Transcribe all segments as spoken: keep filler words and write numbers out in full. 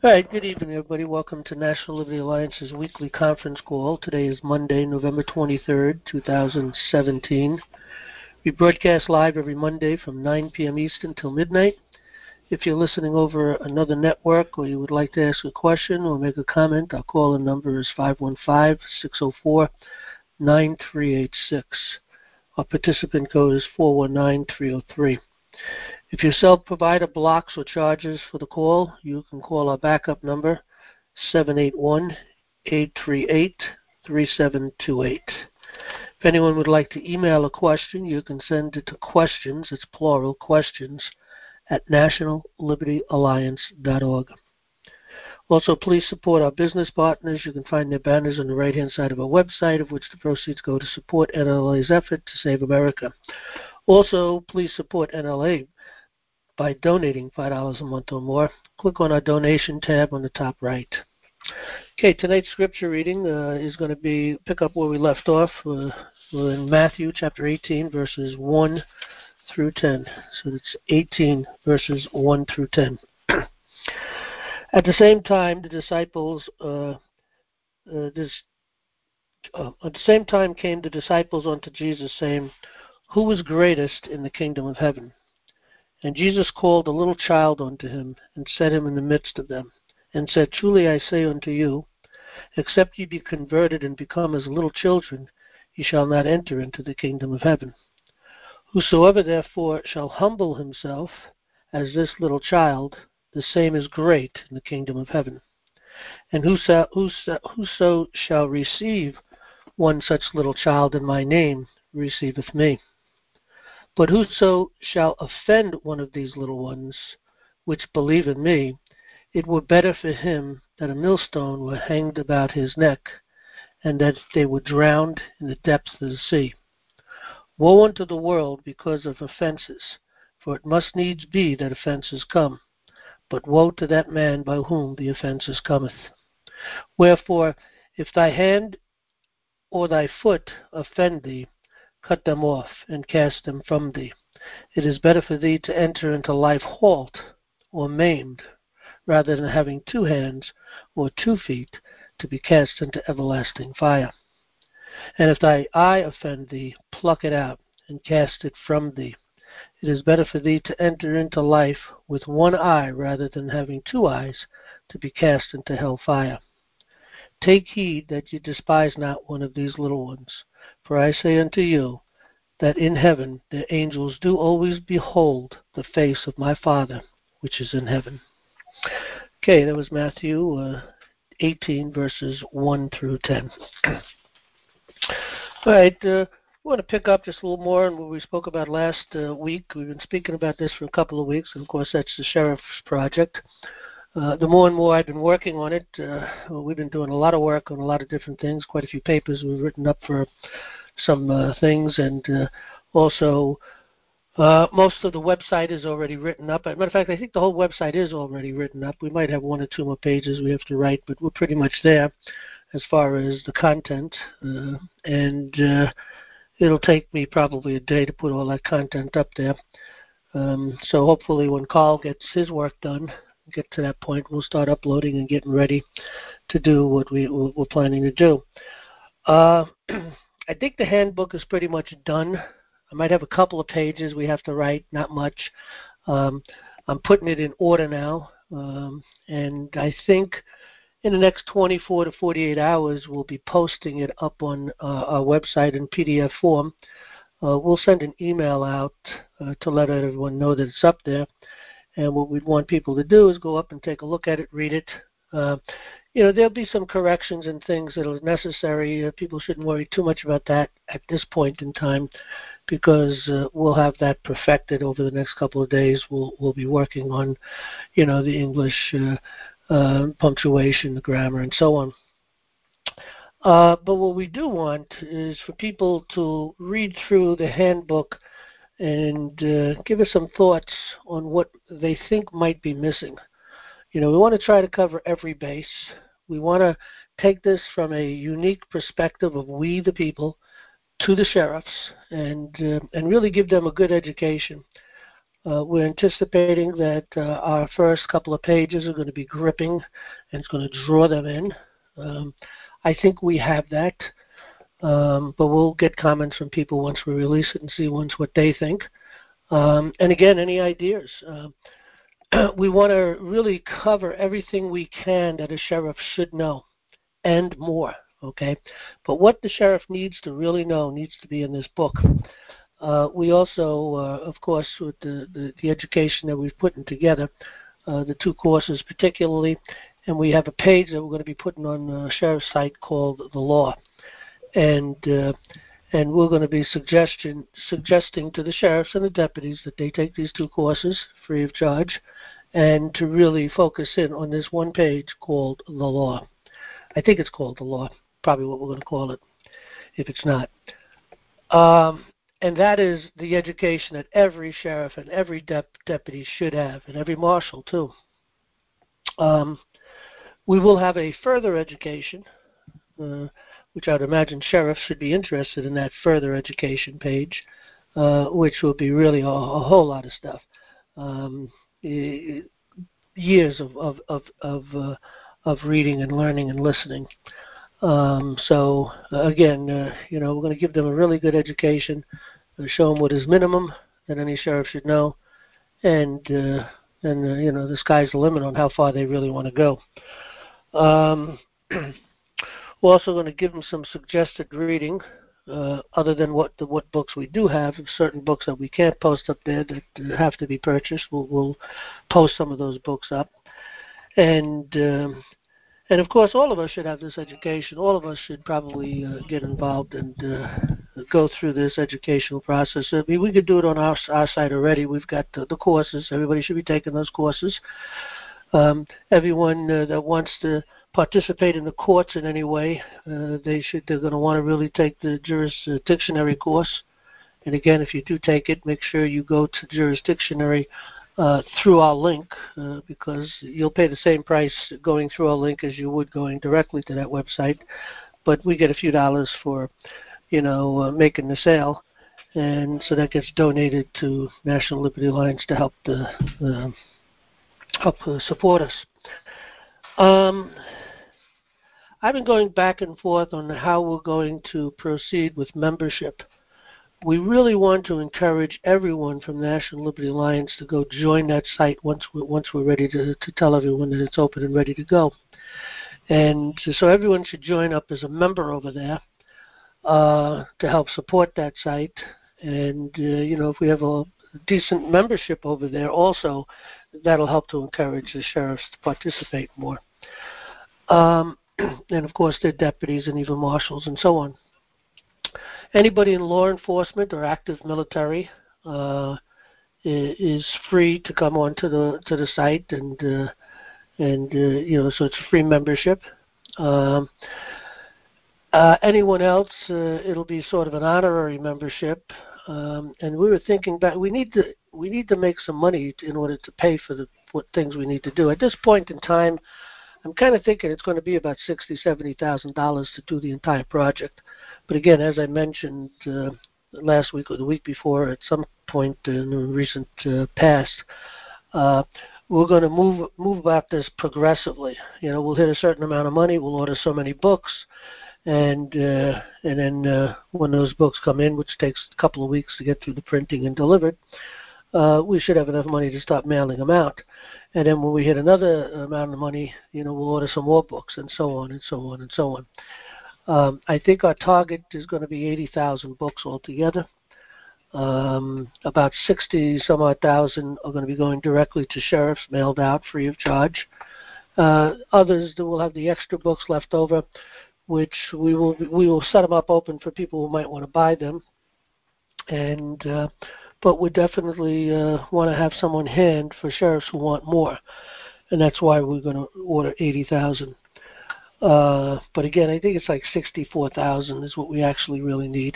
All right, good evening, everybody. Welcome to National Liberty Alliance's weekly conference call. Today is Monday, November twenty-third, two thousand seventeen. We broadcast live every Monday from nine p.m. Eastern till midnight. If you're listening over another network or you would like to ask a question or make a comment, our call-in number is five one five, six zero four, nine three eight six. Our participant code is four one nine, three zero three. If your cell provider blocks or charges for the call, you can call our backup number, seven eight one, eight three eight, three seven two eight. If anyone would like to email a question, you can send it to questions, it's plural, questions, at national liberty alliance dot org. Also, please support our business partners. You can find their banners on the right-hand side of our website, of which the proceeds go to support N L A's effort to save America. Also, please support N L A by donating five dollars a month or more. Click on our donation tab on the top right. Okay, tonight's scripture reading uh, is going to be, pick up where we left off. Uh, we're in Matthew chapter eighteen, verses one through ten. So it's eighteen verses one through ten. At the same time, the disciples, uh, uh, this, uh, at the same time came the disciples unto Jesus, saying, Who is greatest in the kingdom of heaven? And Jesus called a little child unto him, and set him in the midst of them, and said, Truly I say unto you, except ye be converted and become as little children, ye shall not enter into the kingdom of heaven. Whosoever therefore shall humble himself as this little child, the same is great in the kingdom of heaven. And whoso, whoso, whoso shall receive one such little child in my name receiveth me. But whoso shall offend one of these little ones, which believe in me, it were better for him that a millstone were hanged about his neck, and that they were drowned in the depths of the sea. Woe unto the world because of offenses, for it must needs be that offenses come. But woe to that man by whom the offenses cometh. Wherefore, if thy hand or thy foot offend thee, cut them off, and cast them from thee. It is better for thee to enter into life halt or maimed, rather than having two hands or two feet to be cast into everlasting fire. And if thy eye offend thee, pluck it out, and cast it from thee. It is better for thee to enter into life with one eye, rather than having two eyes to be cast into hell fire. Take heed that ye despise not one of these little ones. For I say unto you, that in heaven their angels do always behold the face of my Father, which is in heaven. Okay, that was Matthew uh, eighteen, verses one through ten. All right, uh, I want to pick up just a little more on what we spoke about last uh, week. We've been speaking about this for a couple of weeks, and of course that's the Sheriff's Project. Uh, the more and more I've been working on it, uh, well, we've been doing a lot of work on a lot of different things, quite a few papers we've written up for some uh, things, and uh, also uh, most of the website is already written up. As a matter of fact, I think the whole website is already written up. We might have one or two more pages we have to write, but we're pretty much there as far as the content, uh, and uh, it'll take me probably a day to put all that content up there. Um, so hopefully when Carl gets his work done, get to that point, we'll start uploading and getting ready to do what we, we're planning to do. Uh, I think the handbook is pretty much done. I might have a couple of pages we have to write, not much. Um, I'm putting it in order now, um, and I think in the next twenty-four to forty-eight hours we'll be posting it up on uh, our website in P D F form. Uh, we'll send an email out uh, to let everyone know that it's up there. And what we'd want people to do is go up and take a look at it, read it. Uh, you know, there'll be some corrections and things that are necessary. Uh, people shouldn't worry too much about that at this point in time, because uh, we'll have that perfected over the next couple of days. We'll we'll be working on, you know, the English uh, uh, punctuation, the grammar, and so on. Uh, but what we do want is for people to read through the handbook and uh, give us some thoughts on what they think might be missing. You know, we want to try to cover every base. We want to take this from a unique perspective of we the people to the sheriffs, and uh, and really give them a good education. Uh, we're anticipating that uh, our first couple of pages are going to be gripping, and it's going to draw them in. Um, I think we have that, um, but we'll get comments from people once we release it and see once what they think. Um, and again, any ideas? Uh, we want to really cover everything we can that a sheriff should know and more, okay? But what the sheriff needs to really know needs to be in this book. Uh, we also, uh, of course, with the, the, the education that we've put together, uh, the two courses particularly, and we have a page that we're going to be putting on the sheriff's site called The Law. And uh, and we're going to be suggestion, suggesting to the sheriffs and the deputies that they take these two courses free of charge and to really focus in on this one page called The Law. I think it's called The Law, probably what we're going to call it, if it's not. Um, and that is the education that every sheriff and every dep- deputy should have, and every marshal, too. Um, we will have a further education, uh, which I would imagine sheriffs should be interested in that further education page, uh, which will be really a, a whole lot of stuff. Um, years of, of, of, of, uh, of reading and learning and listening. Um, so uh, again, uh, you know, we're going to give them a really good education, uh, show them what is minimum that any sheriff should know, and uh, and uh, you know, the sky's the limit on how far they really want to go. Um, we're also going to give them some suggested reading, uh, other than what the, what books we do have. Certain books that we can't post up there that have to be purchased, we'll, we'll post some of those books up, and. Um, And of course, all of us should have this education. All of us should probably uh, get involved and uh, go through this educational process. I mean, we could do it on our, our site already. We've got the, the courses. Everybody should be taking those courses. Um, everyone uh, that wants to participate in the courts in any way, uh, they should. They're going to want to really take the jurisdictionary course. And again, if you do take it, make sure you go to jurisdictionary uh, through our link, uh, because you'll pay the same price going through our link as you would going directly to that website. But we get a few dollars for, you know, uh, making the sale, and so that gets donated to National Liberty Alliance to help the uh, help uh, support us. Um, I've been going back and forth on how we're going to proceed with membership. We really want to encourage everyone from National Liberty Alliance to go join that site once we're, once we're ready to, to tell everyone that it's open and ready to go. And so everyone should join up as a member over there uh, to help support that site. And, uh, you know, if we have a decent membership over there also, that'll help to encourage the sheriffs to participate more. Um, and, of course, their deputies and even marshals and so on. Anybody in law enforcement or active military uh, is free to come onto the to the site, and uh, and uh, you know, so it's a free membership. Um, uh, anyone else, uh, it'll be sort of an honorary membership. Um, and we were thinking that we need to we need to make some money in order to pay for the what things we need to do. At this point in time, I'm kind of thinking it's going to be about sixty, seventy thousand dollars to do the entire project. But again, as I mentioned uh, last week or the week before, at some point in the recent uh, past, uh, we're going to move move about this progressively. You know, we'll hit a certain amount of money, we'll order so many books, and uh, and then uh, when those books come in, which takes a couple of weeks to get through the printing and delivered, uh, we should have enough money to start mailing them out. And then when we hit another amount of money, you know, we'll order some more books, and so on and so on and so on. Um, I think our target is going to be eighty thousand books altogether. Um, about sixty some odd thousand are going to be going directly to sheriffs, mailed out free of charge. Uh, others that will have the extra books left over, which we will we will set them up open for people who might want to buy them. And uh, but we definitely uh, want to have some on hand for sheriffs who want more, and that's why we're going to order eighty thousand. Uh, but again, I think it's like sixty-four thousand is what we actually really need.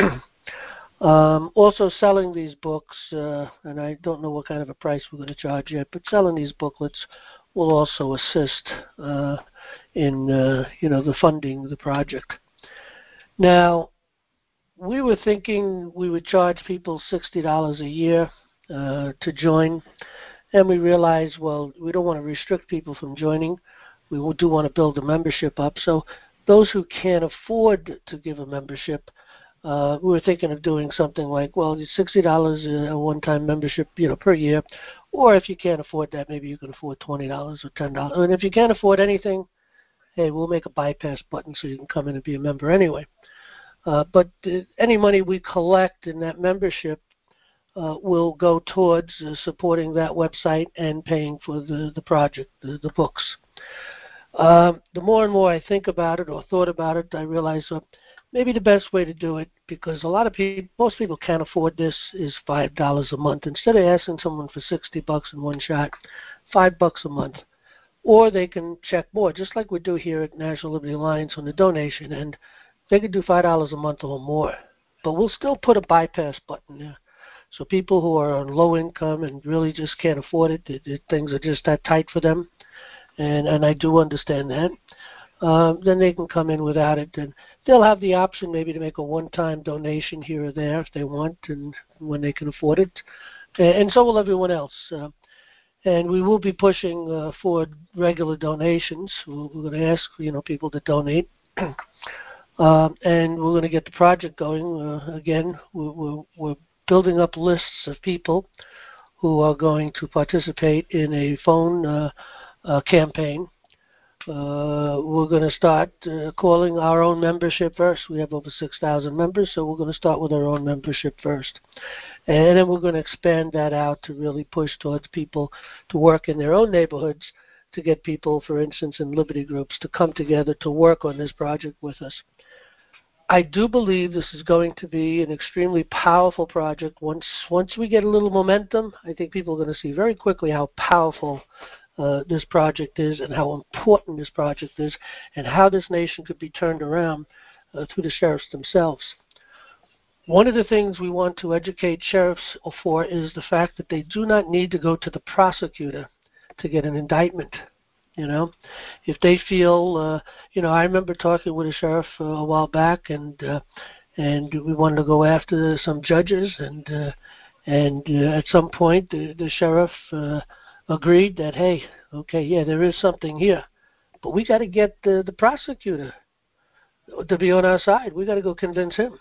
um, also, selling these books, uh, and I don't know what kind of a price we're going to charge yet, but selling these booklets will also assist uh, in uh, you know, the funding of the project. Now, we were thinking we would charge people sixty dollars a year. uh, to join. And we realized, well, we don't want to restrict people from joining. We do want to build a membership up. So those who can't afford to give a membership, uh, we were thinking of doing something like, well, it's sixty dollars a one-time membership, you know, per year. Or if you can't afford that, maybe you can afford twenty dollars or ten dollars. And if you can't afford anything, hey, we'll make a bypass button so you can come in and be a member anyway. Uh, but uh, any money we collect in that membership uh, will go towards uh, supporting that website and paying for the, the project, the, the books. Uh, the more and more I think about it or thought about it, I realize uh, maybe the best way to do it, because a lot of people, most people can't afford this, is five dollars a month. Instead of asking someone for sixty bucks in one shot, five bucks a month. Or they can check more, just like we do here at National Liberty Alliance on the donation end. They could do five dollars a month or more. But we'll still put a bypass button there. So people who are on low income and really just can't afford it, it, it things are just that tight for them, and, and I do understand that, uh, then they can come in without it. And they'll have the option maybe to make a one-time donation here or there if they want and when they can afford it. And, and so will everyone else. Uh, And we will be pushing uh, for regular donations. We're, we're going to ask, you know, people to donate, uh, and we're going to get the project going. Uh, again, we're, we're, we're building up lists of people who are going to participate in a phone uh, uh, campaign. Uh, we're going to start uh, calling our own membership first. We have over six thousand members, so we're going to start with our own membership first. And then we're going to expand that out to really push towards people to work in their own neighborhoods, to get people, for instance, in Liberty groups, to come together to work on this project with us. I do believe this is going to be an extremely powerful project. Once once we get a little momentum, I think people are going to see very quickly how powerful uh, this project is and how important this project is and how this nation could be turned around uh, through the sheriffs themselves. One of the things we want to educate sheriffs for is the fact that they do not need to go to the prosecutor to get an indictment. You know, if they feel, uh, you know, I remember talking with a sheriff uh, a while back, and uh, and we wanted to go after some judges, and uh, and uh, at some point the, the sheriff uh, agreed that, hey, okay, yeah, there is something here, but we got to get the, the prosecutor to be on our side. We got to go convince him.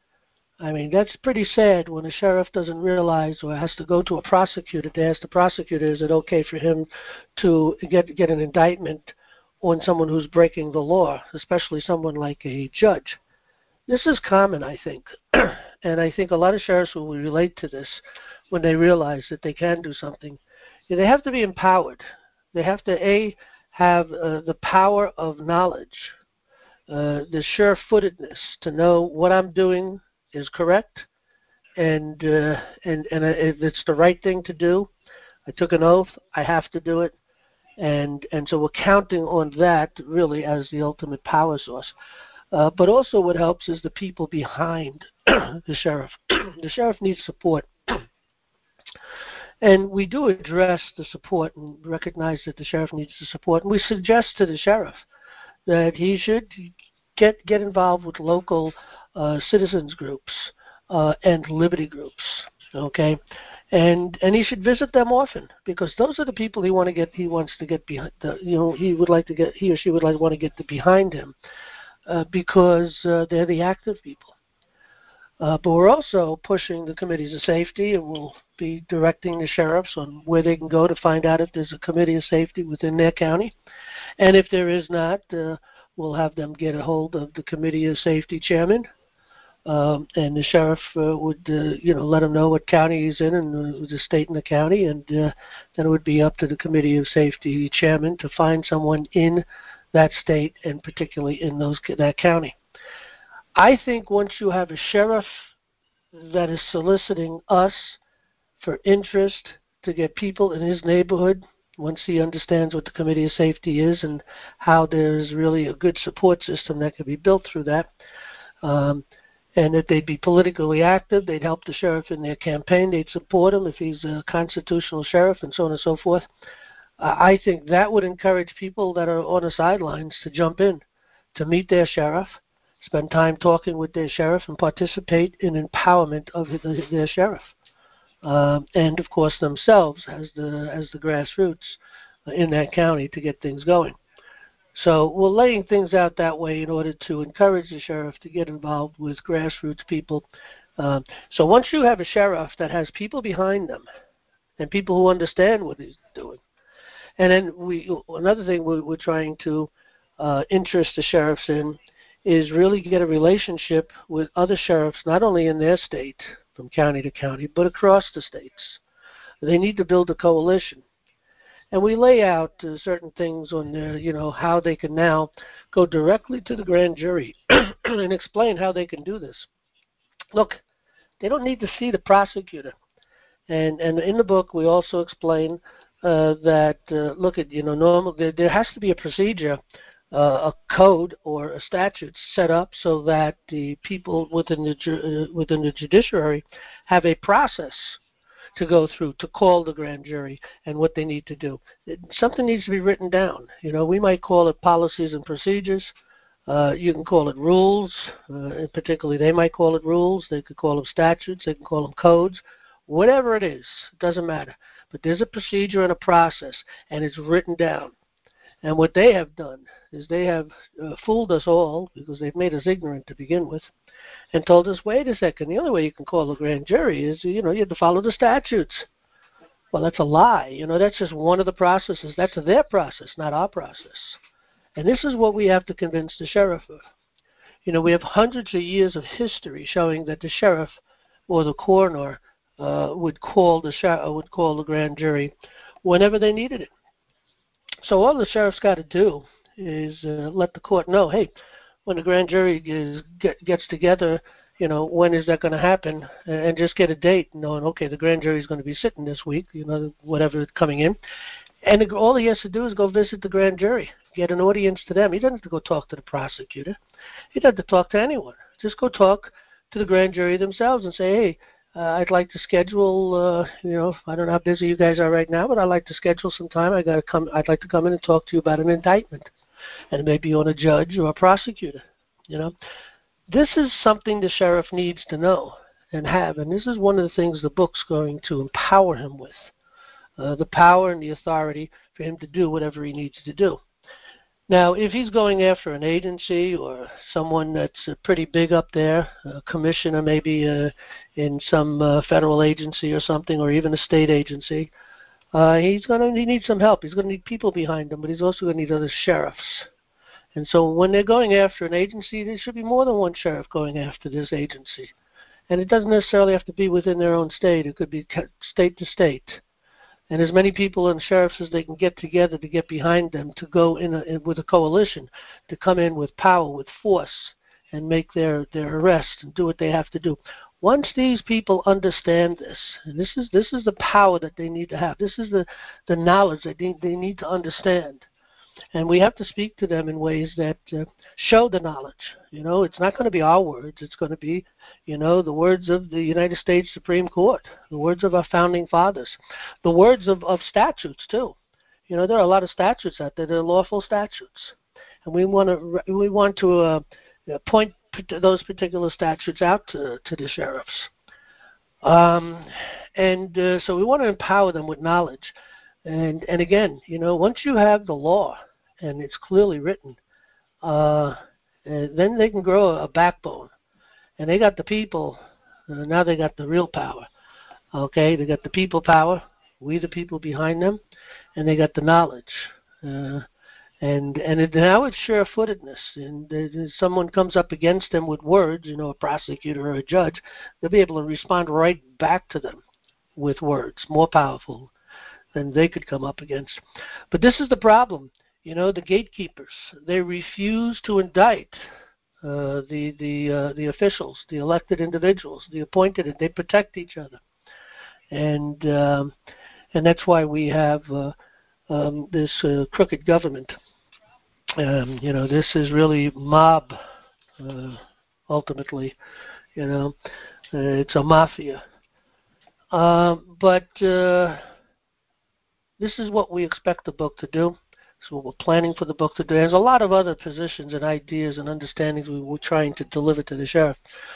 I mean, that's pretty sad when a sheriff doesn't realize or has to go to a prosecutor to ask the prosecutor, is it okay for him to get get an indictment on someone who's breaking the law, especially someone like a judge. This is common, I think, and I think a lot of sheriffs will relate to this when they realize that they can do something. They have to be empowered. They have to, A, have uh, the power of knowledge, uh, the sure-footedness to know what I'm doing is correct, and uh, and and if it's the right thing to do. I took an oath. I have to do it, and and so we're counting on that really as the ultimate power source. Uh, but also, what helps is the people behind the sheriff. The sheriff needs support, and we do address the support and recognize that the sheriff needs the support. And we suggest to the sheriff that he should get get involved with local uh, citizens groups uh, and liberty groups, okay, and and he should visit them often, because those are the people he want to get. He wants to get behind. The, you know, he would like to get. He or she would like want to get the behind him uh, because uh, they're the active people. Uh, but we're also pushing the committees of safety, and we'll be directing the sheriffs on where they can go to find out if there's a committee of safety within their county, and if there is not. Uh, We'll have them get a hold of the Committee of Safety chairman, um, and the sheriff uh, would, uh, you know, let them know what county he's in and uh, the state and the county, and uh, then it would be up to the Committee of Safety chairman to find someone in that state and particularly in those that county. I think once you have a sheriff that is soliciting us for interest to get people in his neighborhood, once he understands what the Committee of Safety is and how there's really a good support system that can be built through that, um, and that they'd be politically active, they'd help the sheriff in their campaign, they'd support him if he's a constitutional sheriff, and so on and so forth, uh, I think that would encourage people that are on the sidelines to jump in, to meet their sheriff, spend time talking with their sheriff, and participate in empowerment of their sheriff. uh, and of course themselves as the as the grassroots in that county to get things going. So we're laying things out that way in order to encourage the sheriff to get involved with grassroots people. Uh, so once you have a sheriff that has people behind them and people who understand what he's doing, and then we another thing we're, we're trying to uh, interest the sheriffs in is really get a relationship with other sheriffs, not only in their state, from county to county, but across the states. They need to build a coalition. And we lay out uh, certain things on there, you know, how they can now go directly to the grand jury and explain how they can do this. Look, they don't need to see the prosecutor. And and in the book, we also explain uh, that, uh, look, at you know, normal there, there has to be a procedure, uh, a code or a statute set up so that the people within the ju- uh, within the judiciary have a process to go through to call the grand jury and what they need to do. It, something needs to be written down. You know, we might call it policies and procedures. Uh, you can call it rules. Uh, particularly, they might call it rules. They could call them statutes. They can call them codes. Whatever it is, it doesn't matter. But there's a procedure and a process, and it's written down. And what they have done is they have uh, fooled us all because they've made us ignorant to begin with, and told us, wait a second, the only way you can call a grand jury is, you know, you have to follow the statutes. Well, that's a lie. You know, that's just one of the processes. That's their process, not our process. And this is what we have to convince the sheriff of. You know, we have hundreds of years of history showing that the sheriff or the coroner uh, would call the sheriff, would call the grand jury whenever they needed it. So all the sheriff's got to do is uh, let the court know, hey, when the grand jury is, get, gets together, you know, when is that going to happen? And just get a date, knowing, okay, the grand jury is going to be sitting this week, you know, whatever coming in. And all he has to do is go visit the grand jury, get an audience to them. He doesn't have to go talk to the prosecutor. He doesn't have to talk to anyone. Just go talk to the grand jury themselves and say, hey, uh, I'd like to schedule, uh, you know, I don't know how busy you guys are right now, but I'd like to schedule some time. I got to come. I'd like to come in and talk to you about an indictment. And it may be on a judge or a prosecutor, you know. This is something the sheriff needs to know and have, and this is one of the things the book's going to empower him with, uh, the power and the authority for him to do whatever he needs to do. Now, if he's going after an agency or someone that's uh, pretty big up there, a commissioner maybe uh, in some uh, federal agency or something, or even a state agency, uh, he's going to he needs some help. He's going to need people behind him, but he's also going to need other sheriffs. And so when they're going after an agency, there should be more than one sheriff going after this agency. And it doesn't necessarily have to be within their own state. It could be state to state. And as many people and sheriffs as they can get together to get behind them to go in, a, in with a coalition, to come in with power, with force, and make their, their arrest and do what they have to do. Once these people understand this, and this is this is the power that they need to have. This is the, the knowledge that they, they need to understand. And we have to speak to them in ways that uh, show the knowledge. You know, it's not going to be our words. It's going to be, you know, the words of the United States Supreme Court, the words of our founding fathers, the words of, of statutes, too. You know, there are a lot of statutes out there that are lawful statutes. And we want to we want to uh, point those particular statutes out to, to the sheriffs. Um, and uh, so we want to empower them with knowledge. And and again, you know, once you have the law and it's clearly written, uh, then they can grow a backbone. And they got the people. Uh, now they got the real power. Okay, they got the people power. We the people behind them, and they got the knowledge. Uh, and and it, now it's sure-footedness. And if someone comes up against them with words, you know, a prosecutor or a judge, they'll be able to respond right back to them with words, more powerful than they could come up against. But this is the problem. You know, the gatekeepers, they refuse to indict uh, the the uh, the officials, the elected individuals, the appointed. They protect each other, and um, and that's why we have uh, um, this uh, crooked government. Um, you know, this is really mob. Uh, ultimately, you know, uh, it's a mafia. Uh, but uh, This is what we expect the book to do. This is what we're planning for the book to do. There's a lot of other positions and ideas and understandings we were trying to deliver to the sheriff.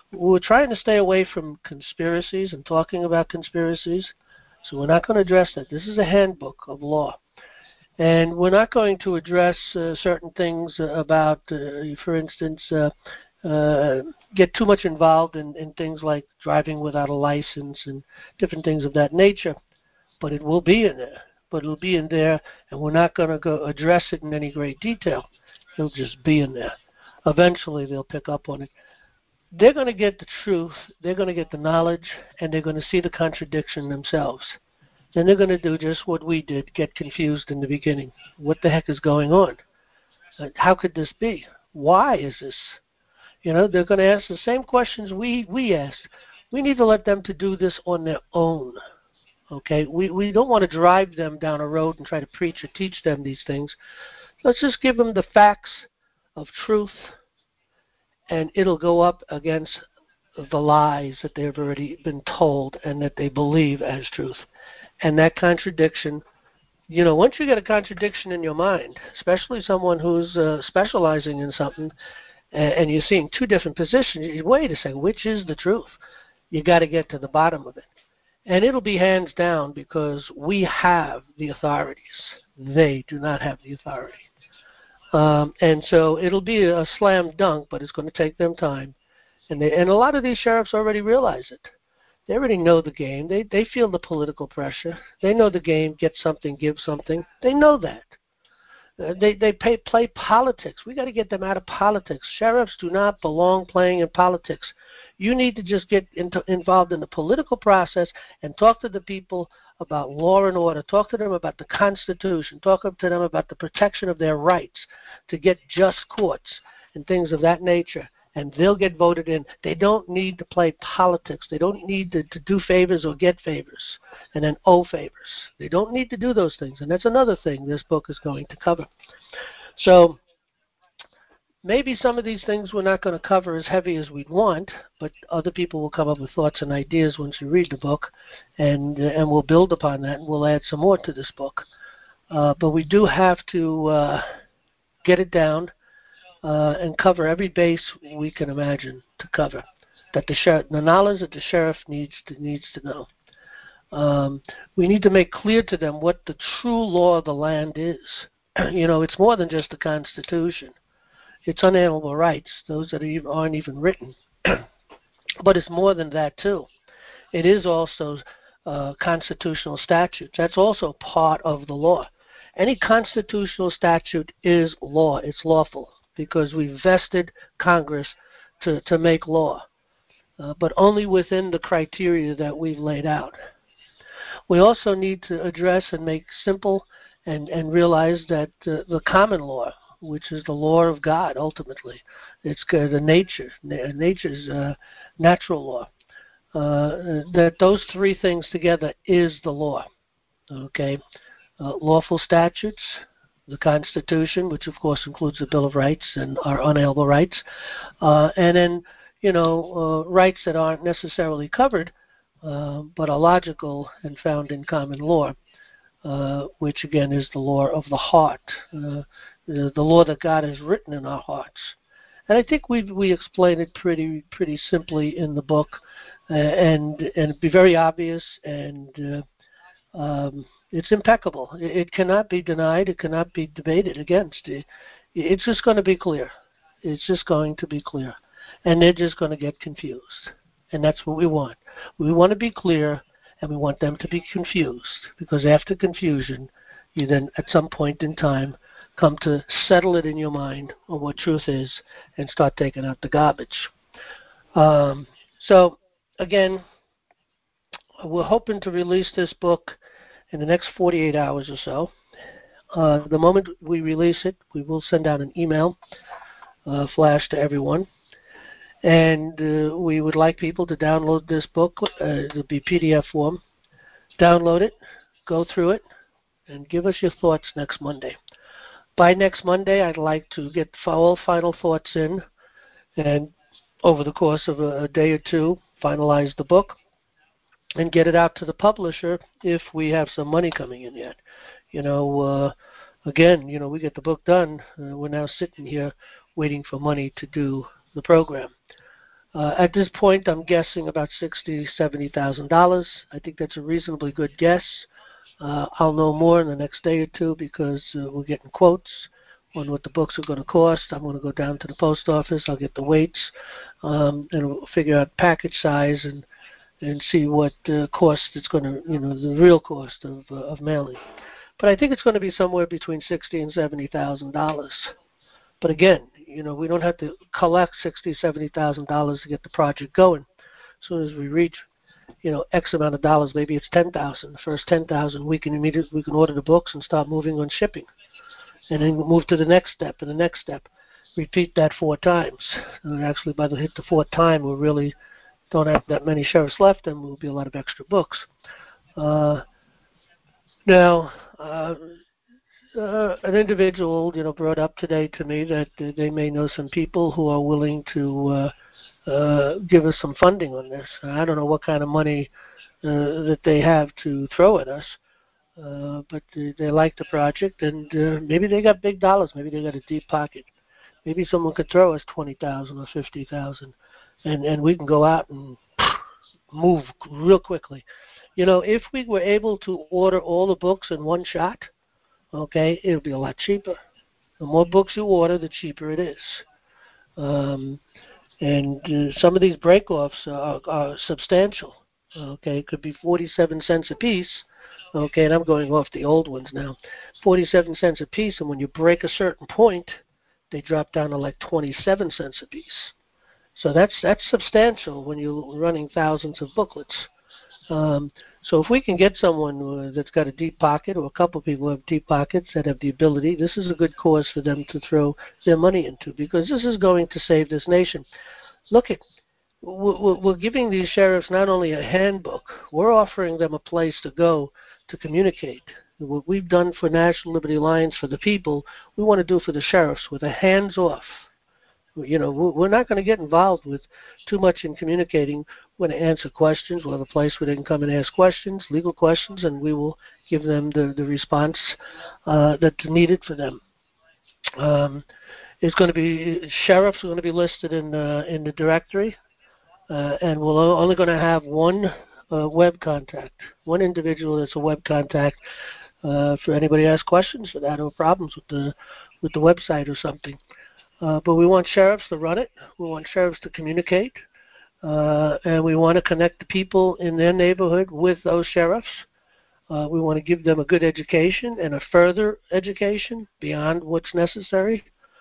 We're trying to stay away from conspiracies and talking about conspiracies, so we're not going to address that. This is a handbook of law. And we're not going to address uh, certain things uh, about, uh, for instance, uh, uh, get too much involved in, in things like driving without a license and different things of that nature. But it will be in there. But it'll be in there, and we're not going to go address it in any great detail. It'll just be in there. Eventually, they'll pick up on it. They're going to get the truth, they're going to get the knowledge, and they're going to see the contradiction themselves. Then they're going to do just what we did, get confused in the beginning. What the heck is going on? How could this be? Why is this? You know, they're going to ask the same questions we, we asked. We need to let them to do this on their own. Okay? We, we don't want to drive them down a road and try to preach or teach them these things. Let's just give them the facts of truth, and it'll go up against the lies that they've already been told and that they believe as truth. And that contradiction, you know, once you get a contradiction in your mind, especially someone who's uh, specializing in something, and, and you're seeing two different positions, you wait a second, which is the truth? You got to get to the bottom of it. And it'll be hands down because we have the authorities. They do not have the authority. Um, and so it'll be a slam dunk, but it's going to take them time. And they, and a lot of these sheriffs already realize it. They already know the game. They they feel the political pressure. They know the game, get something, give something. They know that. Uh, they they pay, play politics. We got to get them out of politics. Sheriffs do not belong playing in politics. You need to just get into, involved in the political process and talk to the people about law and order. Talk to them about the Constitution. Talk to them about the protection of their rights to get just courts and things of that nature. And they'll get voted in. They don't need to play politics. They don't need to, to do favors or get favors and then owe favors. They don't need to do those things. And that's another thing this book is going to cover. So maybe some of these things we're not going to cover as heavy as we'd want, but other people will come up with thoughts and ideas once you read the book, and, and we'll build upon that, and we'll add some more to this book. Uh, but we do have to uh, get it down. Uh, and cover every base we can imagine to cover, that the sheriff, the knowledge that the sheriff needs to, needs to know. Um, we need to make clear to them what the true law of the land is. You know, it's more than just the Constitution. It's unalienable rights, those that are, aren't even written. But it's more than that, too. It is also uh, constitutional statutes. That's also part of the law. Any constitutional statute is law. It's lawful, because we vested Congress to, to make law, uh, but only within the criteria that we've laid out. We also need to address and make simple and, and realize that uh, the common law, which is the law of God ultimately, it's uh, the nature, nature's uh, natural law, uh, that those three things together is the law, okay? Uh, lawful statutes, the Constitution, which of course includes the Bill of Rights and our unalienable rights, uh, and then, you know, uh, rights that aren't necessarily covered, uh, but are logical and found in common law, uh, which again is the law of the heart, uh, the, the law that God has written in our hearts. And I think we we explain it pretty pretty simply in the book, uh, and and be very obvious, and uh, um, it's impeccable. It cannot be denied. It cannot be debated against. It's just going to be clear. It's just going to be clear. And they're just going to get confused. And that's what we want. We want to be clear, and we want them to be confused. Because after confusion, you then, at some point in time, come to settle it in your mind on what truth is and start taking out the garbage. Um, so, again, we're hoping to release this book in the next forty-eight hours or so. Uh, the moment we release it, we will send out an email uh, flash to everyone. And uh, we would like people to download this book. Uh, it'll be P D F form. Download it, go through it, and give us your thoughts next Monday. By next Monday, I'd like to get all final thoughts in, and over the course of a, a day or two, finalize the book and get it out to the publisher if we have some money coming in yet. You know, uh, again, you know, we get the book done. Uh, we're now sitting here waiting for money to do the program. Uh, at this point, I'm guessing about sixty, seventy thousand dollars. I think that's a reasonably good guess. Uh, I'll know more in the next day or two because uh, we're getting quotes on what the books are going to cost. I'm going to go down to the post office. I'll get the weights um, and we'll figure out package size and and see what uh, cost it's going to, you know, the real cost of uh, of mailing. But I think it's going to be somewhere between sixty and seventy thousand dollars. But again, you know, we don't have to collect sixty, seventy thousand dollars to get the project going. As soon as we reach, you know, X amount of dollars, maybe it's ten thousand. The first ten thousand, we can immediately we can order the books and start moving on shipping, and then move to the next step and the next step. Repeat that four times. And actually, by the hit the fourth time, we really don't have that many sheriffs left, and will be a lot of extra books. Uh, now. Uh, Uh, an individual, you know, brought up today to me that uh, they may know some people who are willing to uh, uh, give us some funding on this. I don't know what kind of money uh, that they have to throw at us, uh, but they, they like the project, and uh, maybe they got big dollars. Maybe they got a deep pocket. Maybe someone could throw us twenty thousand or fifty thousand, and and we can go out and move real quickly. You know, if we were able to order all the books in one shot, okay, it'll be a lot cheaper. The more books you order, the cheaper it is. Um, and uh, some of these break-offs are, are substantial. Okay, it could be forty-seven cents a piece. Okay, and I'm going off the old ones now. forty-seven cents a piece, and when you break a certain point, they drop down to like twenty-seven cents a piece. So that's that's substantial when you're running thousands of booklets. Um, so if we can get someone uh, that's got a deep pocket, or a couple of people who have deep pockets that have the ability, this is a good cause for them to throw their money into, because this is going to save this nation. Look at, we're, we're giving these sheriffs not only a handbook, we're offering them a place to go to communicate. What we've done for National Liberty Alliance for the people, we want to do for the sheriffs with a hands-off. You know, we're not going to get involved with too much in communicating. We're going to answer questions. We'll have a place where they can come and ask questions, legal questions, and we will give them the, the response uh, that's needed for them. Um, it's going to be, sheriffs are going to be listed in, uh, in the directory, uh, and we're only going to have one uh, web contact, one individual that's a web contact uh, for anybody who has questions for that or problems with the, with the website or something. Uh, but we want sheriffs to run it. We want sheriffs to communicate. Uh, and we want to connect the people in their neighborhood with those sheriffs. Uh, we want to give them a good education and a further education beyond what's necessary.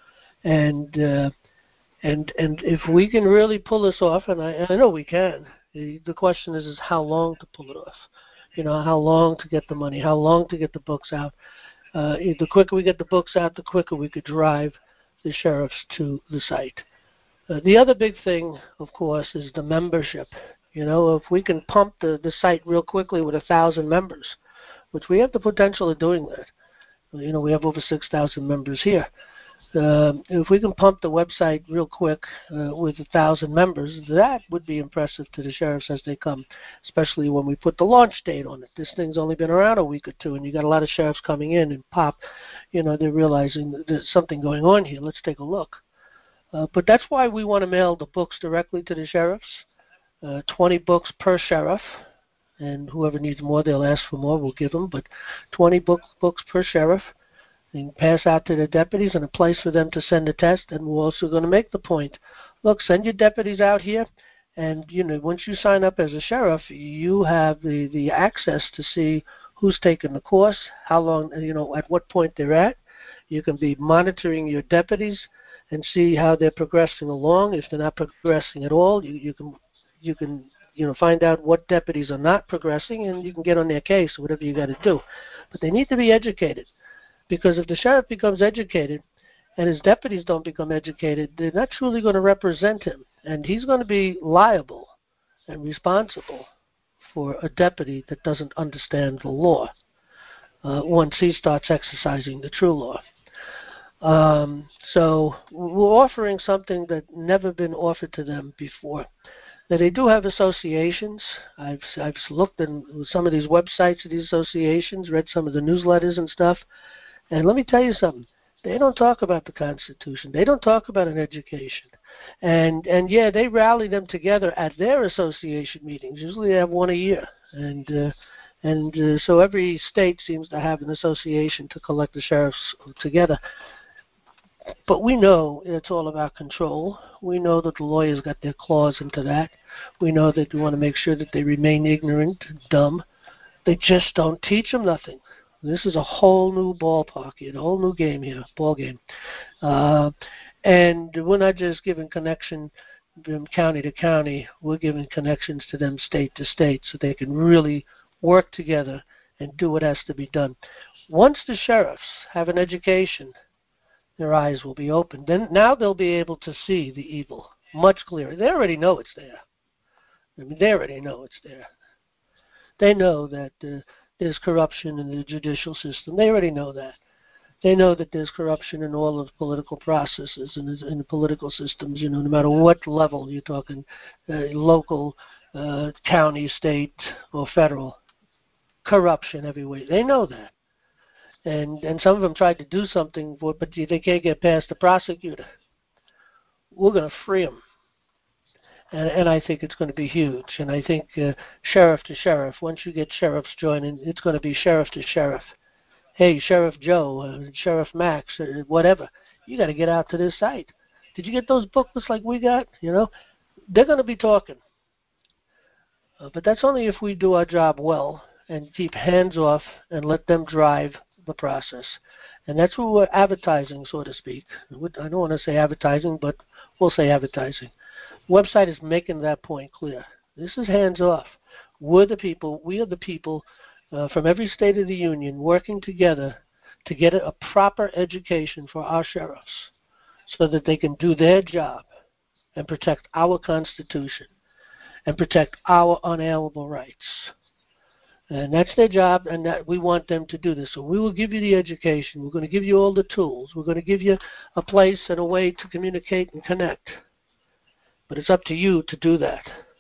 And uh, and and if we can really pull this off, and I, and I know we can, the, the question is, is how long to pull it off. You know, how long to get the money, how long to get the books out. Uh, the quicker we get the books out, the quicker we could drive the sheriffs to the site. Uh, the other big thing, of course, is the membership. You know, if we can pump the, the site real quickly with a thousand members, which we have the potential of doing that. You know, we have over six thousand members here. Uh, if we can pump the website real quick uh, with a thousand members, that would be impressive to the sheriffs as they come, especially when we put the launch date on it. This thing's only been around a week or two, and you got a lot of sheriffs coming in and pop, you know, they're realizing that there's something going on here. Let's take a look. Uh, but that's why we want to mail the books directly to the sheriffs, uh, twenty books per sheriff, and whoever needs more, they'll ask for more, we'll give them, but twenty book, books per sheriff. And pass out to the deputies and a place for them to send a test. And we're also going to make the point, look, send your deputies out here, and you know, once you sign up as a sheriff, you have the, the access to see who's taken the course, how long, you know, at what point they're at. You can be monitoring your deputies and see how they're progressing along. If they're not progressing at all, you, you can you can you know find out what deputies are not progressing, and you can get on their case, whatever you got to do. But they need to be educated. Because if the sheriff becomes educated and his deputies don't become educated, they're not truly going to represent him. And he's going to be liable and responsible for a deputy that doesn't understand the law uh, once he starts exercising the true law. Um, so we're offering something that's never been offered to them before. Now, they do have associations. I've, I've looked at some of these websites of these associations, read some of the newsletters and stuff. And let me tell you something. They don't talk about the Constitution. They don't talk about an education. And, and yeah, they rally them together at their association meetings. Usually they have one a year. And, uh, and uh, so every state seems to have an association to collect the sheriffs together. But we know it's all about control. We know that the lawyers got their claws into that. We know that we want to make sure that they remain ignorant, dumb. They just don't teach them nothing. This is a whole new ballpark here, a whole new game here, ball game. Uh, and we're not just giving connection from county to county. We're giving connections to them state to state so they can really work together and do what has to be done. Once the sheriffs have an education, their eyes will be open. Then now they'll be able to see the evil much clearer. They already know it's there. I mean, they already know it's there. They know that uh, there's corruption in the judicial system. They already know that. They know that there's corruption in all of the political processes and in the political systems, you know, no matter what level you're talking, uh, local, uh, county, state, or federal. Corruption everywhere. They know that. And and some of them tried to do something for it, but they can't get past the prosecutor. We're going to free them. And, and I think it's going to be huge. And I think uh, sheriff to sheriff, once you get sheriffs joining, it's going to be sheriff to sheriff. Hey, Sheriff Joe, uh, Sheriff Max, uh, whatever, you got to get out to this site. Did you get those booklets like we got? You know, they're going to be talking. Uh, but that's only if we do our job well and keep hands off and let them drive the process. And that's what we're advertising, so to speak. I don't want to say advertising, but we'll say advertising. Website is making that point clear. This is hands off. We're the people, we are the people uh, from every state of the union working together to get a proper education for our sheriffs so that they can do their job and protect our Constitution and protect our unalienable rights. And that's their job, and that we want them to do this. So we will give you the education. We're going to give you all the tools. We're going to give you a place and a way to communicate and connect. But it's up to you to do that.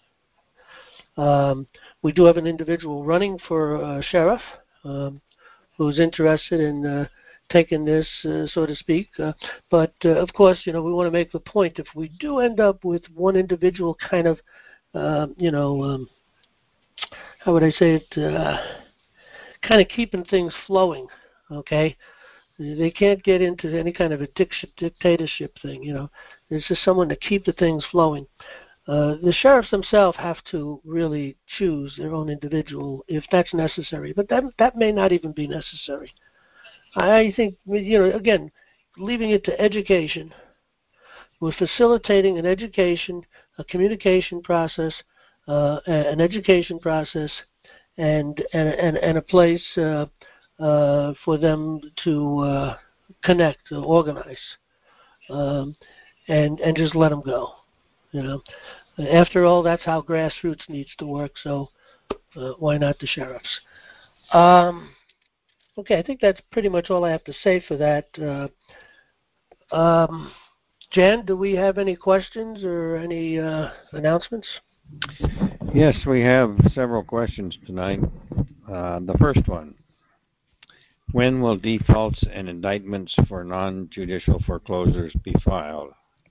Um, we do have an individual running for uh, sheriff um, who's interested in uh, taking this, uh, so to speak. Uh, but, uh, of course, you know, we want to make the point, if we do end up with one individual kind of, uh, you know, um, how would I say it, uh, kind of keeping things flowing, okay? They can't get into any kind of a dictatorship thing, you know. There's just someone to keep the things flowing. Uh, the sheriffs themselves have to really choose their own individual if that's necessary, but that that may not even be necessary. I think, you know, again, leaving it to education. We're facilitating an education, a communication process, uh, an education process, and and and, and a place uh, uh, for them to uh, connect, to organize, um, and and just let them go. You know, after all, that's how grassroots needs to work. So uh, why not the sheriffs? Um, okay, I think that's pretty much all I have to say for that. Uh, um, Jan, do we have any questions or any uh, announcements? Yes, we have several questions tonight. Uh, the first one: when will defaults and indictments for non-judicial foreclosures be filed?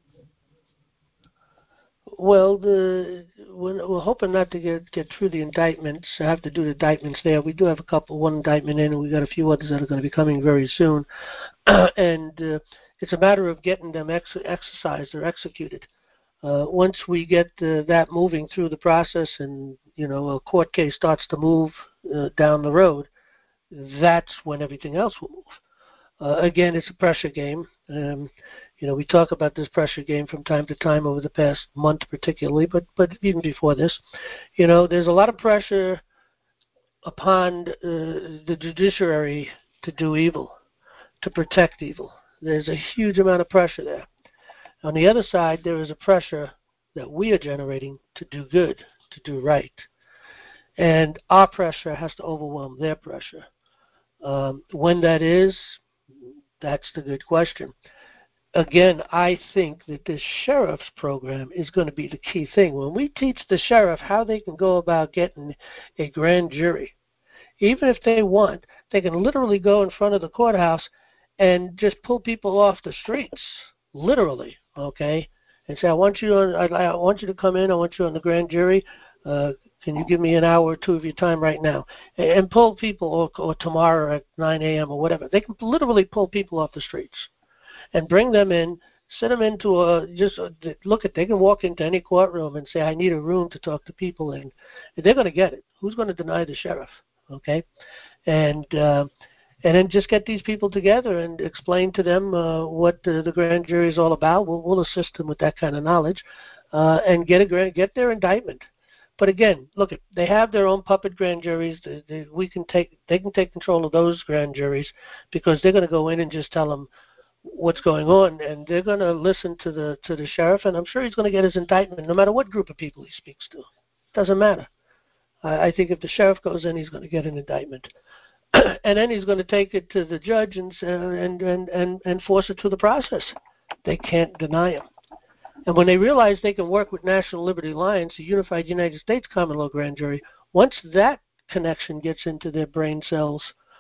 Well, the, we're, we're hoping not to get, get through the indictments. I have to do the indictments there. We do have a couple, one indictment in, and we've got a few others that are going to be coming very soon. and uh, it's a matter of getting them ex- exercised or executed. Uh, once we get uh, that moving through the process and, you know, a court case starts to move uh, down the road, that's when everything else will move. Uh, again, it's a pressure game. Um, you know, we talk about this pressure game from time to time over the past month particularly, but, but even before this. You know, there's a lot of pressure upon uh, the judiciary to do evil, to protect evil. There's a huge amount of pressure there. On the other side, there is a pressure that we are generating to do good, to do right. And our pressure has to overwhelm their pressure. Um, when that is, that's the good question. Again, I think that this sheriff's program is going to be the key thing. When we teach the sheriff how they can go about getting a grand jury, even if they want, they can literally go in front of the courthouse and just pull people off the streets, literally, okay, and say, I want you on, I, I want you to come in, I want you on the grand jury. Uh, can you give me an hour or two of your time right now? And, and pull people, or, or tomorrow at nine a.m. or whatever. They can literally pull people off the streets and bring them in, sit them into a, just a, look at, they can walk into any courtroom and say, I need a room to talk to people in. They're going to get it. Who's going to deny the sheriff, okay? And uh, and then just get these people together and explain to them uh, what uh, the grand jury is all about. We'll, we'll assist them with that kind of knowledge, uh, and get a grand, get their indictment. But again, look, they have their own puppet grand juries. They, they, we can take, they can take control of those grand juries, because they're going to go in and just tell them what's going on, and they're going to listen to the to the sheriff, and I'm sure he's going to get his indictment, no matter what group of people he speaks to. Doesn't matter. I, I think if the sheriff goes in, he's going to get an indictment. And then he's going to take it to the judge and, uh, and, and, and, and force it through the process. They can't deny him. And when they realize they can work with National Liberty Alliance, the Unified United States Common Law Grand Jury, once that connection gets into their brain cells,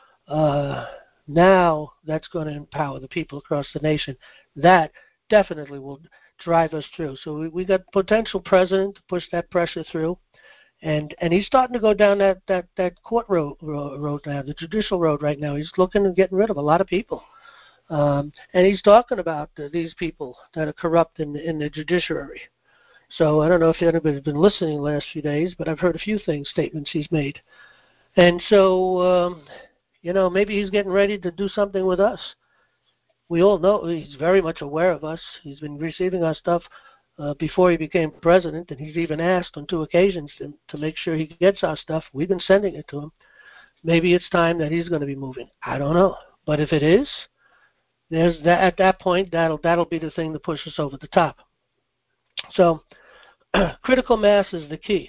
uh, now that's going to empower the people across the nation. That definitely will drive us through. So we, we got potential president to push that pressure through. And and he's starting to go down that, that, that court road, road now, the judicial road right now. He's looking at getting rid of a lot of people. Um, and he's talking about uh, these people that are corrupt in, in the judiciary. So I don't know if anybody's been listening the last few days, but I've heard a few things, statements he's made. And so, um, you know, maybe he's getting ready to do something with us. We all know he's very much aware of us. He's been receiving our stuff Uh, before he became president, and he's even asked on two occasions to, to make sure he gets our stuff. We've been sending it to him. Maybe it's time that he's going to be moving. I don't know. But if it is, there's that, at that point, that'll, that'll be the thing to push us over the top. So critical mass is the key.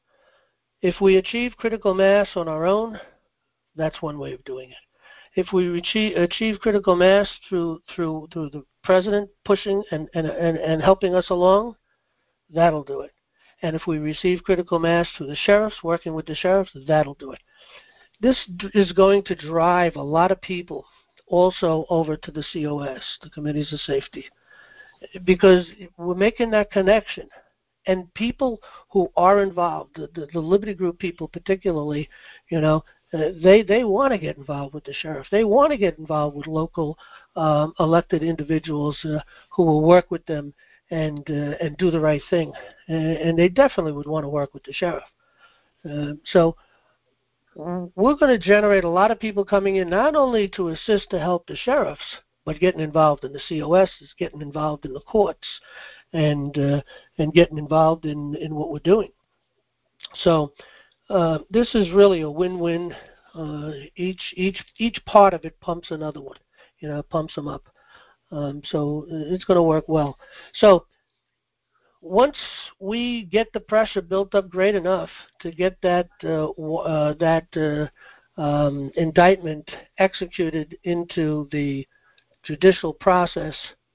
If we achieve critical mass on our own, that's one way of doing it. If we achieve, achieve critical mass through through through the president pushing and, and, and, and helping us along, that'll do it. And if we receive critical mass through the sheriffs, working with the sheriffs, that'll do it. This is going to drive a lot of people also over to the C O S, the Committees of Safety, because we're making that connection. And people who are involved, the, the, the Liberty Group people particularly, you know, Uh, they they want to get involved with the sheriff. They want to get involved with local um, elected individuals uh, who will work with them and uh, and do the right thing. And, and they definitely would want to work with the sheriff. Uh, so we're going to generate a lot of people coming in, not only to assist to help the sheriffs, but getting involved in the C O Ss, getting involved in the courts, and uh, and getting involved in, in what we're doing. So Uh, this is really a win-win. Uh, each each each part of it pumps another one, you know, pumps them up. Um, so it's going to work well. So once we get the pressure built up great enough to get that uh, uh, that uh, um, indictment executed into the judicial process,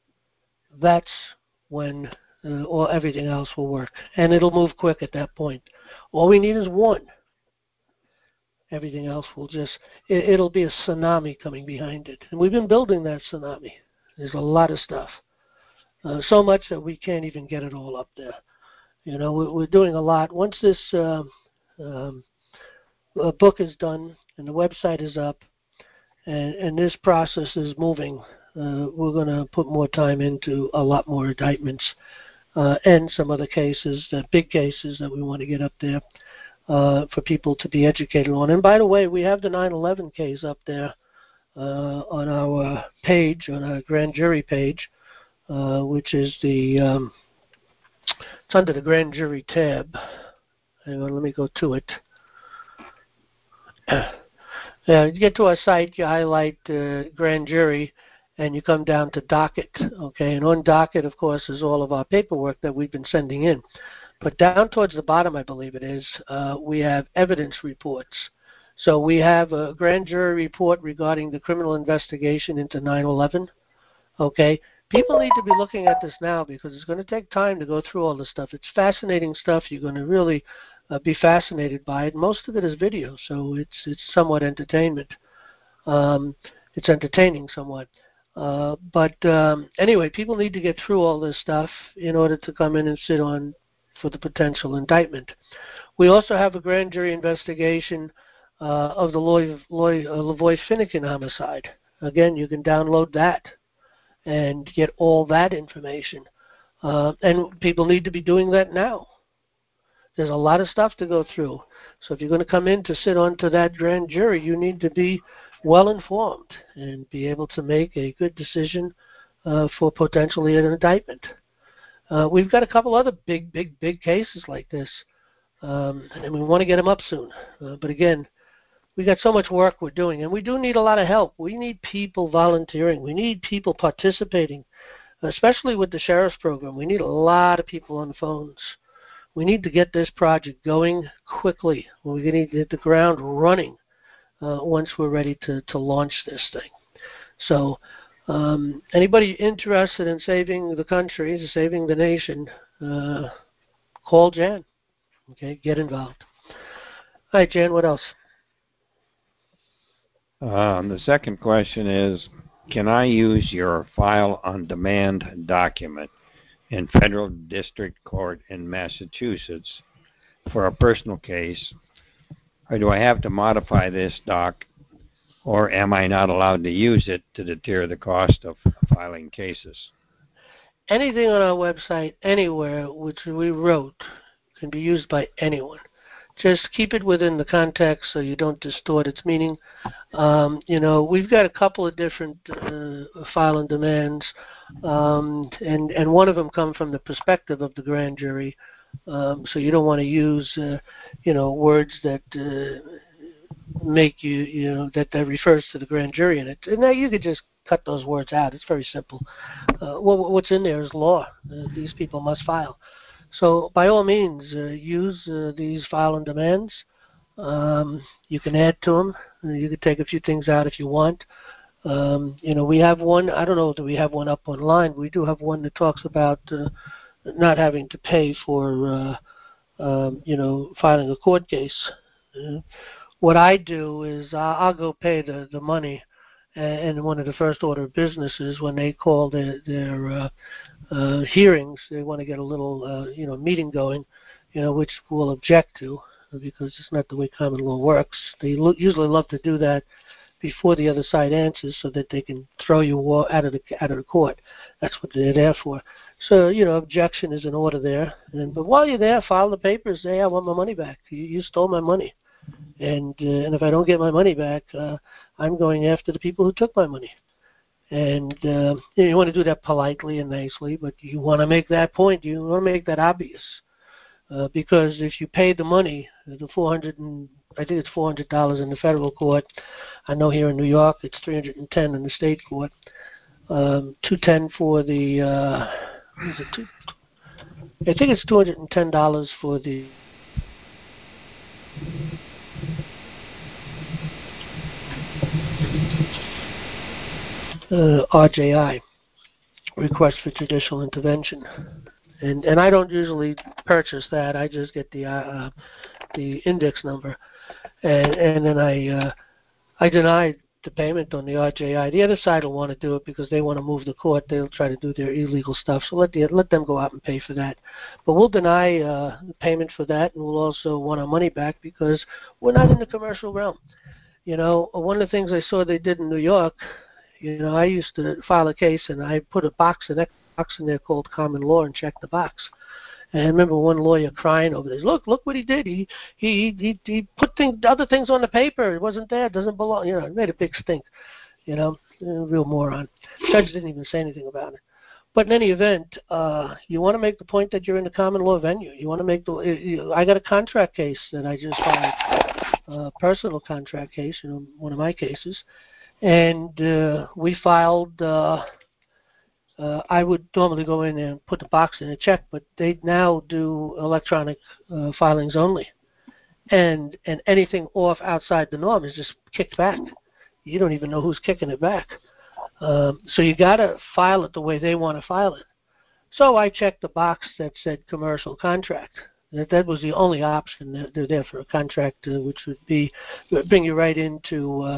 that's when uh, all everything else will work, and it'll move quick at that point. All we need is one. Everything else will just, it, it'll be a tsunami coming behind it. And we've been building that tsunami. There's a lot of stuff. Uh, so much that we can't even get it all up there. You know, we're, we're doing a lot. Once this uh, um, uh, book is done and the website is up and, and this process is moving, uh, we're going to put more time into a lot more indictments uh, and some other cases, the big cases that we want to get up there. Uh, for people to be educated on. And by the way, we have the nine eleven case up there uh, on our page, on our grand jury page, uh, which is the, um, it's under the grand jury tab. Hang on, let me go to it. Yeah, you get to our site, you highlight uh, grand jury, and you come down to docket. Okay, and on docket, of course, is all of our paperwork that we've been sending in. But down towards the bottom, I believe it is, uh, we have evidence reports. So we have a grand jury report regarding the criminal investigation into nine eleven. Okay, people need to be looking at this now because it's going to take time to go through all this stuff. It's fascinating stuff. You're going to really uh, be fascinated by it. Most of it is video, so it's it's somewhat entertainment. Um, it's entertaining somewhat. Uh, but um, anyway, people need to get through all this stuff in order to come in and sit on for the potential indictment. We also have a grand jury investigation uh, of the Loy, Loy, uh, Lavoy Finnegan homicide. Again, you can download that and get all that information. Uh, and people need to be doing that now. There's a lot of stuff to go through. So if you're going to come in to sit on to that grand jury, you need to be well informed and be able to make a good decision uh, for potentially an indictment. Uh, we've got a couple other big, big, big cases like this, um, and we want to get them up soon. Uh, but again, we got so much work we're doing, and we do need a lot of help. We need people volunteering. We need people participating, especially with the sheriff's program. We need a lot of people on the phones. We need to get this project going quickly. We need to hit the ground running uh, once we're ready to, to launch this thing. So um, anybody interested in saving the country, saving the nation, uh, call Jan. Okay, get involved. All right, Jan, what else? Um, the second question is, can I use your file on demand document in federal district court in Massachusetts for a personal case, or do I have to modify this doc, or am I not allowed to use it to deter the cost of filing cases? Anything on our website, anywhere, which we wrote, can be used by anyone. Just keep it within the context so you don't distort its meaning. Um, you know, we've got a couple of different uh, filing demands, um, and, and one of them come from the perspective of the grand jury. Um, so you don't want to use, uh, you know, words that uh, make you, you know, that, that refers to the grand jury in it. And now you could just cut those words out. It's very simple. Uh, well, what's in there is law. Uh, these people must file. So by all means, uh, use uh, these filing demands. Um, you can add to them. You can take a few things out if you want. Um, you know, we have one. I don't know if we have one up online. We do have one that talks about uh, not having to pay for, uh, um, you know, filing a court case. Uh, what I do is I'll, I'll go pay the, the money, and one of the first order of business is when they call their, their uh, uh, hearings, they want to get a little, uh, you know, meeting going, you know, which we'll object to because it's not the way common law works. They lo- usually love to do that before the other side answers so that they can throw you out of the out of the court. That's what they're there for. So, you know, objection is in order there. And but while you're there, file the papers. Say, I want my money back. You, you stole my money. And uh, and if I don't get my money back, uh, I'm going after the people who took my money. And uh, you know, you want to do that politely and nicely, but you want to make that point. You want to make that obvious. Uh, because if you pay the money, the four hundred and I think it's four hundred dollars in the federal court. I know here in New York it's three hundred and ten in the state court. Um, two ten for the. Uh, what is it? Two, I think it's two hundred and ten dollars for the. Uh, R J I, request for judicial intervention, and and I don't usually purchase that. I just get the uh, the index number, and and then I uh, I deny the payment on the R J I. The other side will want to do it because they want to move the court. They'll try to do their illegal stuff. So let the let them go out and pay for that. But we'll deny uh, the payment for that, and we'll also want our money back because we're not in the commercial realm. You know, one of the things I saw they did in New York. You know, I used to file a case and I put a box, an X box in there called common law and check the box. And I remember one lawyer crying over this. Look, look what he did. He he he he put things, other things on the paper. It wasn't there. It doesn't belong. You know, it made a big stink. You know, a real moron. Judge didn't even say anything about it. But in any event, uh, you want to make the point that you're in the common law venue. You want to make the. You, I got a contract case that I just filed, a personal contract case. You know, one of my cases. And uh, we filed, uh, uh, I would normally go in and put the box in a check, but they now do electronic uh, filings only. And and anything off outside the norm is just kicked back. You don't even know who's kicking it back. Um, so you got to file it the way they want to file it. So I checked the box that said commercial contract. That that was the only option. They're, they're there for a contract, uh, which would be bring you right into uh,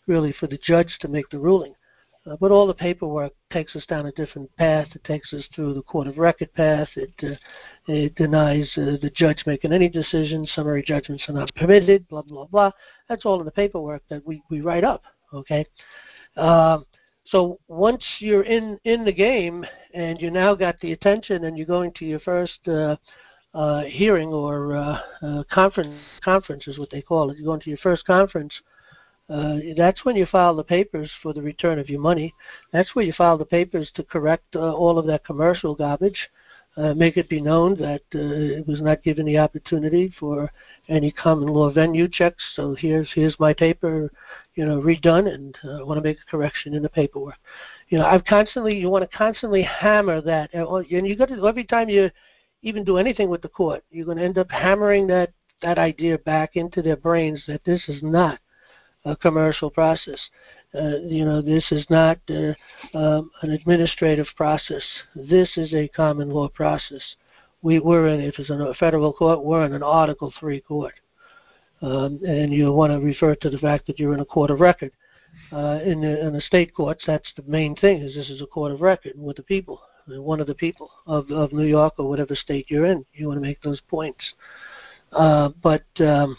really for the judge to make the ruling. Uh, but all the paperwork takes us down a different path. It takes us through the court of record path. It, uh, it denies uh, the judge making any decisions. Summary judgments are not permitted, blah, blah, blah. That's all in the paperwork that we, we write up, okay? Uh, so once you're in, in the game and you now got the attention and you're going to your first uh, uh, hearing or uh, uh, conference, conference is what they call it. You're going to your first conference. Uh, that's when you file the papers for the return of your money. That's where you file the papers to correct uh, all of that commercial garbage, uh, make it be known that uh, it was not given the opportunity for any common law venue checks. So here's here's my paper, you know, redone, and uh, I want to make a correction in the paperwork. You know, I've constantly you want to constantly hammer that, and you got to every time you even do anything with the court, you're going to end up hammering that that idea back into their brains that this is not a commercial process. Uh, you know, this is not uh, um, an administrative process. This is a common law process. We were in, if it's in a federal court, we're in an Article three court. Um, and you want to refer to the fact that you're in a court of record. Uh, in, the, in the state courts, that's the main thing, is this is a court of record with the people, one of the people of, of New York or whatever state you're in. You want to make those points. Uh, but... Um,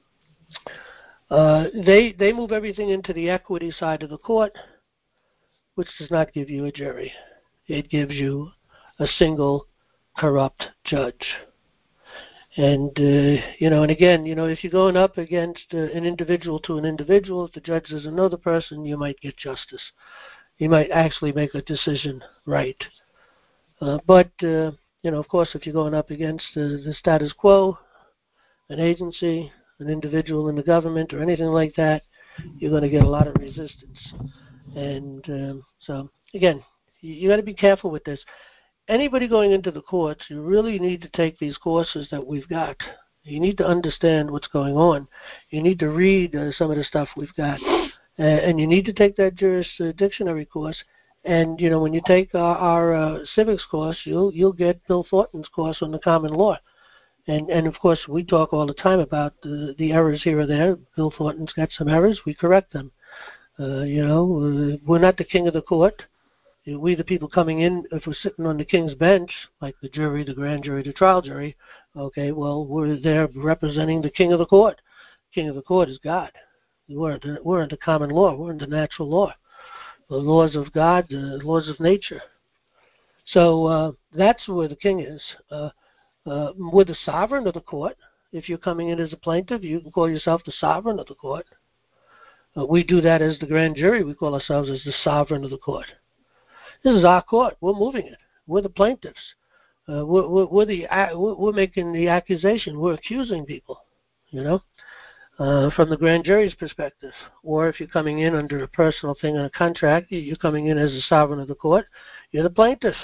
Uh, they they move everything into the equity side of the court, which does not give you a jury. It gives you a single corrupt judge. And, uh, you know, and again, you know, if you're going up against uh, an individual to an individual, if the judge is another person, you might get justice. You might actually make a decision right. Uh, but, uh, you know, of course, if you're going up against uh, the status quo, an agency, an individual in the government or anything like that, you're going to get a lot of resistance. And um, so, again, you, you got to be careful with this. Anybody going into the courts, you really need to take these courses that we've got. You need to understand what's going on. You need to read uh, some of the stuff we've got. Uh, and you need to take that jurisdictionary course. And, you know, when you take our, our uh, civics course, you'll, you'll get Bill Thornton's course on the common law. And, and of course, we talk all the time about the, the errors here or there. Bill Thornton's got some errors. We correct them. Uh, you know, uh, we're not the king of the court. We, the people coming in, if we're sitting on the king's bench, like the jury, the grand jury, the trial jury, okay, well, we're there representing the king of the court. King of the court is God. We're under, we're under common law. We're under natural law. The laws of God, the laws of nature. So uh, that's where the king is. Uh, Uh, we're the sovereign of the court. If you're coming in as a plaintiff, you can call yourself the sovereign of the court. Uh, we do that as the grand jury. We call ourselves as the sovereign of the court. This is our court. We're moving it. We're the plaintiffs. Uh, we're, we're, we're, the, uh, we're making the accusation. We're accusing people, you know, uh, from the grand jury's perspective. Or if you're coming in under a personal thing on a contract, you're coming in as the sovereign of the court. You're the plaintiff.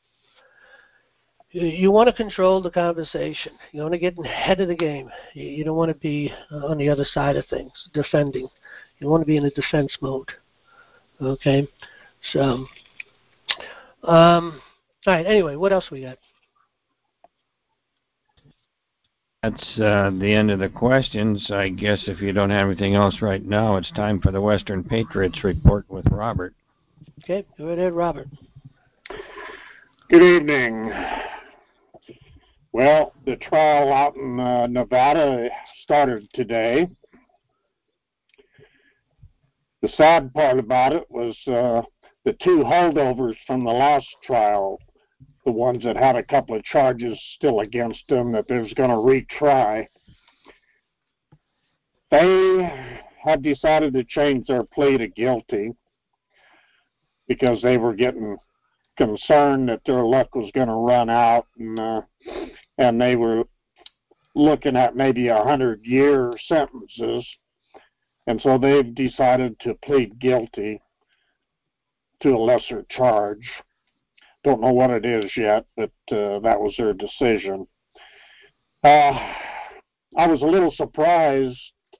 You want to control the conversation. You want to get ahead of the game. You don't want to be on the other side of things, defending. You want to be in a defense mode. Okay? So, um, all right, anyway, what else we got? That's uh, the end of the questions. I guess if you don't have anything else right now, it's time for the Western Patriots Report with Robert. Okay, go right ahead, Robert. Good evening. Well, the trial out in uh, Nevada started today. The sad part about it was uh, the two holdovers from the last trial, the ones that had a couple of charges still against them that they was going to retry. They had decided to change their plea to guilty because they were getting concerned that their luck was going to run out, and uh, and they were looking at maybe a hundred-year sentences, and so they've decided to plead guilty to a lesser charge. Don't know what it is yet, but uh, that was their decision. Uh, I was a little surprised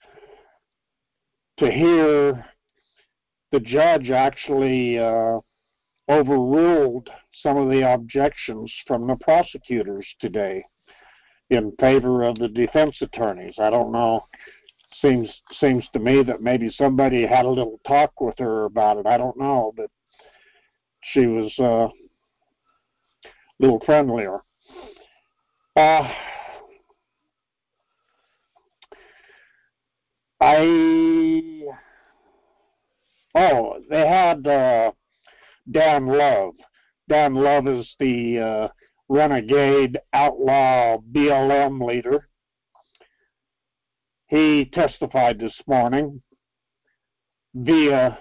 to hear the judge actually uh, overruled some of the objections from the prosecutors today in favor of the defense attorneys. I don't know seems seems to me that maybe somebody had a little talk with her about it. I don't know, but she was uh, a little friendlier. Uh, I oh, they had uh, Dan Love. Dan Love is the uh, renegade outlaw B L M leader. He testified this morning via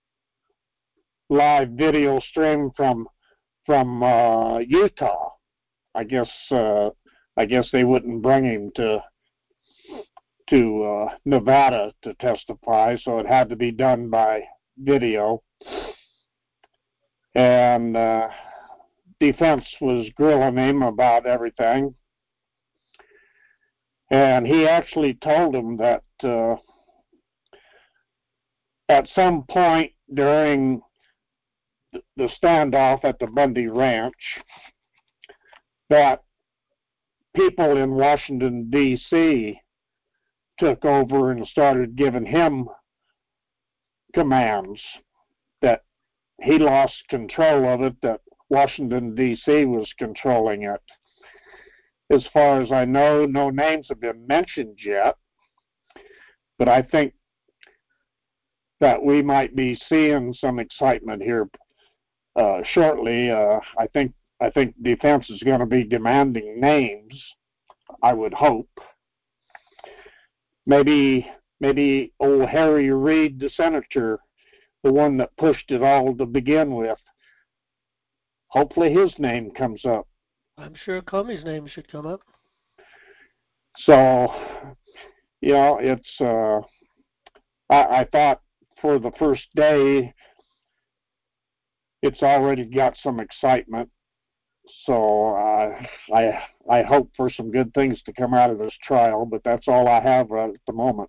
live video stream from from uh, Utah. I guess uh, I guess they wouldn't bring him to to uh, Nevada to testify, so it had to be done by video. And uh, defense was grilling him about everything. And he actually told him that uh, at some point during the standoff at the Bundy Ranch, that people in Washington, D C took over and started giving him commands, that he lost control of it, that Washington, D C was controlling it. As far as I know, no names have been mentioned yet, but I think that we might be seeing some excitement here uh, shortly. Uh, I think I think defense is going to be demanding names, I would hope. Maybe maybe old Harry Reid, the senator, the one that pushed it all to begin with. Hopefully his name comes up. I'm sure Comey's name should come up. So, you know, it's, uh, I, I thought for the first day, it's already got some excitement. So uh, I I hope for some good things to come out of this trial, but that's all I have right at the moment.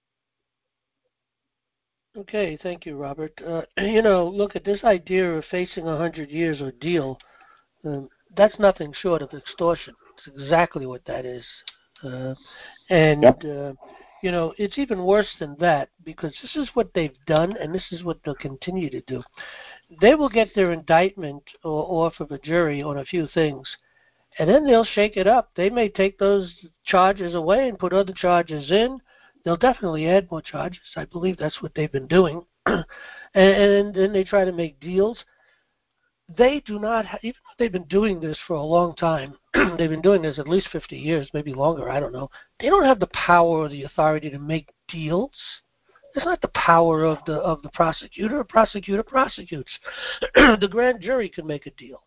Okay, thank you, Robert. Uh, you know, look at this idea of facing a hundred years ordeal. Um, that's nothing short of extortion. It's exactly what that is. Uh, and, Yep. uh, you know, it's even worse than that, because this is what they've done and this is what they'll continue to do. They will get their indictment or off of a jury on a few things, and then they'll shake it up. They may take those charges away and put other charges in. They'll definitely add more charges. I believe that's what they've been doing. and, and then they try to make deals. They do not, ha- even though they've been doing this for a long time, they've been doing this at least fifty years, maybe longer, I don't know. They don't have the power or the authority to make deals. It's not the power of the of the prosecutor. A prosecutor prosecutes. The grand jury can make a deal.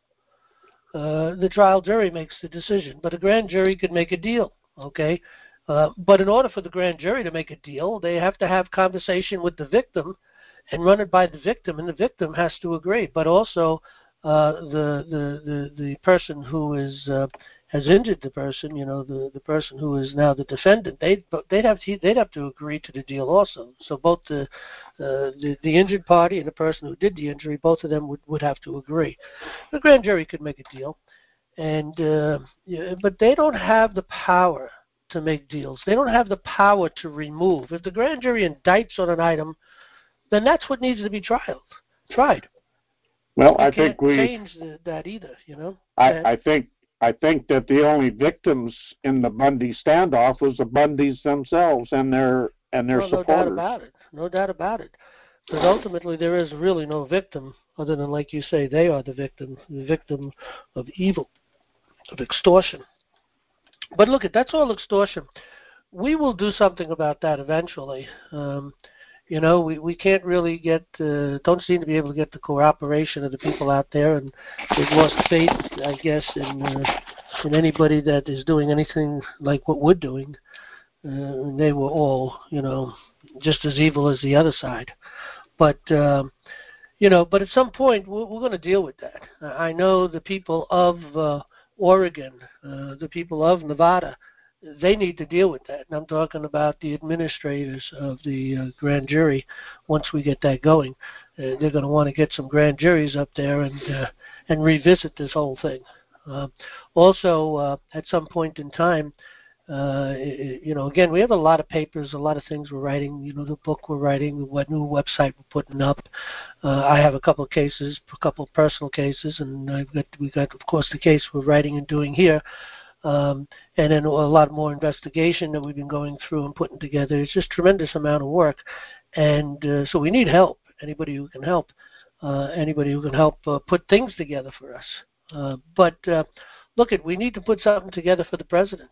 Uh, the trial jury makes the decision, but a grand jury could make a deal, okay? Uh, but in order for the grand jury to make a deal, they have to have conversation with the victim and run it by the victim, and the victim has to agree. But also, uh, the, the the the person who is uh, has injured the person, you know, the, the person who is now the defendant, they'd they'd have to they'd have to agree to the deal also. So both the uh, the, the injured party and the person who did the injury, both of them would, would have to agree. The grand jury could make a deal, and uh, yeah, but they don't have the power to make deals. They don't have the power to remove. If the grand jury indicts on an item, then that's what needs to be tried. Tried. Well, you I can't think we change the, that either. You know. I, I think I think that the only victims in the Bundy standoff was the Bundys themselves and their and their well, no supporters. doubt about it. No doubt about it. Because ultimately, there is really no victim other than, like you say, they are the victim, the victim of evil, of extortion. But look, at that's all extortion. We will do something about that eventually. Um, you know, we, we can't really get, uh, don't seem to be able to get the cooperation of the people out there, and they've lost faith, I guess, in uh, in anybody that is doing anything like what we're doing. Uh, they were all, you know, just as evil as the other side. But, um, you know, but at some point we're, we're going to deal with that. I know the people of uh, Oregon, uh, the people of Nevada, they need to deal with that. And I'm talking about the administrators of the uh, grand jury. Once we get that going, uh, they're going to want to get some grand juries up there and uh, and revisit this whole thing. Uh, also, uh, at some point in time, Uh, you know, again, we have a lot of papers, a lot of things we're writing. You know, the book we're writing, what new website we're putting up. Uh, I have a couple of cases, a couple of personal cases, and I've got we got, of course, the case we're writing and doing here, um, and then a lot more investigation that we've been going through and putting together. It's just a tremendous amount of work, and uh, so we need help. Anybody who can help, uh, anybody who can help uh, put things together for us. Uh, but uh, look, at we need to put something together for the president.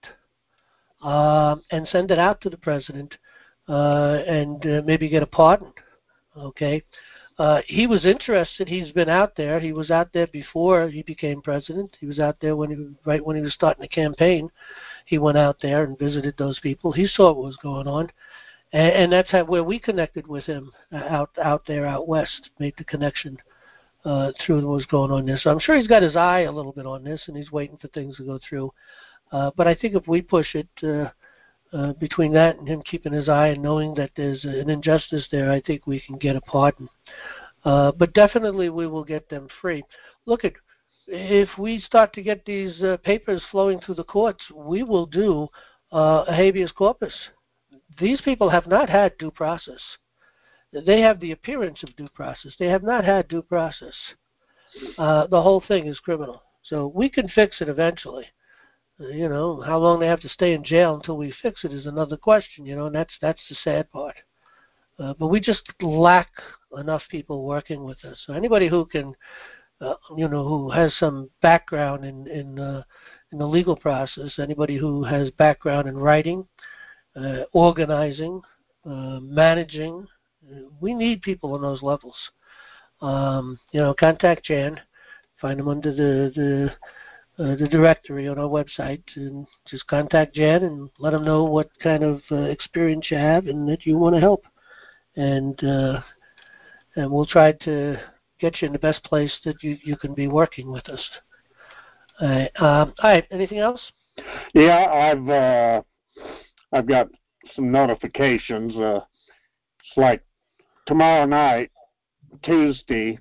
Uh, and send it out to the president uh, and uh, maybe get a pardon. Okay, uh, he was interested. He's been out there. He was out there before he became president. He was out there when he right when he was starting the campaign. He went out there and visited those people. He saw what was going on, and, and that's how, where we connected with him uh, out out there out west. Made the connection uh, through what was going on there. So I'm sure he's got his eye a little bit on this, and he's waiting for things to go through. Uh, but I think if we push it uh, uh, between that and him keeping his eye and knowing that there's an injustice there, I think we can get a pardon. Uh, but definitely we will get them free. Look, at if we start to get these uh, papers flowing through the courts, we will do uh, a habeas corpus. These people have not had due process. They have the appearance of due process. They have not had due process. Uh, the whole thing is criminal. So we can fix it eventually. You know, how long they have to stay in jail until we fix it is another question, you know, and that's that's the sad part. Uh, but we just lack enough people working with us. So anybody who can, uh, you know, who has some background in in, uh, in the legal process, anybody who has background in writing, uh, organizing, uh, managing, uh, we need people on those levels. Um, you know, contact Jan, find them under the the Uh, the directory on our website, and just contact Jan and let them know what kind of uh, experience you have and that you want to help. And uh, and we'll try to get you in the best place that you, you can be working with us. All right. Um, all right. Anything else? Yeah, I've uh, I've got some notifications. Uh, it's like tomorrow night, Tuesday,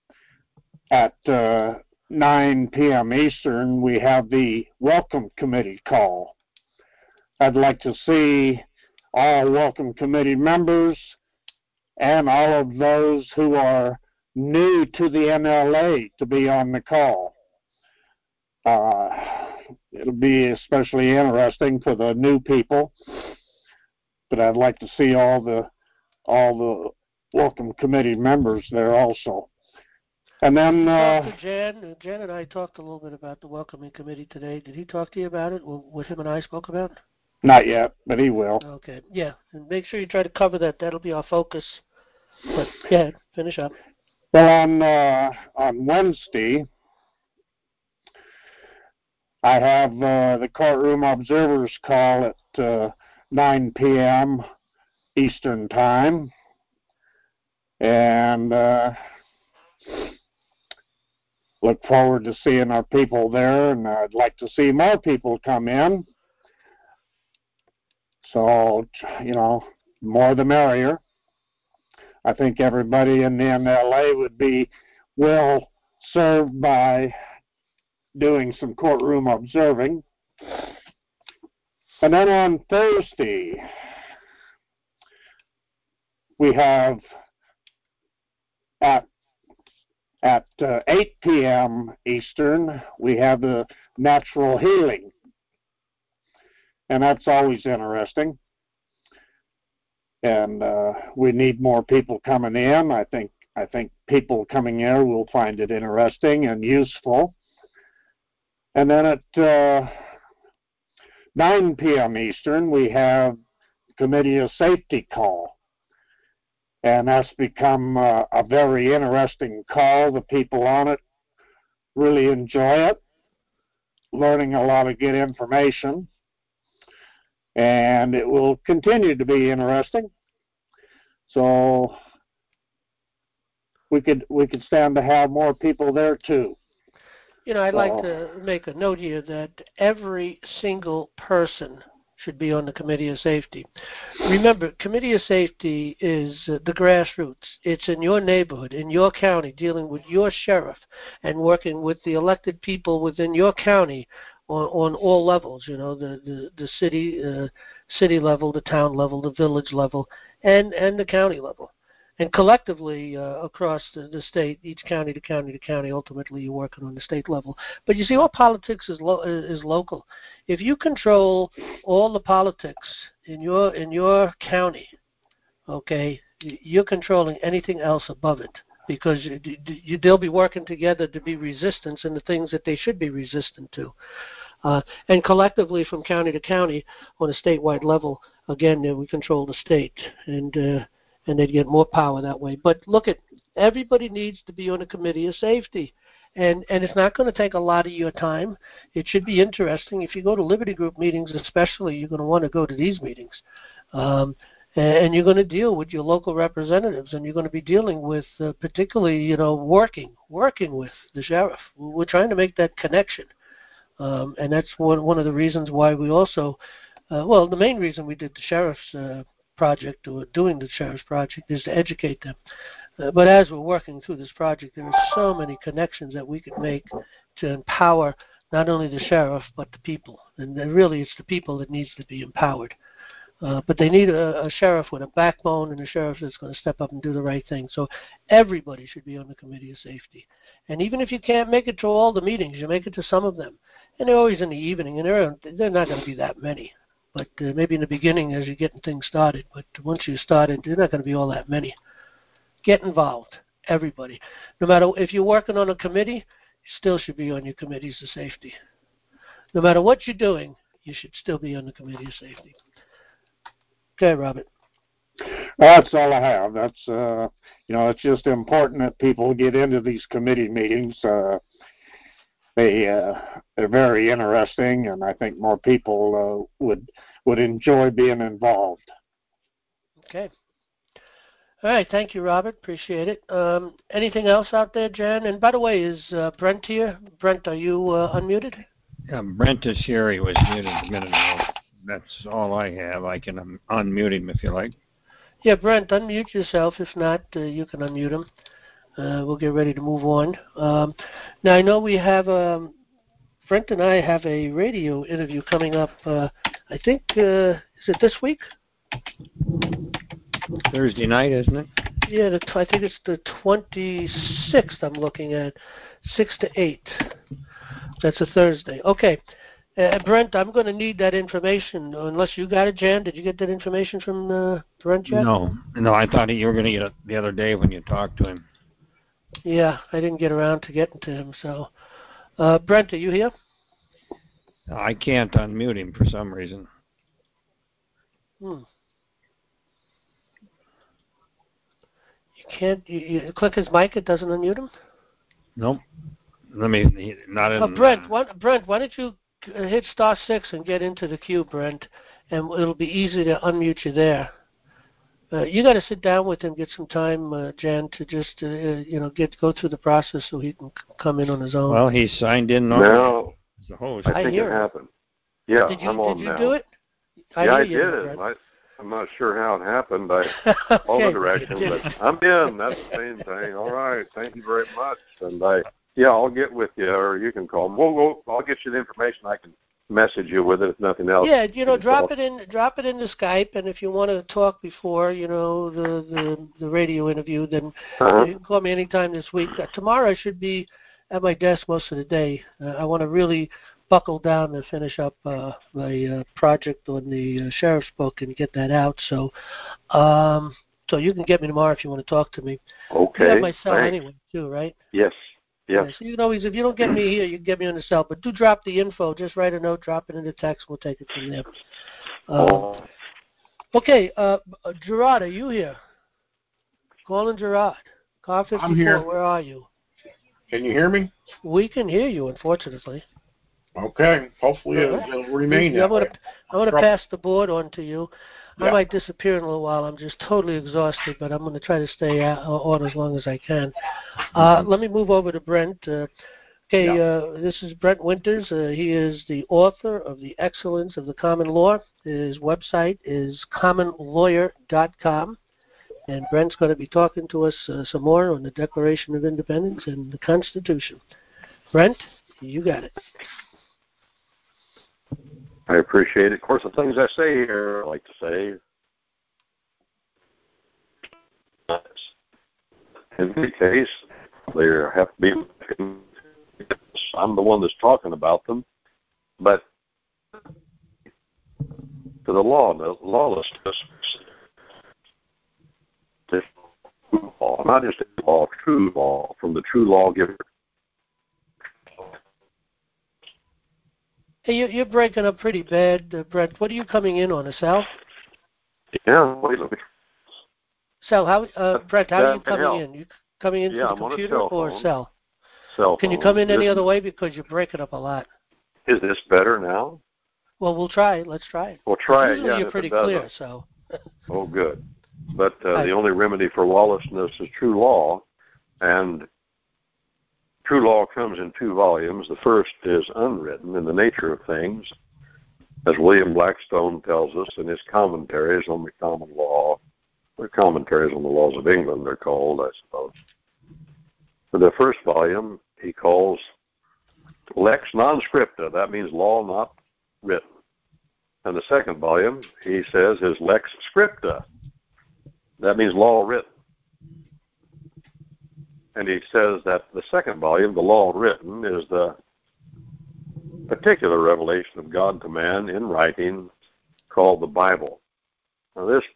at uh, nine p.m. Eastern, we have the Welcome Committee call. I'd like to see all Welcome Committee members and all of those who are new to the N L A to be on the call. Uh, it'll be especially interesting for the new people, but I'd like to see all the all the Welcome Committee members there also. And then uh, talked to Jan. Jan and I talked a little bit about the welcoming committee today. Did he talk to you about it? What him and I spoke about? Not yet, but he will. Okay. Yeah, and make sure you try to cover that. That'll be our focus. But yeah, finish up. Well, on uh, on Wednesday, I have uh, the courtroom observers call at uh, nine p.m. Eastern time, and uh, look forward to seeing our people there, and I'd like to see more people come in. So, you know, more the merrier. I think everybody in the N L A would be well served by doing some courtroom observing. And then on Thursday, we have at At uh, eight p.m. Eastern, we have the natural healing, and that's always interesting. And uh, we need more people coming in. I think I think people coming in will find it interesting and useful. And then at uh, nine p.m. Eastern, we have Committee of Safety call. And that's become uh, a very interesting call. The people on it really enjoy it, learning a lot of good information, and it will continue to be interesting. So we could we could stand to have more people there too. You know, I'd so, like to make a note here that every single person should be on the Committee of Safety. Remember, Committee of Safety is uh, the grassroots. It's in your neighborhood, in your county, dealing with your sheriff and working with the elected people within your county on, on all levels, you know, the, the, the city, uh, city level, the town level, the village level, and, and the county level. And collectively, uh, across the, the state, each county to county to county, ultimately you're working on the state level. But you see, all politics is, lo- is local. If you control all the politics in your in your county, okay, you're controlling anything else above it, because you, you, they'll be working together to be resistance in the things that they should be resistant to. Uh, and collectively, from county to county, on a statewide level, again, uh, we control the state, and uh, and they'd get more power that way. But look, at everybody needs to be on a committee of safety, and and it's not going to take a lot of your time. It should be interesting. If you go to Liberty Group meetings, especially, you're going to want to go to these meetings, um, and you're going to deal with your local representatives, and you're going to be dealing with, uh, particularly, you know, working working with the sheriff. We're trying to make that connection, um, and that's one one of the reasons why we also, uh, well, the main reason we did the sheriff's uh, project, or doing the sheriff's project, is to educate them. Uh, but as we're working through this project, there are so many connections that we could make to empower not only the sheriff but the people. And then really, it's the people that needs to be empowered. Uh, but they need a, a sheriff with a backbone, and a sheriff that's going to step up and do the right thing. So everybody should be on the Committee of Safety. And even if you can't make it to all the meetings, you make it to some of them. And they're always in the evening, and they're, they're not going to be that many. But uh, maybe in the beginning as you're getting things started. But once you started, they're not going to be all that many. Get involved, everybody. No matter if you're working on a committee, you still should be on your committees of safety. No matter what you're doing, you should still be on the Committee of Safety. Okay, Robert. That's all I have. That's, uh, you know, it's just important that people get into these committee meetings. Uh, they, uh, they're very interesting, and I think more people uh, would would enjoy being involved. Okay. All right. Thank you, Robert. Appreciate it. Um, anything else out there, Jan? And by the way, is uh, Brent here? Brent, are you uh, unmuted? Yeah, Brent is here. He was muted a minute ago. That's all I have. I can um, unmute him if you like. Yeah, Brent, unmute yourself. If not, uh, you can unmute him. Uh, we'll get ready to move on. Um, now, I know we have, um, Brent and I have a radio interview coming up, uh, I think, uh, is it this week? Thursday night, isn't it? Yeah, the, I think it's the twenty-sixth I'm looking at, six to eight. That's a Thursday. Okay. Uh, Brent, I'm going to need that information, unless you got it, Jan. Did you get that information from uh, Brent yet? No. No, I thought you were going to get it the other day when you talked to him. Yeah, I didn't get around to getting to him. So, uh, Brent, are you here? I can't unmute him for some reason. Hmm. You can't. You, you click his mic; it doesn't unmute him. Nope. Let me. Not in. Oh, Brent, uh, why, Brent, why don't you hit star six and get into the queue, Brent, and it'll be easy to unmute you there. Uh, you got to sit down with him, get some time, uh, Jan, to just uh, you know get go through the process so he can c- come in on his own. Well, he's signed in now. as the host. I I think hear it him. happened. Yeah, Did you I'm on did you now. do it? I yeah, hear I you, did. Brent. I, I'm not sure how it happened. I okay, all the you directions, did. but I'm in. That's the main thing. All right, thank you very much. And I, yeah, I'll get with you, or you can call me. We'll, we'll, I'll get you the information. I can message you with it if nothing else. Yeah, you know, You can drop call. it in, drop it into Skype, and if you want to talk before, you know, the the, the radio interview, then Uh-huh. you can call me anytime this week. Uh, tomorrow I should be at my desk most of the day. Uh, I want to really buckle down and finish up uh, my uh, project on the uh, sheriff's book and get that out. So, um, so you can get me tomorrow if you want to talk to me. Okay. You have my cell thanks. anyway, too, right? Yes. Yes. Yeah, so you can always, if you don't get me here, you can get me on the cell. But do drop the info. Just write a note, drop it in the text. We'll take it from there. Um, Oh. okay, uh, Gerard, are you here? Colin Gerard. Car fifty-four, I'm here. where are you? Can you hear me? We can hear you, unfortunately. Okay. Hopefully it'll, Uh-huh. it'll remain Yeah, that I'm gonna, way. I'm going to pass the board on to you. I Yeah. might disappear in a little while. I'm just totally exhausted, but I'm going to try to stay out, on as long as I can. Uh, let me move over to Brent. Uh, okay, Yeah. uh, this is Brent Winters. Uh, he is the author of The Excellence of the Common Law. His website is common lawyer dot com. And Brent's going to be talking to us uh, some more on the Declaration of Independence and the Constitution. Brent, you got it. I appreciate it. Of course, the things I say here, I like to say, in any case, there have to be, I'm the one that's talking about them, but to the law, the lawlessness, this law, not just the law, true law, from the true lawgiver. Hey, you, you're breaking up pretty bad, uh, Brett. What are you coming in on, a cell? Yeah, wait a minute. Cell, how, uh, Brett, how are you coming help. in? You coming into Yeah, the I'm on a computer cell or phone. cell? Cell Can you phone. come in any This- other way because you're breaking up a lot? Is this better now? Well, we'll try it. Let's try it. We'll try it, Usually yeah, you're if pretty it doesn't. clear, so. Oh, good. But uh, Hi. the only remedy for lawlessness is true law, and true law comes in two volumes. The first is unwritten, in the nature of things, as William Blackstone tells us in his commentaries on the common law, or commentaries on the laws of England, they're called, I suppose. For the first volume, he calls lex non scripta. That means law not written. And the second volume, he says, is lex scripta. That means law written. And he says that the second volume, the law written, is the particular revelation of God to man in writing called the Bible. Now, this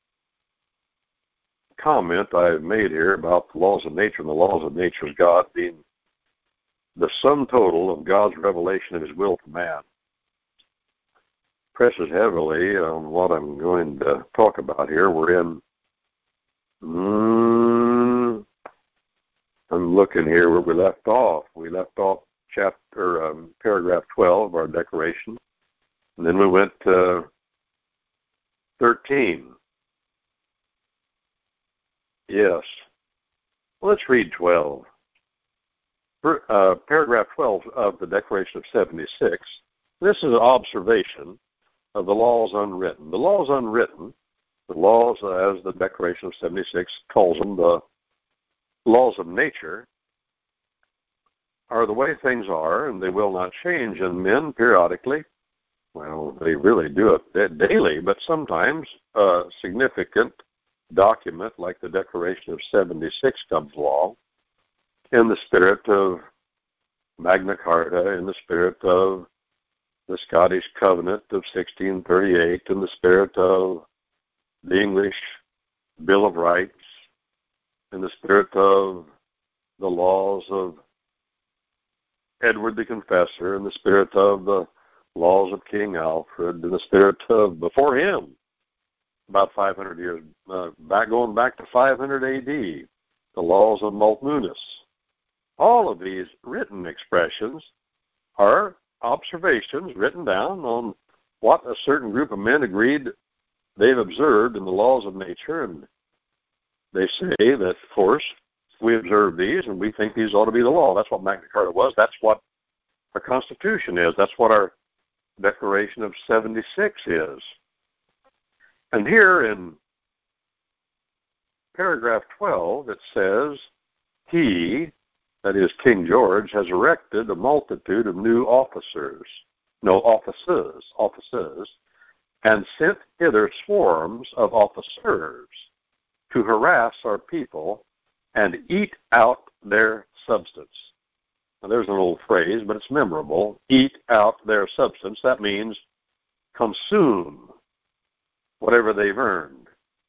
comment I've made here about the laws of nature and the laws of nature of God being the sum total of God's revelation of his will to man presses heavily on what I'm going to talk about here. We're in, mm, I'm looking here where we left off. We left off chapter, um, paragraph twelve of our declaration, and then we went to thirteen. Yes. Well, let's read twelve. Per, uh, paragraph twelve of the Declaration of seventy-six. This is an observation of the laws unwritten. The laws unwritten, the laws, uh, as the Declaration of seventy-six calls them, the laws of nature, are the way things are, and they will not change. And men periodically, well, they really do it daily, but sometimes a significant document like the Declaration of seventy-six comes along in the spirit of Magna Carta, in the spirit of the Scottish Covenant of sixteen thirty-eight, in the spirit of the English Bill of Rights, in the spirit of the laws of Edward the Confessor, in the spirit of the laws of King Alfred, in the spirit of, before him, about five hundred years, uh, back going back to five hundred A D, the laws of Maltmunus. All of these written expressions are observations written down on what a certain group of men agreed they've observed in the laws of nature, and they say that, of course, we observe these and we think these ought to be the law. That's what Magna Carta was. That's what our Constitution is. That's what our Declaration of seventy-six is. And here in paragraph twelve, it says, he, that is King George, has erected a multitude of new officers, no, offices, offices, and sent hither swarms of officers to harass our people and eat out their substance. Now, there's an old phrase, but it's memorable. Eat out their substance. That means consume whatever they've earned.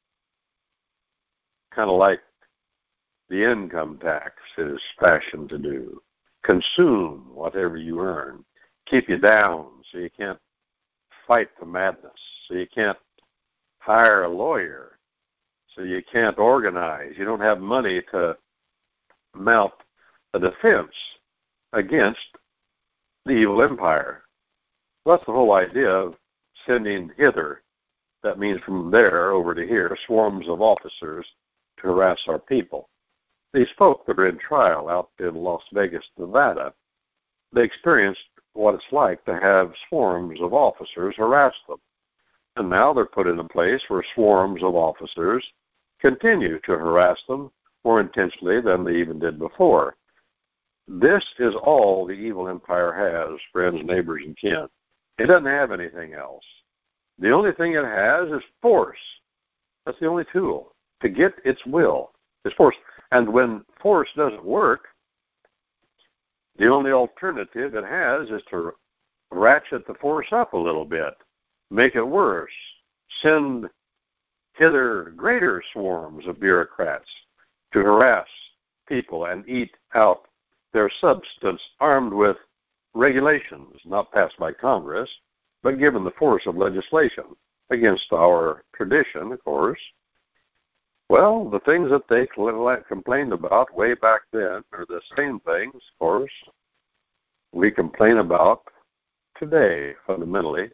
Kind of like the income tax is fashioned to do. Consume whatever you earn. Keep you down so you can't fight the madness, so you can't hire a lawyer, so you can't organize. You don't have money to mount a defense against the evil empire. That's the whole idea of sending hither. That means from there over to here, swarms of officers to harass our people. These folk that are in trial out in Las Vegas, Nevada, they experienced what it's like to have swarms of officers harass them. And now they're put in a place where swarms of officers continue to harass them more intensely than they even did before. This is all the evil empire has, friends, neighbors, and kin. It doesn't have anything else. The only thing it has is force. That's the only tool to get its will. It's force. And when force doesn't work, the only alternative it has is to ratchet the force up a little bit, make it worse, send hither greater swarms of bureaucrats to harass people and eat out their substance, armed with regulations not passed by Congress, but given the force of legislation against our tradition, of course. Well, the things that they complained about way back then are the same things, of course, we complain about today, fundamentally.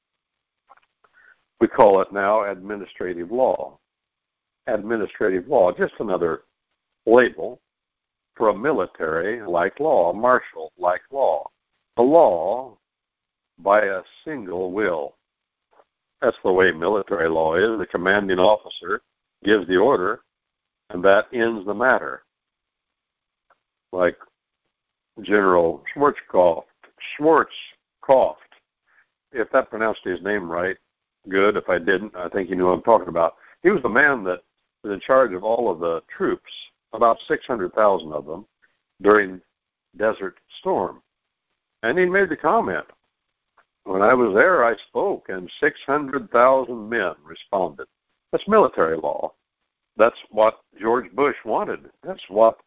We call it now administrative law. Administrative law, just another label for a military-like law, a martial-like law. A law by a single will. That's the way military law is. The commanding officer gives the order, and that ends the matter. Like General Schwarzkopf, Schwarzkopf, if that pronounced his name right, good. If I didn't, I think you knew what I'm talking about. He was the man that was in charge of all of the troops, about six hundred thousand of them, during Desert Storm. And he made the comment, when I was there, I spoke, and six hundred thousand men responded. That's military law. That's what George Bush wanted. That's what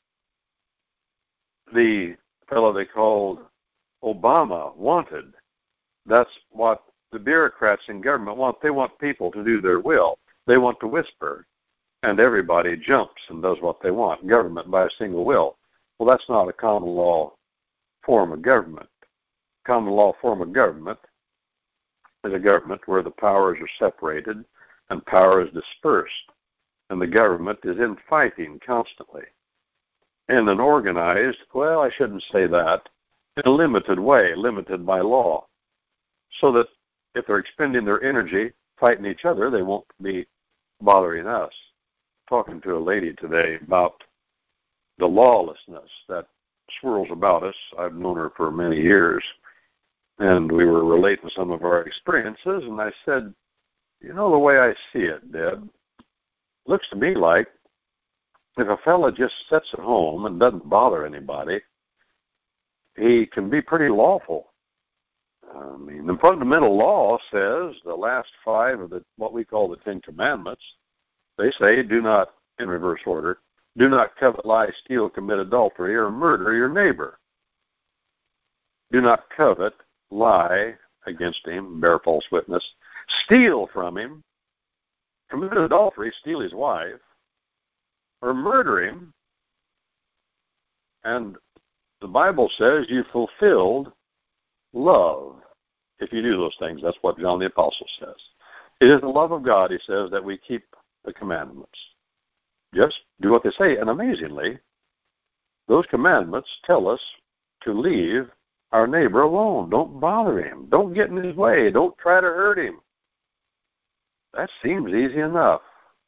the fellow they called Obama wanted. That's what the bureaucrats in government want. They want people to do their will. They want to whisper, and everybody jumps and does what they want. Government by a single will. Well, that's not a common law form of government. Common law form of government is a government where the powers are separated and power is dispersed, and the government is in fighting constantly. In an organized, well, I shouldn't say that, in a limited way, limited by law, so that if they're expending their energy fighting each other, they won't be bothering us. Talking to a lady today about the lawlessness that swirls about us. I've known her for many years, and we were relating some of our experiences, and I said, you know, the way I see it, Deb, looks to me like if a fella just sits at home and doesn't bother anybody, he can be pretty lawful. I mean, the fundamental law says the last five of the what we call the Ten Commandments, they say, do not, in reverse order, do not covet, lie, steal, commit adultery, or murder your neighbor. Do not covet, lie against him, bear false witness, steal from him, commit adultery, steal his wife, or murder him. And the Bible says you fulfilled love if you do those things. That's what John the Apostle says. It is the love of God, he says, that we keep the commandments. Just do what they say. And amazingly, those commandments tell us to leave our neighbor alone. Don't bother him. Don't get in his way. Don't try to hurt him. That seems easy enough.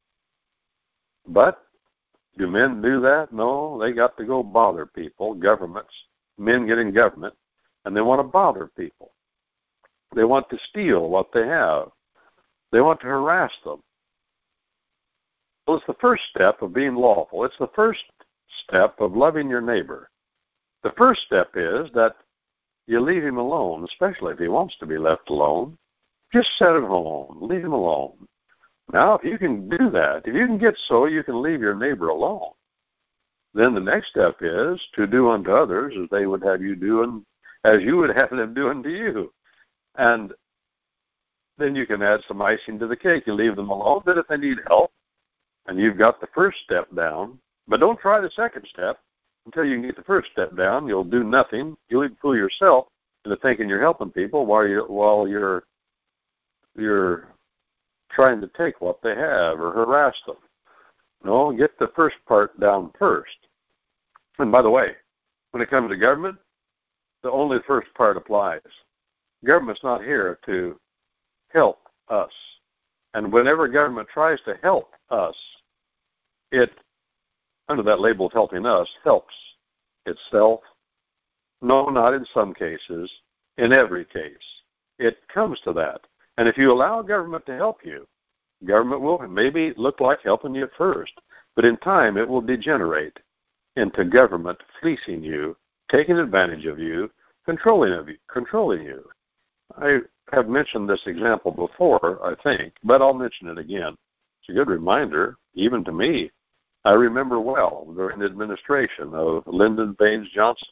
But do men do that? No, they got to go bother people, governments. Men get in government, and they want to bother people. They want to steal what they have. They want to harass them. Well, it's the first step of being lawful. It's the first step of loving your neighbor. The first step is that you leave him alone, especially if he wants to be left alone. Just set him home. Leave him alone. Now, if you can do that, if you can get so you can leave your neighbor alone, then the next step is to do unto others as they would have you do, and as you would have them do unto you. And then you can add some icing to the cake. You leave them alone, but if they need help, and you've got the first step down, but don't try the second step until you can get the first step down. You'll do nothing. You'll even fool yourself into thinking you're helping people while you while you're you're trying to take what they have or harass them. No, get the first part down first. And by the way, when it comes to government, the only first part applies. Government's not here to help us. And whenever government tries to help us, it, under that label of helping us, helps itself. No, not in some cases, in every case. it comes to that. And if you allow government to help you, government will maybe look like helping you at first, but in time it will degenerate into government fleecing you, taking advantage of you, controlling of you, controlling you. I have mentioned this example before, I think, but I'll mention it again. It's a good reminder, even to me. I remember well during the administration of Lyndon Baines Johnson.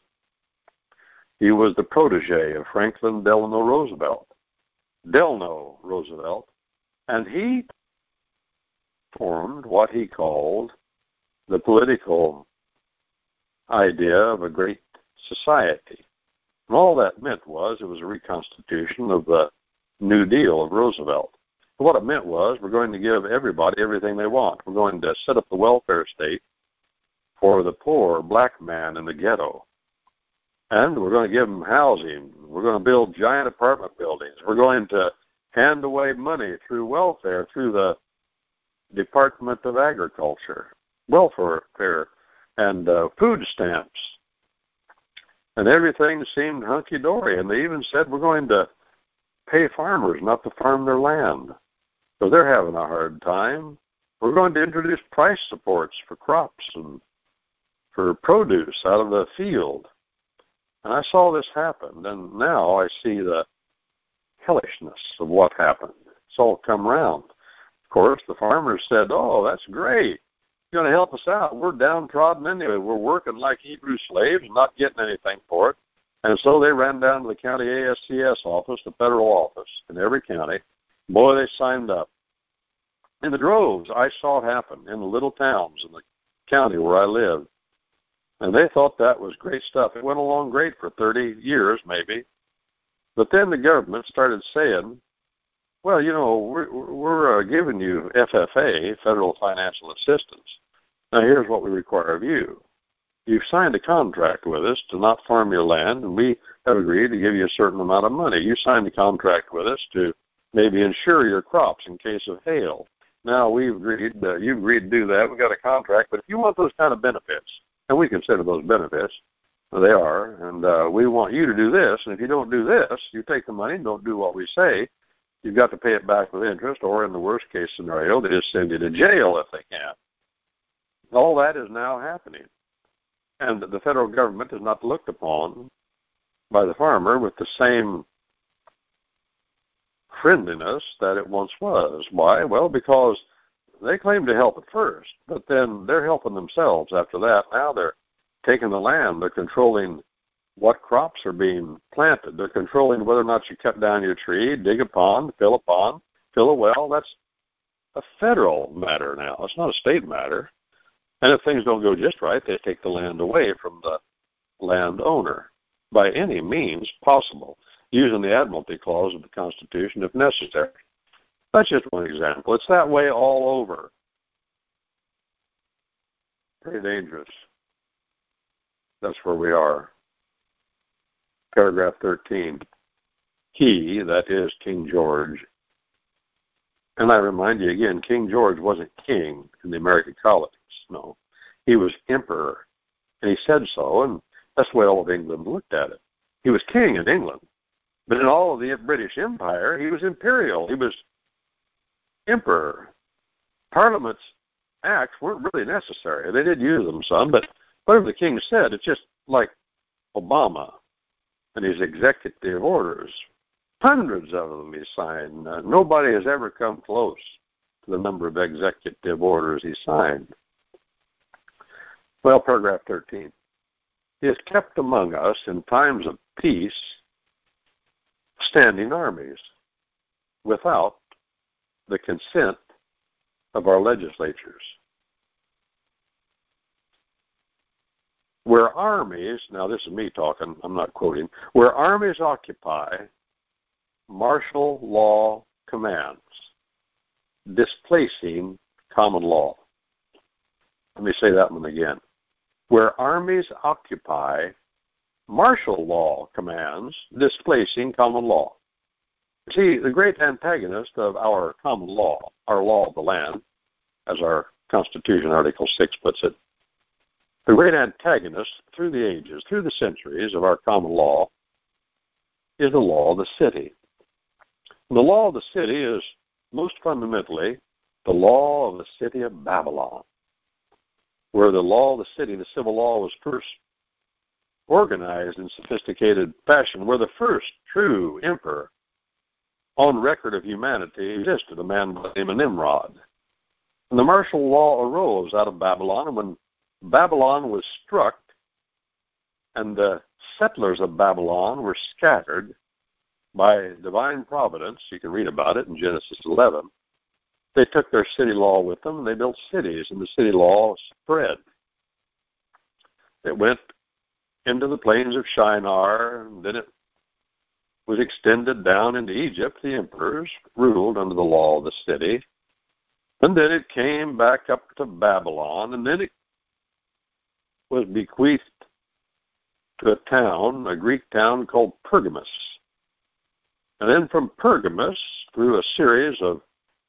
He was the protege of Franklin Delano Roosevelt, Delano Roosevelt, and he formed what he called the political idea of a great society. And all that meant was it was a reconstitution of the New Deal of Roosevelt. But what it meant was we're going to give everybody everything they want. We're going to set up the welfare state for the poor black man in the ghetto. And we're going to give them housing. We're going to build giant apartment buildings. We're going to hand away money through welfare, through the Department of Agriculture, welfare, and uh, food stamps. And everything seemed hunky-dory. And they even said we're going to pay farmers not to farm their land, because they're having a hard time. We're going to introduce price supports for crops and for produce out of the field. And I saw this happen, and now I see the hellishness of what happened. It's all come around. Of course, the farmers said, oh, that's great. You're going to help us out. We're downtrodden anyway. We're working like Hebrew slaves and not getting anything for it. And so they ran down to the county A S C S office, the federal office in every county. Boy, they signed up. In the droves, I saw it happen in the little towns in the county where I lived. And they thought that was great stuff. It went along great for thirty years, maybe. But then the government started saying, well, you know, we're, we're uh, giving you F F A, Federal Financial Assistance. Now, here's what we require of you. You've signed a contract with us to not farm your land, and we have agreed to give you a certain amount of money. You signed a contract with us to maybe insure your crops in case of hail. Now, we've agreed, uh, you've agreed to do that. We've got a contract, but if you want those kind of benefits, and we consider those benefits, well, they are, and uh, we want you to do this, and if you don't do this, you take the money and don't do what we say, you've got to pay it back with interest, or in the worst case scenario, they just send you to jail if they can. All that is now happening. And the federal government is not looked upon by the farmer with the same friendliness that it once was. Why? Well, because they claim to help at first, but then they're helping themselves after that. Now they're taking the land. They're controlling what crops are being planted. They're controlling whether or not you cut down your tree, dig a pond, fill a pond, fill a well. That's a federal matter now. It's not a state matter. And if things don't go just right, they take the land away from the landowner by any means possible, using the admiralty clause of the Constitution if necessary. That's just one example. It's that way all over. Very dangerous. That's where we are. Paragraph thirteen. He, that is King George, and I remind you again, King George wasn't king in the American colonies. No, he was emperor, and he said so, and that's the way all of England looked at it. He was king in England, but in all of the British Empire, he was imperial. He was emperor. Parliament's acts weren't really necessary. They did use them some, but whatever the king said, it's just like Obama and his executive orders. Hundreds of them he signed. Uh, nobody has ever come close to the number of executive orders he signed. Well, paragraph thirteen. He has kept among us in times of peace standing armies without the consent of our legislatures. Where armies, now this is me talking, I'm not quoting, where armies occupy martial law commands, displacing common law. Let me say that one again. Where armies occupy martial law commands, displacing common law. See, the great antagonist of our common law, our law of the land, as our Constitution, Article six puts it, the great antagonist through the ages, through the centuries of our common law, is the law of the city. The law of the city is most fundamentally the law of the city of Babylon, where the law of the city, the civil law, was first organized in sophisticated fashion, where the first true emperor on record of humanity existed, a man by the name of Nimrod. And the martial law arose out of Babylon, and when Babylon was struck and the settlers of Babylon were scattered by divine providence, you can read about it in Genesis eleven, they took their city law with them, and they built cities, and the city law spread. It went into the plains of Shinar, and then it was extended down into Egypt. The emperors ruled under the law of the city. And then it came back up to Babylon, and then it was bequeathed to a town, a Greek town called Pergamus. And then from Pergamus, through a series of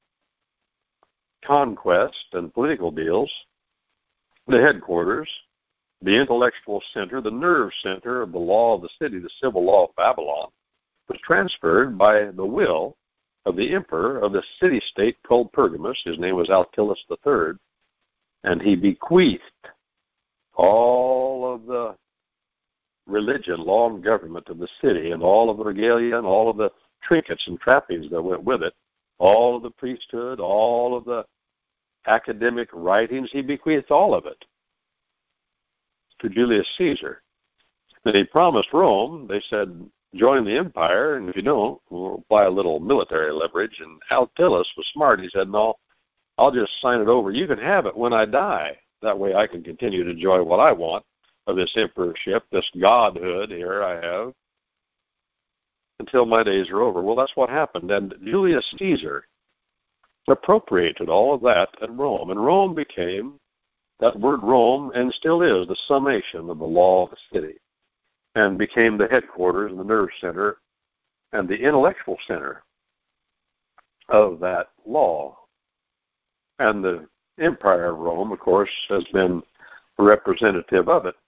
conquest and political deals, the headquarters, the intellectual center, the nerve center of the law of the city, the civil law of Babylon, was transferred by the will of the emperor of the city-state called Pergamus. His name was Attalus the Third, and he bequeathed all of the religion, law, and government of the city, and all of the regalia, and all of the trinkets and trappings that went with it, all of the priesthood, all of the academic writings. He bequeathed all of it to Julius Caesar. And he promised Rome, they said, join the empire, and if you don't, we'll apply a little military leverage. And Attalus was smart. He said, no, I'll just sign it over. You can have it when I die. That way I can continue to enjoy what I want of this emperorship, this godhood here I have, until my days are over. Well, that's what happened. And Julius Caesar appropriated all of that at Rome. And Rome became, that word Rome, and still is, the summation of the law of the city, and became the headquarters and the nerve center and the intellectual center of that law. And the Empire of Rome, of course, has been representative of it.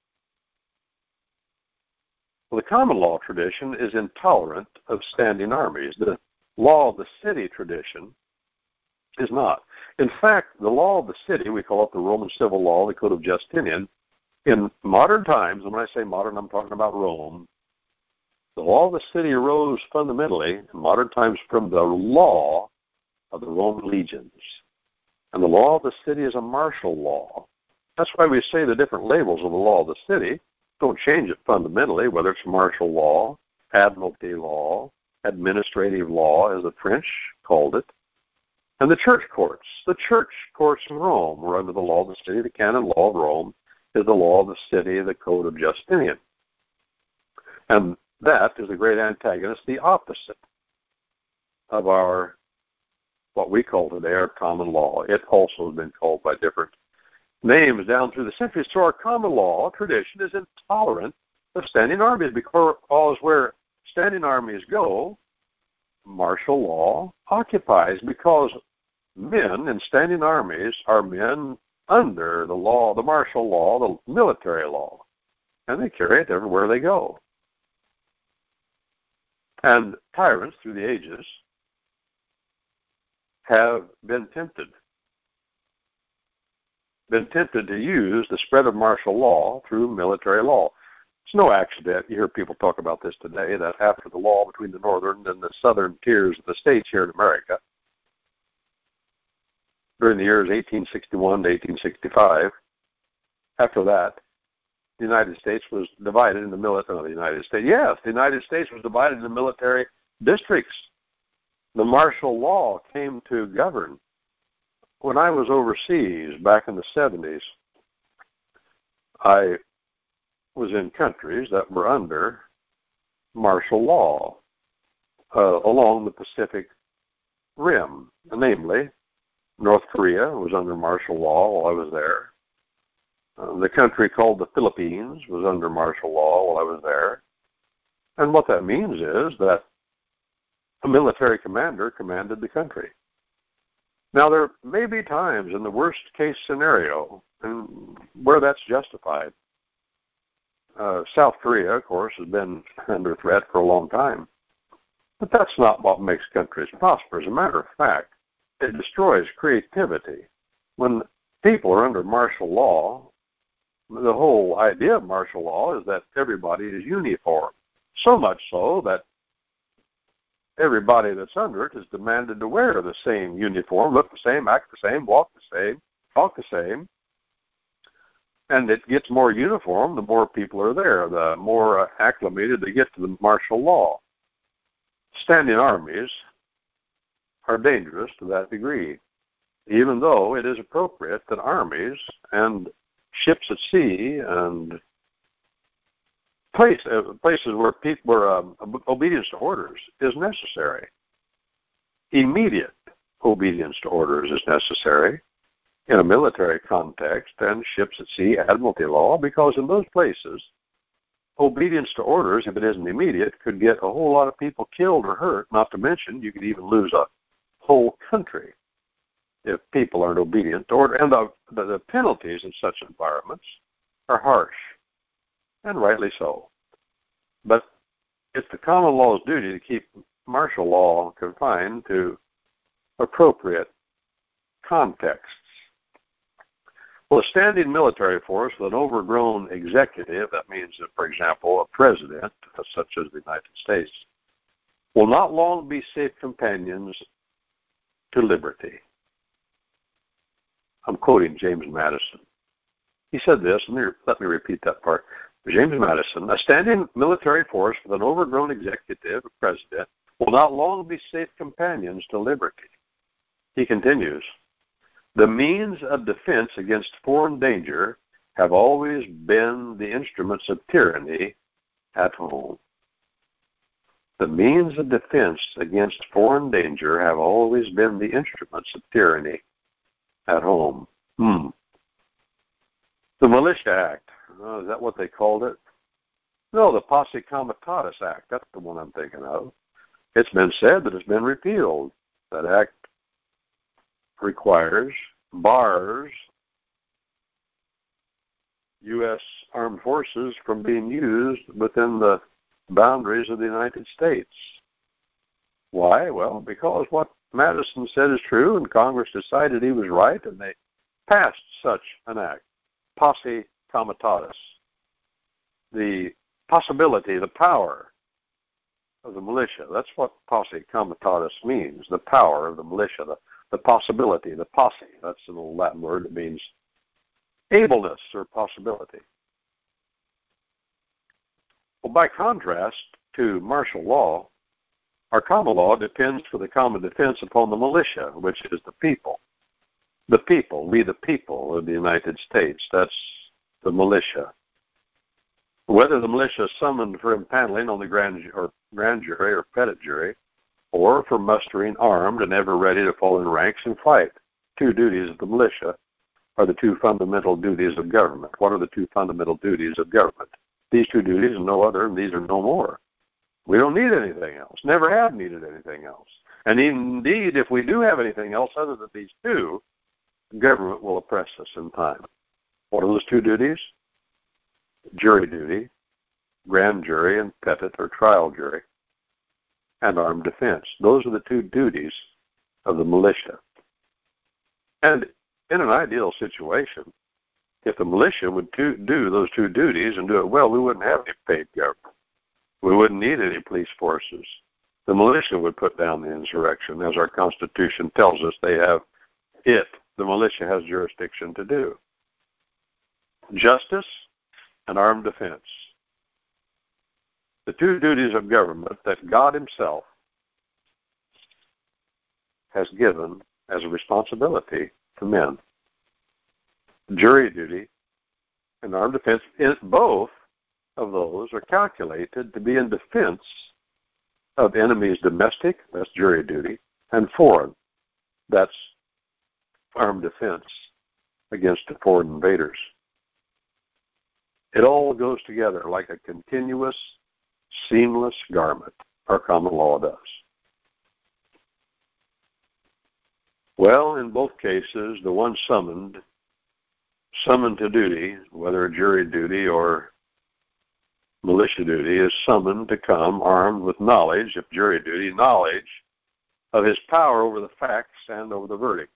Well, the common law tradition is intolerant of standing armies. The law of the city tradition is not. In fact, the law of the city, we call it the Roman civil law, the Code of Justinian. In modern times, and when I say modern, I'm talking about Rome, the law of the city arose fundamentally in modern times from the law of the Roman legions. And the law of the city is a martial law. That's why we say the different labels of the law of the city don't change it fundamentally, whether it's martial law, admiralty law, administrative law, as the French called it, and the church courts. The church courts in Rome were under the law of the city. The canon law of Rome is the law of the city, the Code of Justinian. And that is the great antagonist, the opposite of our, what we call today, our common law. It also has been called by different names down through the centuries. So our common law tradition is intolerant of standing armies, because where standing armies go, martial law occupies, because men in standing armies are men under the law, the martial law, the military law, and they carry it everywhere they go. And tyrants through the ages have been tempted, been tempted to use the spread of martial law through military law. It's no accident, you hear people talk about this today, that after the law between the northern and the southern tiers of the states here in America, during the years eighteen sixty-one to eighteen sixty-five, after that, the United States was divided into military, no, the United States, yes, the United States was divided into military districts. The martial law came to govern. When I was overseas back in the seventies, I was in countries that were under martial law uh, along the Pacific Rim, namely North Korea was under martial law while I was there. Uh, the country called the Philippines was under martial law while I was there. And what that means is that a military commander commanded the country. Now, there may be times in the worst case scenario and where that's justified. Uh, South Korea, of course, has been under threat for a long time. But that's not what makes countries prosper. As a matter of fact, it destroys creativity. When people are under martial law, the whole idea of martial law is that everybody is uniform. So much so that everybody that's under it is demanded to wear the same uniform, look the same, act the same, walk the same, talk the same. And it gets more uniform the more people are there, the more acclimated they get to the martial law. Standing armies are dangerous to that degree, even though it is appropriate that armies and ships at sea and place, uh, places where, people, where um, obedience to orders is necessary. Immediate obedience to orders is necessary in a military context and ships at sea, admiralty law, because in those places, obedience to orders, if it isn't immediate, could get a whole lot of people killed or hurt, not to mention you could even lose a whole country if people aren't obedient to order. And the, the, the penalties in such environments are harsh, and rightly so. But it's the common law's duty to keep martial law confined to appropriate contexts. Well, a standing military force with an overgrown executive, that means that, for example, a president, such as the United States, will not long be safe companions to liberty. I'm quoting James Madison. He said this, let me, let me repeat that part. James Madison, a standing military force with an overgrown executive, a president, will not long be safe companions to liberty. He continues, the means of defense against foreign danger have always been the instruments of tyranny at home. The means of defense against foreign danger have always been the instruments of tyranny at home. Hmm. The Militia Act, oh, is that what they called it? No, the Posse Comitatus Act, that's the one I'm thinking of. It's been said that it's been repealed. That act requires, bars U S armed forces from being used within the boundaries of the United States. Why? Well, because what Madison said is true, and Congress decided he was right, and they passed such an act, Posse Comitatus. The possibility, the power of the militia. That's what Posse Comitatus means, the power of the militia, the The possibility, the posse, that's an old Latin word that means ableness or possibility. Well, by contrast to martial law, our common law depends for the common defense upon the militia, which is the people. The people, we the people of the United States, that's the militia. Whether the militia is summoned for impaneling on the grand, or grand jury or petit jury, or for mustering armed and ever ready to fall in ranks and fight. Two duties of the militia are the two fundamental duties of government. What are the two fundamental duties of government? These two duties and no other, and these are no more. We don't need anything else, never have needed anything else. And indeed, if we do have anything else other than these two, government will oppress us in time. What are those two duties? Jury duty, grand jury, and petit or trial jury, and armed defense. Those are the two duties of the militia. And in an ideal situation, if the militia would do those two duties and do it well, we wouldn't have any paid government. We wouldn't need any police forces. The militia would put down the insurrection, as our Constitution tells us they have it, the militia has jurisdiction to do. Justice and armed defense. The two duties of government that God himself has given as a responsibility to men. Jury duty and armed defense, both of those are calculated to be in defense of enemies domestic, that's jury duty, and foreign, that's armed defense against the foreign invaders. It all goes together like a continuous, seamless garment. Our common law does. Well, in both cases, the one summoned, summoned to duty, whether jury duty or militia duty is summoned to come armed with knowledge, if jury duty, knowledge of his power over the facts and over the verdict.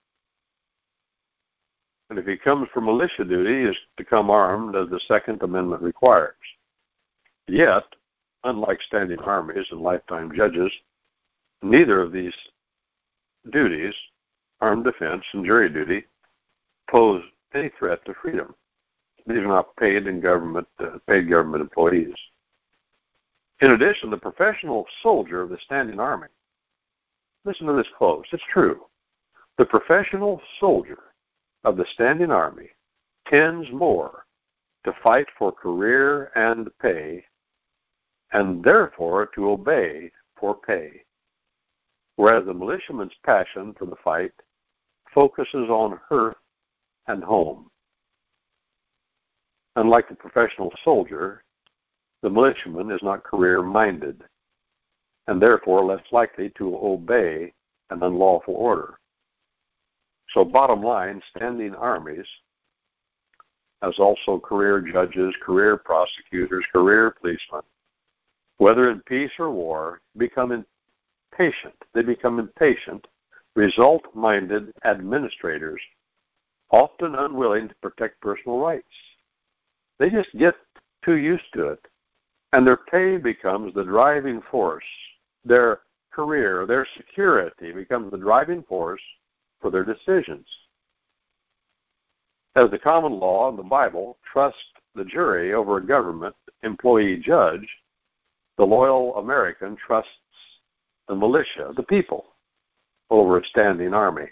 And if he comes for militia duty, he is to come armed as the Second Amendment requires. Yet, unlike standing armies and lifetime judges, neither of these duties, armed defense and jury duty, pose any threat to freedom. These are not paid in government, uh, paid government employees. In addition, the professional soldier of the standing army, listen to this close, it's true. The professional soldier of the standing army tends more to fight for career and pay, and therefore to obey for pay, whereas the militiaman's passion for the fight focuses on hearth and home. Unlike the professional soldier, the militiaman is not career-minded, and therefore less likely to obey an unlawful order. So bottom line, standing armies, as also career judges, career prosecutors, career policemen, whether in peace or war, become impatient. They become impatient, result-minded administrators, often unwilling to protect personal rights. They just get too used to it, and their pay becomes the driving force. Their career, their security becomes the driving force for their decisions. As the common law and the Bible trust the jury over a government employee judge, the loyal American trusts the militia, the people, over a standing army.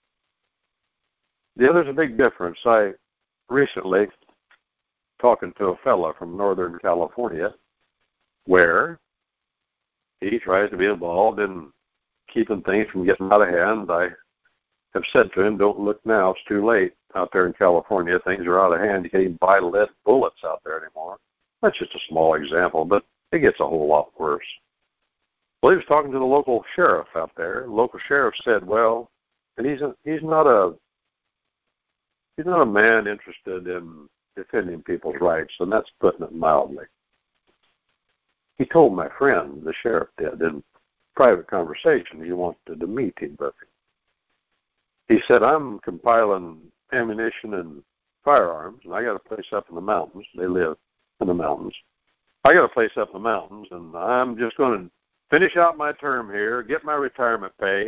The other's a big difference. I recently, talking to a fellow from Northern California, where he tries to be involved in keeping things from getting out of hand. I have said to him, don't look now, it's too late out there in California. Things are out of hand. You can't even buy lead bullets out there anymore. That's just a small example, but it gets a whole lot worse. Well, he was talking to the local sheriff out there. The local sheriff said, well, and he's a, he's not a he's not a man interested in defending people's rights, and that's putting it mildly. He told my friend, the sheriff did, in private conversation, he wanted to meet him with him. He said, I'm compiling ammunition and firearms, and I got a place up in the mountains. They live in the mountains. I got a place up in the mountains, and I'm just going to finish out my term here, get my retirement pay,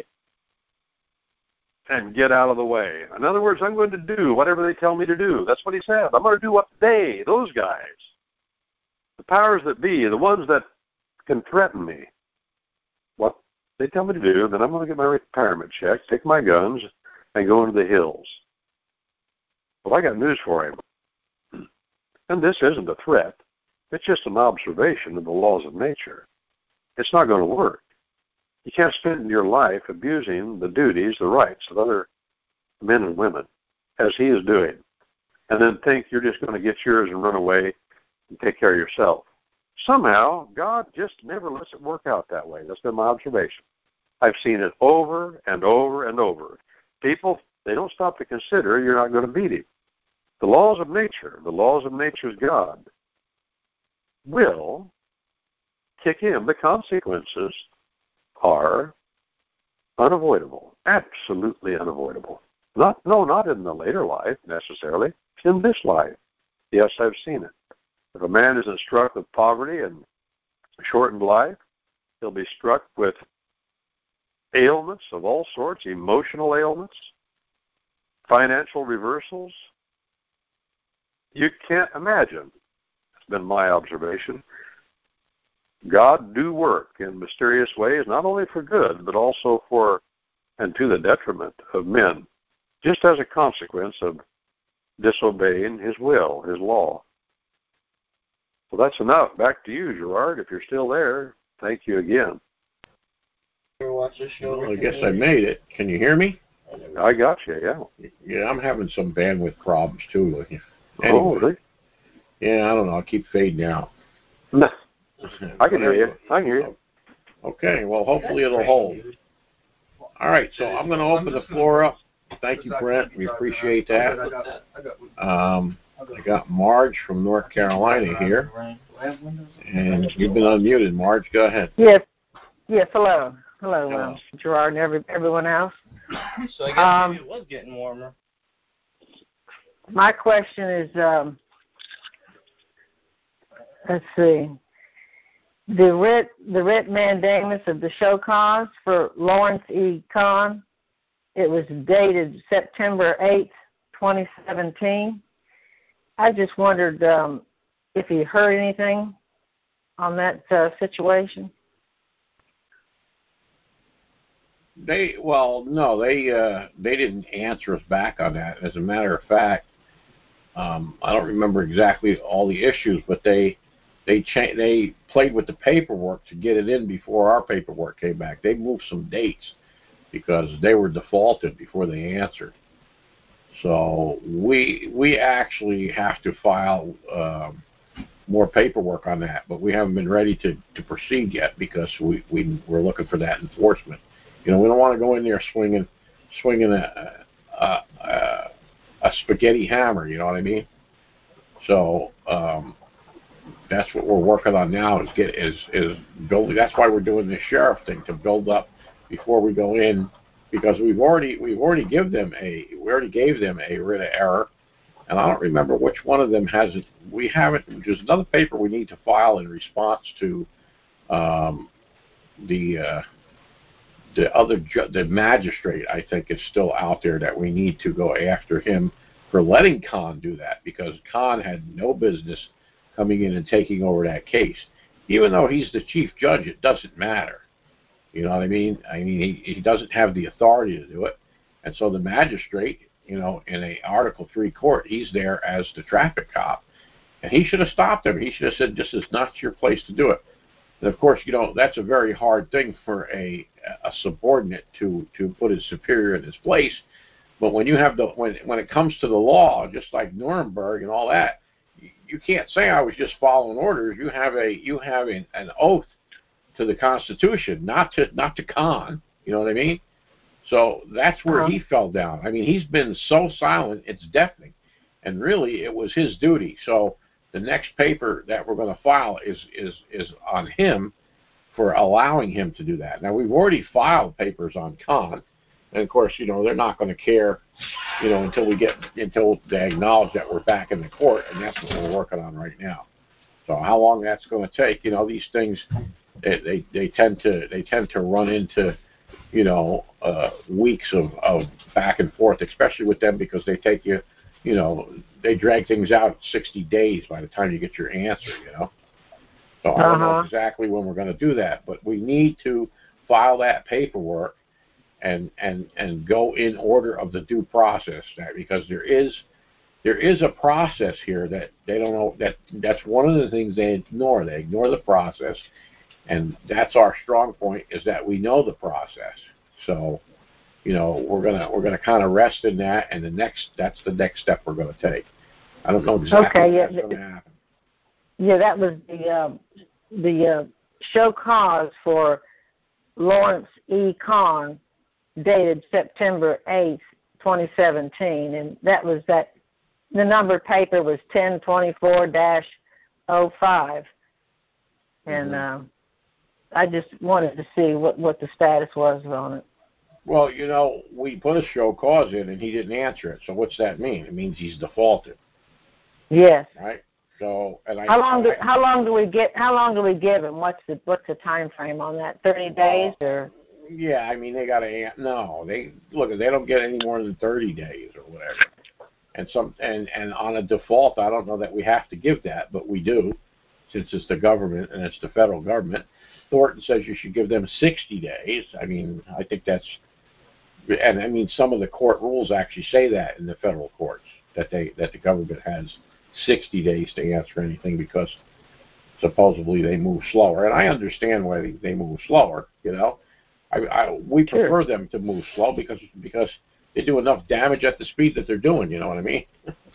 and get out of the way. In other words, I'm going to do whatever they tell me to do. That's what he said. I'm going to do what they, those guys, the powers that be, the ones that can threaten me, what they tell me to do, then I'm going to get my retirement check, take my guns, and go into the hills. Well, I got news for him. And this isn't a threat. It's just an observation of the laws of nature. It's not going to work. You can't spend your life abusing the duties, the rights of other men and women, as he is doing, and then think you're just going to get yours and run away and take care of yourself. Somehow, God just never lets it work out that way. That's been my observation. I've seen it over and over and over. People, they don't stop to consider you're not going to beat him. The laws of nature, the laws of nature's God, will kick in. The consequences are unavoidable, absolutely unavoidable. Not, no, not in the later life necessarily, in this life. Yes, I've seen it. If a man isn't struck with poverty and shortened life, he'll be struck with ailments of all sorts, emotional ailments, financial reversals. You can't imagine. It's been my observation. God do work in mysterious ways, not only for good, but also for and to the detriment of men, just as a consequence of disobeying his will, his law. Well, that's enough. Back to you, Gerard, if you're still there. Thank you again. Well, I guess I made it. Can you hear me? I got you, yeah. Yeah, I'm having some bandwidth problems, too. Anyway, oh, really? Yeah, I don't know. I'll keep fading out. No. I can hear you. I can hear you. Okay, well, hopefully it'll hold. All right, so I'm going to open the floor up. Thank you, Brent. We appreciate that. Um, I got Marge from North Carolina here. And you've been unmuted. Marge, go ahead. Yes. Yes, hello. Hello, hello. Um, Gerard and every, everyone else. So I guess um, maybe it was getting warmer. My question is, um, let's see, the writ, the writ mandamus of the show cause for Lawrence E. Kahn, it was dated September eighth, twenty seventeen. I just wondered um, if you heard anything on that uh, situation. They well, no, they uh, they didn't answer us back on that. As a matter of fact, um, I don't remember exactly all the issues, but they they cha- they played with the paperwork to get it in before our paperwork came back. They moved some dates because they were defaulted before they answered. So we we actually have to file um, more paperwork on that, but we haven't been ready to, to proceed yet because we, we we're looking for that enforcement. You know, we don't want to go in there swinging, swinging a, a, a, a spaghetti hammer. You know what I mean? So um, that's what we're working on now. Is get is is building. That's why we're doing this sheriff thing, to build up before we go in, because we've already we've already give them a we already gave them a writ of error, and I don't remember which one of them has it. We haven't. There's another paper we need to file in response to um, the. Uh, The other, ju- the magistrate, I think, is still out there that we need to go after him for letting Kahn do that, because Kahn had no business coming in and taking over that case. Even though he's the chief judge, it doesn't matter. You know what I mean? I mean, he, he doesn't have the authority to do it. And so the magistrate, you know, in a Article three court, he's there as the traffic cop. And he should have stopped him. He should have said, this is not your place to do it. And of course, you know, that's a very hard thing for a a subordinate to, to put his superior in his place. But when you have the when when it comes to the law, just like Nuremberg and all that, you, you can't say I was just following orders. You have a you have an, an oath to the Constitution, not to not to Kahn. You know what I mean? So that's where uh-huh. he fell down. I mean, he's been so silent, it's deafening. And really, it was his duty. So the next paper that we're going to file is is is on him for allowing him to do that. Now, we've already filed papers on Kahn, and of course, you know, they're not going to care, you know, until we get until they acknowledge that we're back in the court, and that's what we're working on right now. So how long that's going to take, you know, these things they they, they tend to they tend to run into, you know, uh, weeks of, of back and forth, especially with them, because they take you, you know, they drag things out sixty days by the time you get your answer, you know. So I don't know exactly when we're going to do that, but we need to file that paperwork and and and go in order of the due process, that because there is there is a process here that they don't know. That that's one of the things they ignore. They ignore the process, and that's our strong point, is that we know the process. So, you know, we're gonna we're gonna kind of rest in that, and the next that's the next step we're going to take. I don't know exactly okay, what's yeah. going to happen. Yeah, that was the uh, the uh, show cause for Lawrence E. Kahn, dated September eighth, twenty seventeen, and that was that. The numbered paper was ten twenty-four dash oh five, and mm-hmm. uh, I just wanted to see what, what the status was on it. Well, you know, we put a show cause in, and he didn't answer it. So what's that mean? It means he's defaulted. Yes. Right. So, and I, how long do I, how long do we get? How long do we give him? What's the what's the time frame on that? Thirty days or? Yeah, I mean they got to no. They look. They don't get any more than thirty days or whatever. And some and, and on a default, I don't know that we have to give that, but we do, since it's the government and it's the federal government. Thornton says you should give them sixty days. I mean, I think that's, and I mean some of the court rules actually say that in the federal courts, that they that the government has sixty days to answer anything, because supposedly they move slower. And I understand why they, they move slower. You know, I, I we prefer sure. them to move slow because because. They do enough damage at the speed that they're doing, you know what I mean?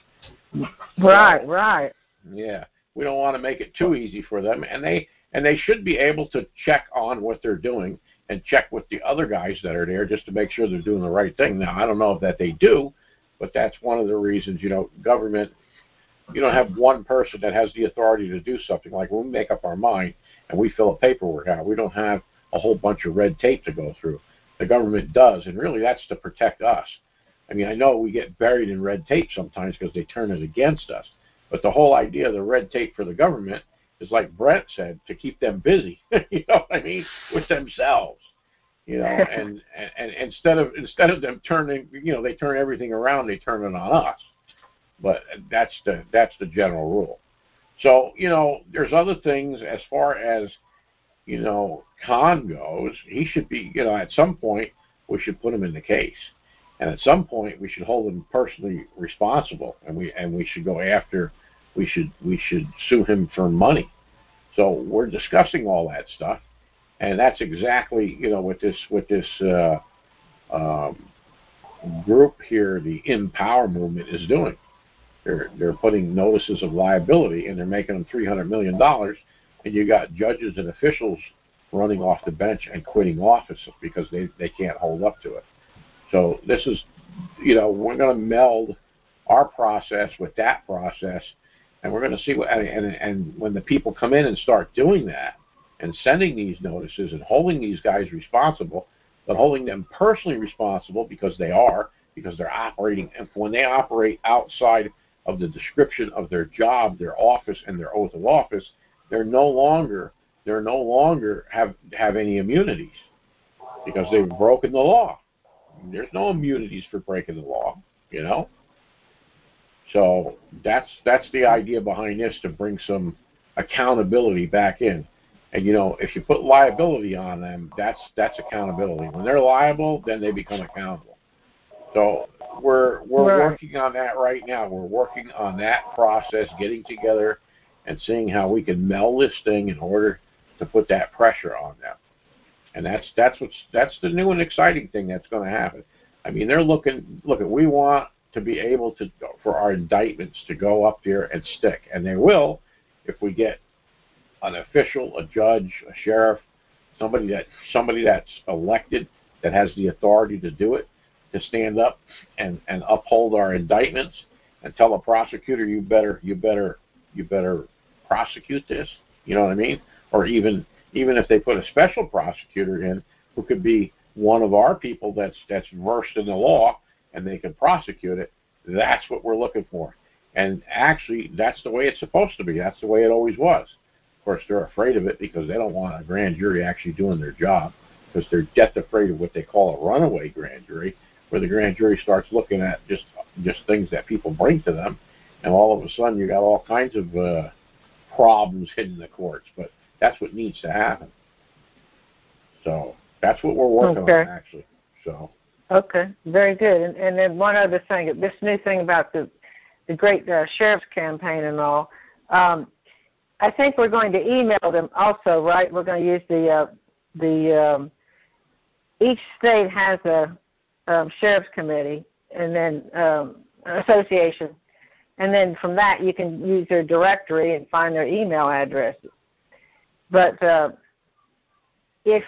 Right, so, right. Yeah. We don't want to make it too easy for them, and they and they should be able to check on what they're doing and check with the other guys that are there just to make sure they're doing the right thing. Now, I don't know if that they do, but that's one of the reasons, you know, government you don't have one person that has the authority to do something. Like when we make up our mind and we fill a paperwork out, we don't have a whole bunch of red tape to go through. The government does, and really that's to protect us. I mean, I know we get buried in red tape sometimes because they turn it against us, but the whole idea of the red tape for the government is, like Brent said, to keep them busy, you know what I mean, with themselves. You know, and, and, and instead of instead of them turning, you know, they turn everything around, they turn it on us. But that's the that's the general rule. So, you know, there's other things as far as, you know, Khan goes. He should be, you know, at some point we should put him in the case, and at some point we should hold him personally responsible, and we and we should go after, we should we should sue him for money. So we're discussing all that stuff, and that's exactly, you know, what this what this uh, um, group here, the Empower movement, is doing. They're they're putting notices of liability, and they're making them three hundred million dollars, and you got judges and officials running off the bench and quitting office because they, they can't hold up to it. So this is, you know, we're going to meld our process with that process, and we're going to see what, and, and, and when the people come in and start doing that and sending these notices and holding these guys responsible, but holding them personally responsible because they are, because they're operating, and when they operate outside of the description of their job, their office, and their oath of office, they're no longer they're no longer have have any immunities because they've broken the law. There's no immunities for breaking the law, you know. So that's that's the idea behind this, to bring some accountability back in. And you know, if you put liability on them, that's that's accountability. When they're liable, then they become accountable. So we're we're right. working on that right now. We're working on that process, getting together and seeing how we can meld this thing in order to put that pressure on them. And that's that's what's that's the new and exciting thing that's going to happen. I mean, they're looking look at we want to be able to for our indictments to go up there and stick, and they will if we get an official, a judge, a sheriff, somebody that somebody that's elected that has the authority to do it, to stand up and, and uphold our indictments and tell a prosecutor, you better you better you better prosecute this, you know what I mean? Or even even if they put a special prosecutor in who could be one of our people that's that's versed in the law and they can prosecute it, that's what we're looking for. And actually that's the way it's supposed to be. That's the way it always was. Of course, they're afraid of it because they don't want a grand jury actually doing their job, because they're death afraid of what they call a runaway grand jury, where the grand jury starts looking at just just things that people bring to them, and all of a sudden you got all kinds of uh, problems hitting the courts. But that's what needs to happen. So that's what we're working okay. on, actually. So okay, very good. And, and then one other thing, this new thing about the the great uh, sheriff's campaign and all. Um, I think we're going to email them also, right? We're going to use the uh, the um, each state has a um, sheriff's committee and then um, association, and then from that you can use their directory and find their email addresses. But uh, if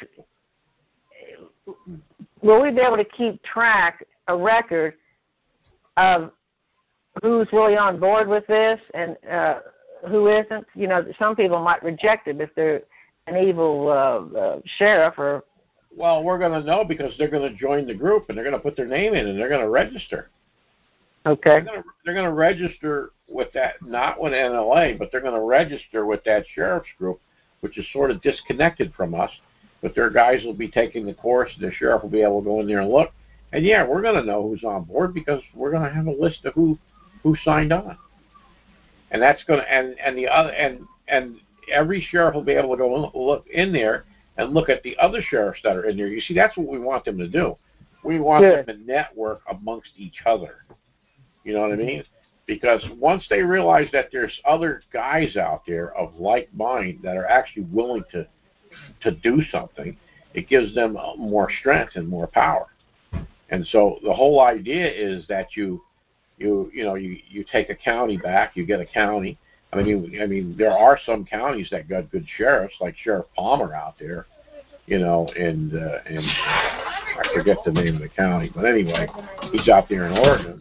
will we be able to keep track, a record of who's really on board with this and uh, who isn't? You know, some people might reject it if they're an evil uh, uh, sheriff or. Well, we're going to know because they're going to join the group and they're going to put their name in and they're going to register. Okay. They're going to, they're going to register with that, not with N L A, but they're going to register with that sheriff's group, which is sort of disconnected from us. But their guys will be taking the course. The sheriff will be able to go in there and look. And yeah, we're going to know who's on board because we're going to have a list of who who signed on. And that's going to and and the other and and every sheriff will be able to go look in there and look at the other sheriffs that are in there. You see, that's what we want them to do. We want Good. them to network amongst each other. You know what I mean? Because once they realize that there's other guys out there of like mind that are actually willing to to do something, it gives them more strength and more power. And so the whole idea is that you you you know you, you take a county back, you get a county. I mean, you, I mean, there are some counties that got good sheriffs, like Sheriff Palmer out there, you know, and uh, and uh, I forget the name of the county, but anyway, he's out there in Oregon,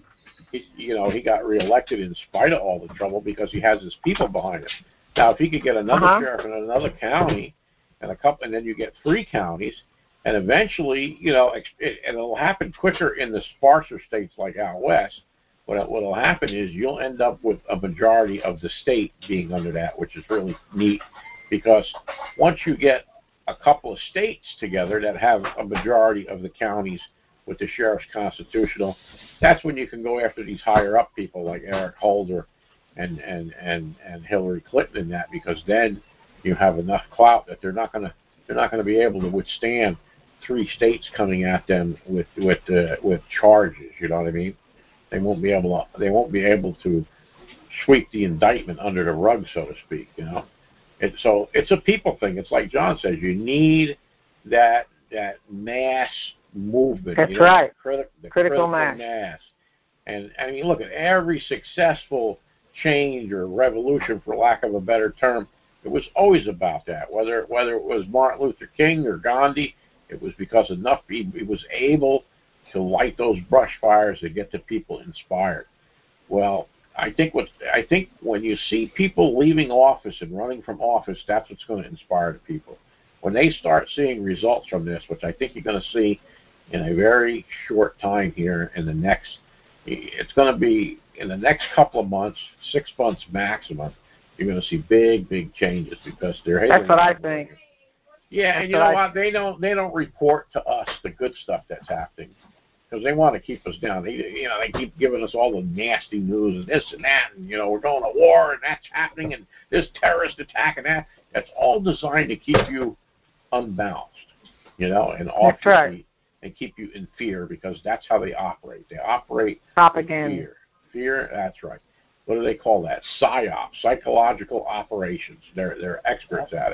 he, you know, he got reelected in spite of all the trouble because he has his people behind him. Now, if he could get another Uh-huh. sheriff in another county, and a couple, and then you get three counties, and eventually, you know, it, and it'll happen quicker in the sparser states like out west. What what will happen is you'll end up with a majority of the state being under that, which is really neat, because once you get a couple of states together that have a majority of the counties with the sheriff's constitutional, that's when you can go after these higher up people like Eric Holder and and and and Hillary Clinton and that, because then you have enough clout that they're not gonna they're not gonna be able to withstand three states coming at them with with uh, with charges. You know what I mean? They won't be able to they won't be able to sweep the indictment under the rug, so to speak. You know, it, so it's a people thing. It's like John says, you need that that mass movement. That's you know, right. The, criti- the critical, critical mass. mass. And I mean, look at every successful change or revolution, for lack of a better term. It was always about that. Whether whether it was Martin Luther King or Gandhi, it was because enough people he was able to light those brush fires to get the people inspired. Well, I think what I think when you see people leaving office and running from office, that's what's going to inspire the people. When they start seeing results from this, which I think you're going to see in a very short time here in the next, it's going to be in the next couple of months, six months maximum, you're going to see big, big changes because they're. That's what I think. Yeah, That's and you know what? They don't they don't report to us the good stuff that's happening because they want to keep us down. They, you know, they keep giving us all the nasty news and this and that, and you know, we're going to war and that's happening and this terrorist attack and that. That's all designed to keep you unbalanced, you know, and off That's your right. feet and keep you in fear because that's how they operate. They operate Propaganda. with fear. Fear. That's right. What do they call that? PSYOPs, psychological operations. They're they're experts at it.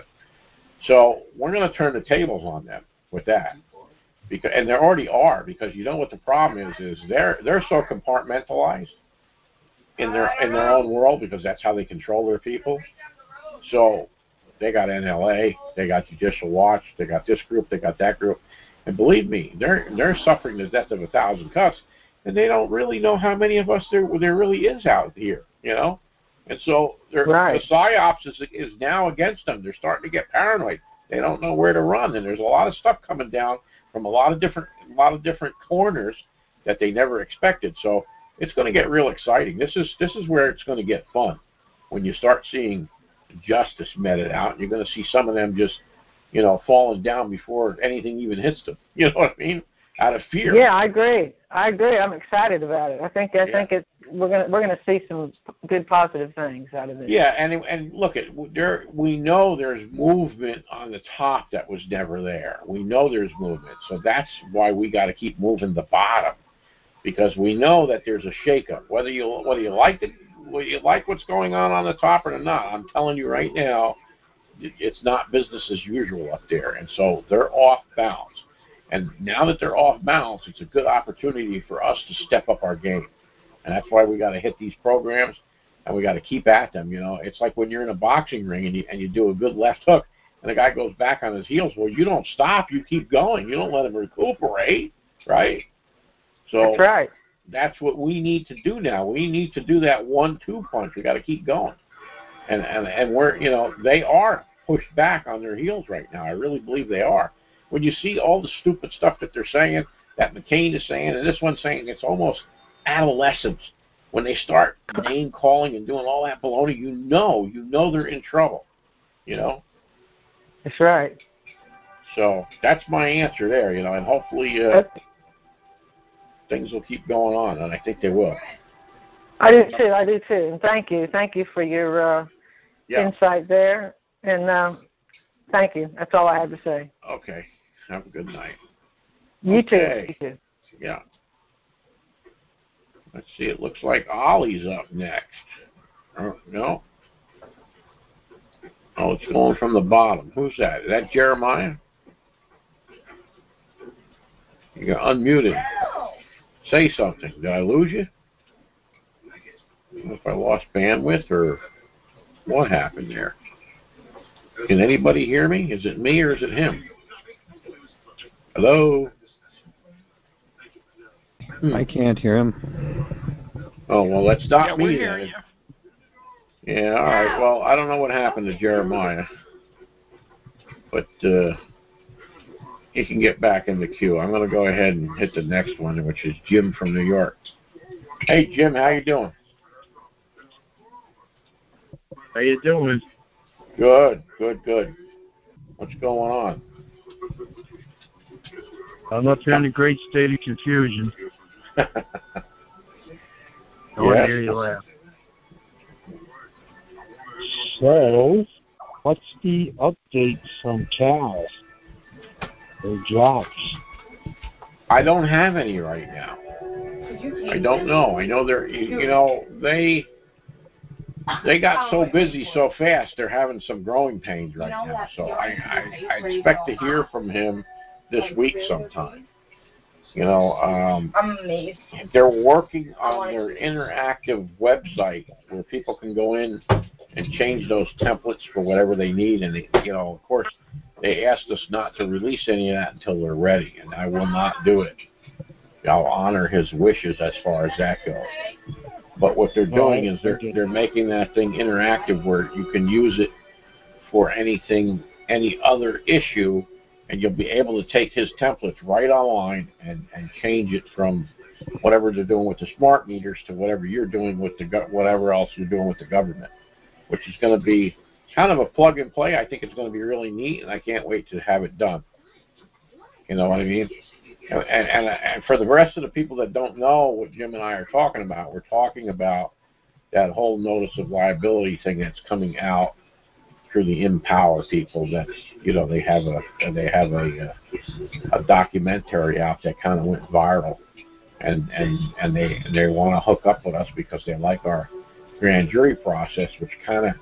So we're going to turn the tables on them with that, because and they already are, because you know what the problem is is they're they're so compartmentalized in their in their own world because that's how they control their people. So they got N L A, they got Judicial Watch, they got this group, they got that group, and believe me, they're they're suffering the death of a thousand cuts, and they don't really know how many of us there there really is out here, you know. And so right. the PSYOPs is, is now against them. They're starting to get paranoid. They don't know where to run, and there's a lot of stuff coming down from a lot of different a lot of different corners that they never expected. So it's going to get real exciting. This is this is where it's going to get fun when you start seeing justice meted out. And you're going to see some of them just, you know, falling down before anything even hits them. You know what I mean? Out of fear. Yeah, I agree. I agree. I'm excited about it. I think I yeah. think it we're gonna we're gonna see some good positive things out of it. Yeah, and and look at there. We know there's movement on the top that was never there. We know there's movement, so that's why we got to keep moving the bottom, because we know that there's a shakeup. Whether you whether you like it, whether you like what's going on on the top or not, I'm telling you right now, it's not business as usual up there, and so they're off balance. And now that they're off balance, it's a good opportunity for us to step up our game. And that's why we got to hit these programs, and we got to keep at them. You know, it's like when you're in a boxing ring and you, and you do a good left hook, and the guy goes back on his heels. Well, you don't stop. You keep going. You don't let him recuperate, right? So that's right. That's what we need to do now. We need to do that one-two punch. We got to keep going. And, and, and we're, you know, they are pushed back on their heels right now. I really believe they are. When you see all the stupid stuff that they're saying, that McCain is saying, and this one's saying, it's almost adolescence. When they start name calling and doing all that baloney, you know, you know they're in trouble. You know. That's right. So that's my answer there. You know, and hopefully uh, things will keep going on, and I think they will. I do too. I do too. And thank you. Thank you for your uh, yeah. insight there. And uh, thank you. That's all I have to say. Okay. Have a good night. You okay. too. You too. Yeah. Let's see. It looks like Ollie's up next. Oh, no. Oh, it's going from the bottom. Who's that? Is that Jeremiah? You're unmuted. Say something. Did I lose you? I don't know if I lost bandwidth or what happened there. Can anybody hear me? Is it me or is it him? Hello? Hmm. I can't hear him. Oh, well, that's not Yeah, me we're then. hearing you. Yeah, all right. Well, I don't know what happened to Jeremiah, but uh, he can get back in the queue. I'm going to go ahead and hit the next one, which is Jim from New York. Hey, Jim, how you doing? How you doing? Good, good, good. What's going on? I'm up here in a great state of confusion. I want to Yes. hear you laugh. So, what's the update from Cal? Their jobs. I don't have any right now. I don't know. I know they're, you, you know, they they got so busy so fast. They're having some growing pains right now. So I I, I expect to hear from him this week sometime. You know, um, they're working on their interactive website where people can go in and change those templates for whatever they need. And, they, you know, of course, they asked us not to release any of that until they're ready, and I will not do it. I'll honor his wishes as far as that goes. But what they're doing is they're they're making that thing interactive where you can use it for anything, any other issue, and you'll be able to take his templates right online and, and change it from whatever they're doing with the smart meters to whatever you're doing with the whatever else you're doing with the government, which is going to be kind of a plug and play. I think it's going to be really neat, and I can't wait to have it done. You know what I mean? And, and, and for the rest of the people that don't know what Jim and I are talking about, we're talking about that whole notice of liability thing that's coming out through the Empower people. That, you know, they have a they have a a documentary out that kind of went viral, and and and they they want to hook up with us because they like our grand jury process, which kind of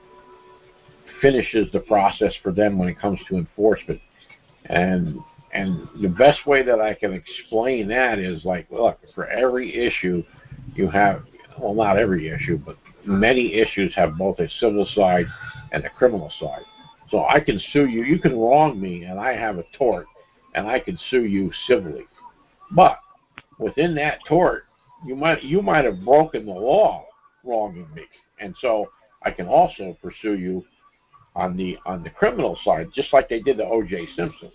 finishes the process for them when it comes to enforcement. And And the best way that I can explain that is like, look, for every issue you have, well, not every issue, but many issues have both a civil side and a criminal side. So I can sue you. You can wrong me, and I have a tort, and I can sue you civilly. But within that tort, you might you might have broken the law wronging me, and so I can also pursue you on the on the criminal side, just like they did to O J Simpson.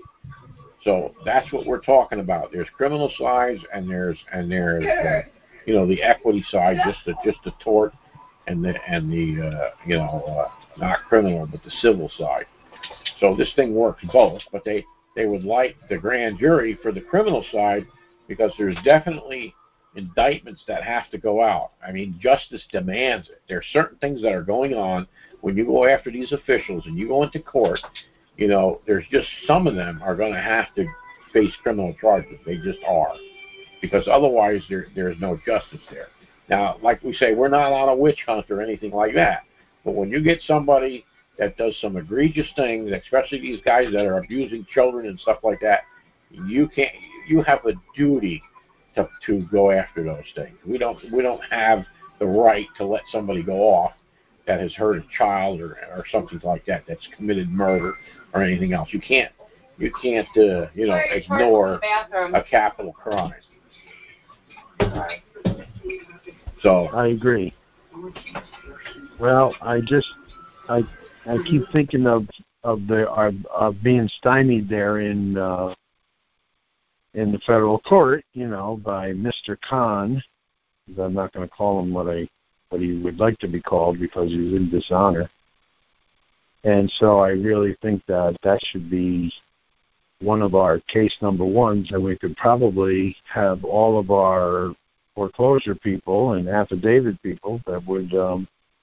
So that's what we're talking about. There's criminal sides, and there's and there's uh, you know, the equity side, just the just the tort, and the and the uh, you know uh, not criminal but the civil side. So this thing works both, but they they would like the grand jury for the criminal side because there's definitely indictments that have to go out. I mean, justice demands it. There's certain things that are going on when you go after these officials and you go into court. You know, there's just some of them are going to have to face criminal charges. They just are, because otherwise there there's no justice there. Now, like we say, we're not on a witch hunt or anything like that. But when you get somebody that does some egregious things, especially these guys that are abusing children and stuff like that, you can't. You have a duty to to go after those things. We don't we don't have the right to let somebody go off that has hurt a child or or something like that, that's committed murder or anything else. You can't you can't uh, you know ignore a capital crime. So I agree. Well, I just I I keep thinking of of the of, of being stymied there in uh, in the federal court, you know, by Mister Khan. I'm not going to call him what I what he would like to be called because he's in dishonor. And so I really think that that should be one of our case number ones, and we could probably have all of our foreclosure people and affidavit people that would um,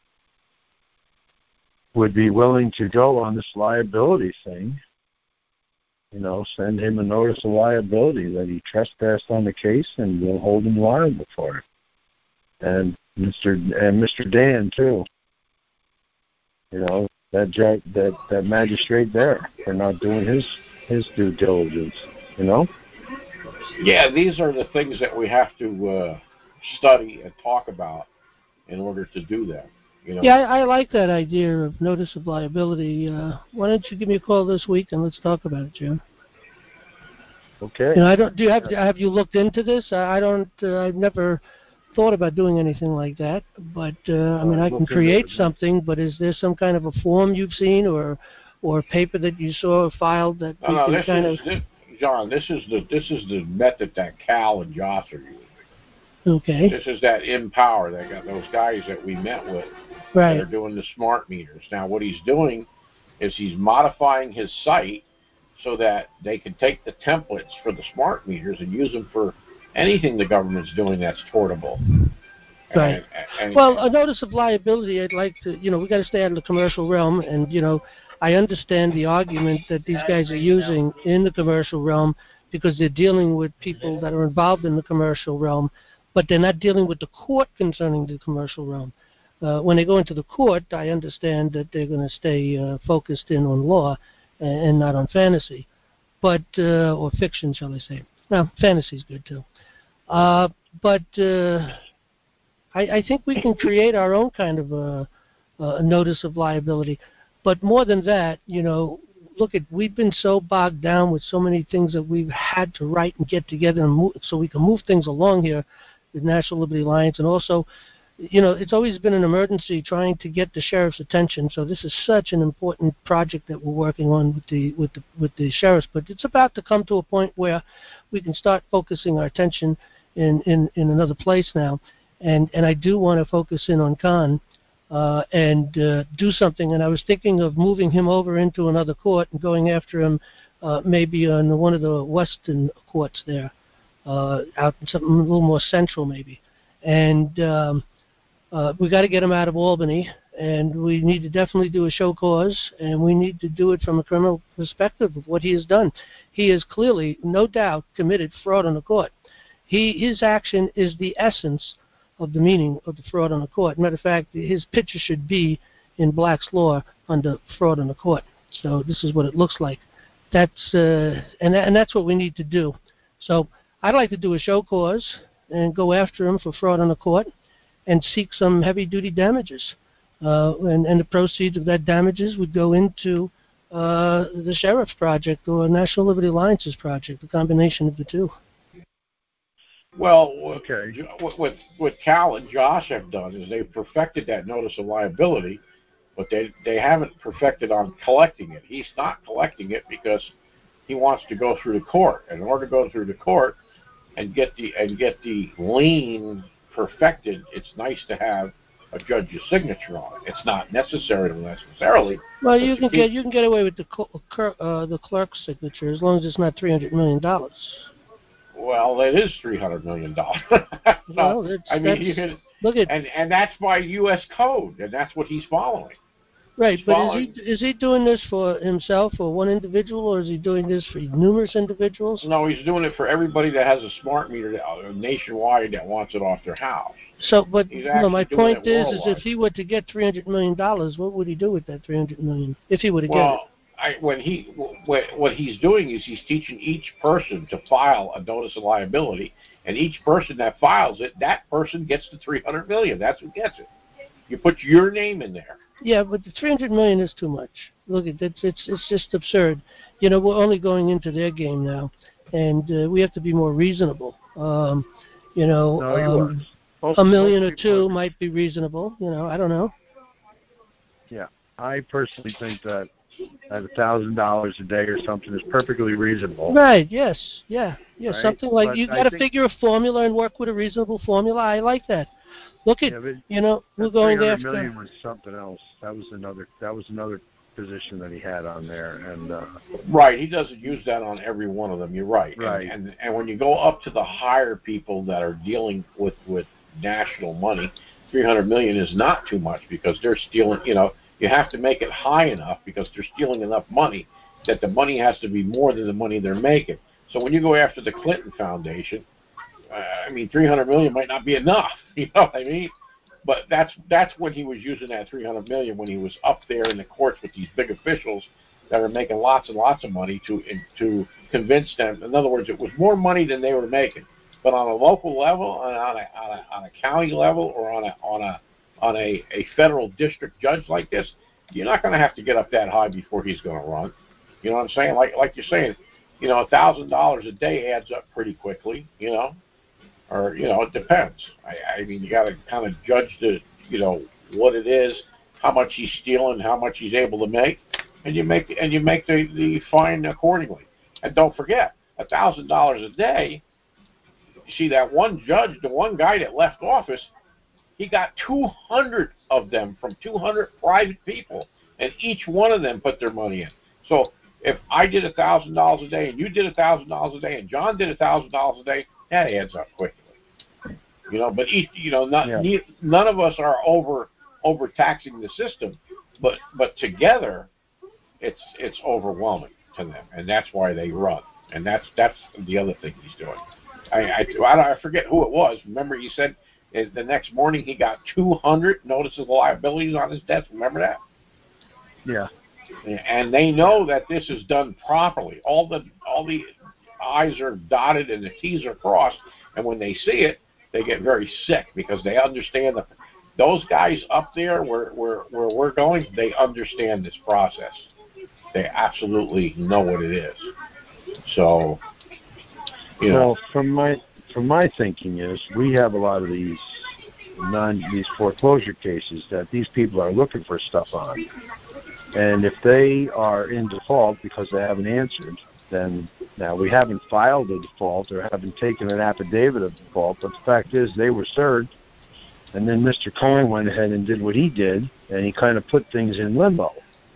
would be willing to go on this liability thing. You know, send him a notice of liability that he trespassed on the case, and we'll hold him liable for it. And Mister and Mister Dan too. You know, that judge, that that magistrate there for not doing his his due diligence. You know. yeah, these are the things that we have to uh, study and talk about in order to do that. You know? Yeah, I, I like that idea of notice of liability. Uh, why don't you give me a call this week and let's talk about it, Jim? Okay. You know, I don't. Do you have have you looked into this? I, I don't. Uh, I've never thought about doing anything like that, but uh, I mean, I can create something. But is there some kind of a form you've seen, or or a paper that you saw filed that no, we no, can this kind is of? this, John. This is the this is the method that Cal and Josh are using. Okay. This is that Empower. They got those guys that we met with right. that are doing the smart meters. Now, what he's doing is he's modifying his site so that they can take the templates for the smart meters and use them for anything the government's doing that's portable. Right. And, and, well, a notice of liability, I'd like to, you know, we got to stay out of the commercial realm, and, you know, I understand the argument that these guys are using in the commercial realm because they're dealing with people that are involved in the commercial realm, but they're not dealing with the court concerning the commercial realm. Uh, when they go into the court, I understand that they're going to stay uh, focused in on law and, and not on fantasy, but uh, or fiction, shall I say. Well, fantasy's good, too. Uh, but... Uh, I, I think we can create our own kind of a, a notice of liability. But more than that, you know, look at, we've been so bogged down with so many things that we've had to write and get together and move, so we can move things along here with National Liberty Alliance. And also, you know, it's always been an emergency trying to get the sheriff's attention. So this is such an important project that we're working on with the with the with the sheriffs. But it's about to come to a point where we can start focusing our attention in in, in another place now. And and I do want to focus in on Khan uh, and uh, do something. And I was thinking of moving him over into another court and going after him uh, maybe on one of the western courts there, uh, out in something a little more central maybe. And um, uh, we got to get him out of Albany. And we need to definitely do a show cause. And we need to do it from a criminal perspective of what he has done. He has clearly, no doubt, committed fraud on the court. He His action is the essence of the meaning of the fraud on the court. Matter of fact, his picture should be in Black's Law under fraud on the court. So this is what it looks like. That's uh, and and that's what we need to do. So I'd like to do a show cause and go after him for fraud on the court and seek some heavy-duty damages. Uh, and, and the proceeds of that damages would go into uh, the Sheriff's Project or National Liberty Alliance's project, the combination of the two. Well, okay. what, what, what Cal and Josh have done is they've perfected that notice of liability, but they they haven't perfected on collecting it. He's not collecting it because he wants to go through the court. And in order to go through the court and get the and get the lien perfected, it's nice to have a judge's signature on it. It's not necessary necessarily. Well, you can get you can get away with the uh, the clerk's signature as long as it's not three hundred million dollars. Well, it is three hundred million dollars. well, that's, I mean, that's, you can, look at, and and that's by U S code, and that's what he's following. Right, he's but following. is he is he doing this for himself or one individual, or is he doing this for numerous individuals? No, he's doing it for everybody that has a smart meter that, uh, nationwide that wants it off their house. So, but he's you know, my point is, worldwide. is if he were to get three hundred million dollars, what would he do with that three hundred million dollars if he were to well, get it? I, when he, what, what he's doing is he's teaching each person to file a notice of liability, and each person that files it, that person gets the three hundred million dollars. That's who gets it. You put your name in there. Yeah, but the three hundred million dollars is too much. Look, it's it's it's just absurd. You know, we're only going into their game now, and uh, we have to be more reasonable. Um, you know, no, you um, most, a million or two are. might be reasonable. You know, I don't know. Yeah, I personally think that at a thousand dollars a day or something is perfectly reasonable. Right. Yes. Yeah. Yeah. Right? Something like but you got to figure a formula and work with a reasonable formula. I like that. Look at yeah, you know we're going after. three hundred million was something else. That was another. That was another position that he had on there, and uh, right, he doesn't use that on every one of them. You're right. Right. And, and and when you go up to the higher people that are dealing with with national money, three hundred million is not too much because they're stealing. You know, you have to make it high enough because they're stealing enough money that the money has to be more than the money they're making. So when you go after the Clinton Foundation, uh, I mean, three hundred million might not be enough. You know what I mean? But that's that's when he was using that three hundred million when he was up there in the courts with these big officials that are making lots and lots of money to to convince them. In other words, it was more money than they were making. But on a local level, on a on a, on a county level, or on a on a on a, a federal district judge like this, you're not going to have to get up that high before he's going to run. You know what I'm saying? Like like you're saying, you know, a thousand dollars a day adds up pretty quickly. You know. or you know, it depends. I, I mean, you got to kind of judge the, you know, what it is, how much he's stealing, how much he's able to make, and you make and you make the, the fine accordingly. And don't forget, a thousand dollars a day. You see that one judge, the one guy that left office, he got two hundred of them from two hundred private people, and each one of them put their money in. So if I did a thousand dollars a day, and you did a thousand dollars a day, and John did a thousand dollars a day, that adds up quickly. You know, but each, you know, not, Yeah. ne- none of us are over overtaxing the system, but but together, it's it's overwhelming to them, and that's why they run. And that's that's the other thing he's doing. I I, I, I forget who it was. Remember, he said the next morning he got two hundred notices of liabilities on his desk. Remember that? Yeah. And they know that this is done properly. All the all the I's are dotted and the T's are crossed. And when they see it, they get very sick because they understand that those guys up there where, where, where we're going, they understand this process. They absolutely know what it is. So, you know. Well, from my from my thinking is we have a lot of these non these foreclosure cases that these people are looking for stuff on, and if they are in default because they haven't answered, then now we haven't filed a default or haven't taken an affidavit of default, but the fact is they were served, and then Mister Cohen went ahead and did what he did, and he kind of put things in limbo.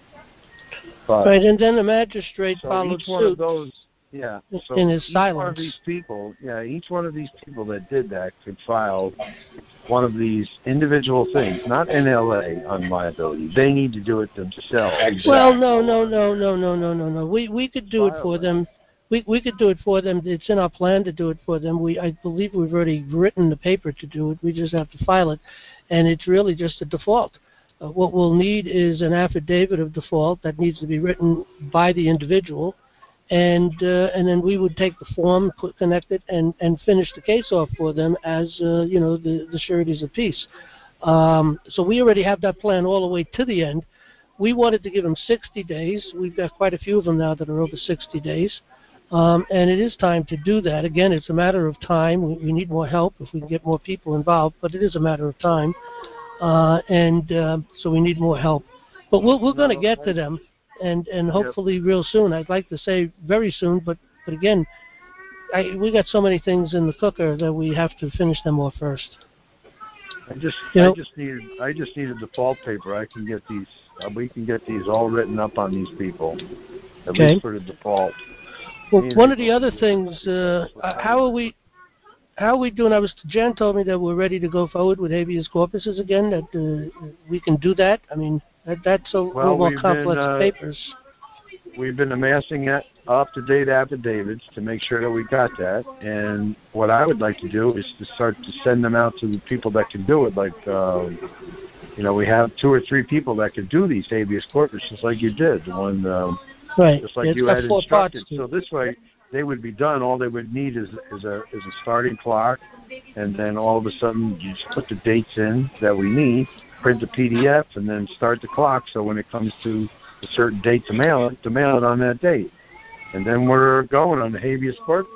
But, right, and then the magistrate so followed each one suit. of those, yeah, so in his each silence. one of these people, yeah, each one of these people that did that could file one of these individual things, not N L A on liability. They need to do it themselves. Exactly. Well, no, no, no, no, no, no, no, no. We we could do it for them. We we could do it for them. It's in our plan to do it for them. We I believe we've already written the paper to do it. We just have to file it, and it's really just a default. Uh, what we'll need is an affidavit of default that needs to be written by the individual, and uh, and then we would take the form, put, connect it, and, and finish the case off for them as uh, you know the the sureties of peace. Um, so we already have that plan all the way to the end. We wanted to give them sixty days. We've got quite a few of them now that are over sixty days. Um, and it is time to do that. Again, it's a matter of time. We, we need more help if we can get more people involved, but it is a matter of time. Uh, and uh, so we need more help. But we're, we're going to get to them, and, and hopefully real soon. I'd like to say very soon, but, but again, I, we got so many things in the cooker that we have to finish them off first. I just, You know, I just needed, I just needed default paper. I can get these, uh, we can get these all written up on these people, at Okay. least for the default. Well, Me one and of the other things, uh, how are we, how are we doing? I was, Jan told me that we're ready to go forward with habeas corpuses again, that uh, we can do that. I mean, that, that's a Well, little more we've complex been, uh, papers. We've been amassing up-to-date affidavits to make sure that we got that. And what I would like to do is to start to send them out to the people that can do it. Like, uh, you know, we have two or three people that could do these habeas corpus, just like you did. The one, um, Right. just like It's you got had four parts instructed. to So it. this way, they would be done. All they would need is, is a is a starting clock, and then all of a sudden you just put the dates in that we need, print the P D F, and then start the clock. So when it comes to a certain date to mail it, to mail it on that date, and then we're going on the habeas corpus.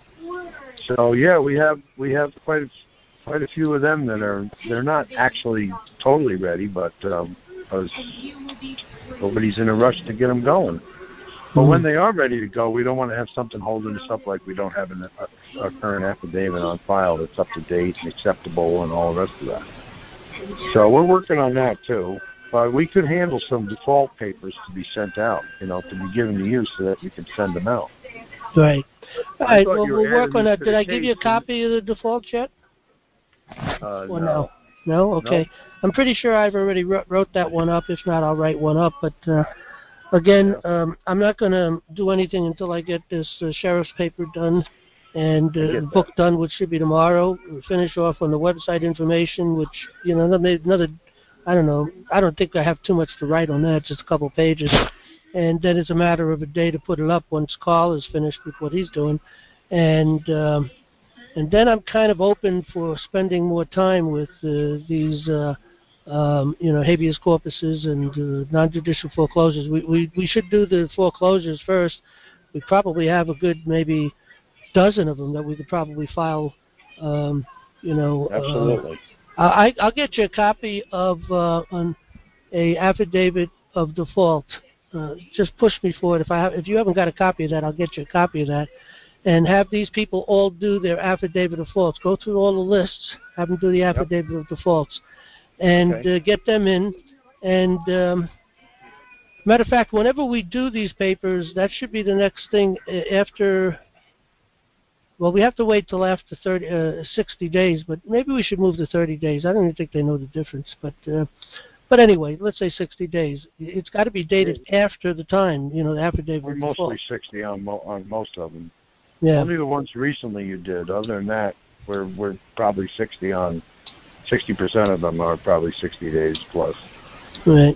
So yeah, we have we have quite a, quite a few of them that are they're not actually totally ready, but um, because nobody's in a rush to get them going. But when they are ready to go, we don't want to have something holding us up like we don't have an, a, a current affidavit on file that's up to date and acceptable and all the rest of that. So we're working on that too. But we could handle some default papers to be sent out, you know, to be given to you so that you can send them out. Right. All I right, thought well, you were we'll work adding on these that. to Did the I give you a case, copy of the default yet? Uh, Or no. no? No? Okay. No. I'm pretty sure I've already wrote, wrote that one up. If not, I'll write one up. But uh, again, Yeah. um, I'm not going to do anything until I get this uh, sheriff's paper done and I uh, get the that. book done, which should be tomorrow. We'll finish off on the website information, which, you know, another, another, I don't know, I don't think I have too much to write on that, just a couple pages. And then it's a matter of a day to put it up once Carl is finished with what he's doing. And um, and then I'm kind of open for spending more time with uh, these, uh, um, you know, habeas corpuses and uh, non-judicial foreclosures. We, we we should do the foreclosures first. We probably have a good maybe dozen of them that we could probably file Um, you know, Absolutely. Uh, I, I'll get you a copy of uh, an, a affidavit of default. Uh, just push me for it. If I have, if you haven't got a copy of that, I'll get you a copy of that, and have these people all do their affidavit of defaults. Go through all the lists, have them do the affidavit yep. of defaults, and okay. uh, get them in. And um, matter of fact, whenever we do these papers, that should be the next thing after. Well, we have to wait till after thirty, uh, sixty days, but maybe we should move to thirty days. I don't even think they know the difference, but uh, but anyway, let's say sixty days. It's got to be dated yeah. after the time, you know, the affidavit. We're mostly sixty on mo- on most of them. Yeah. Only the ones recently you did. Other than that, we're we're probably sixty on. Sixty percent of them are probably sixty days plus. Right.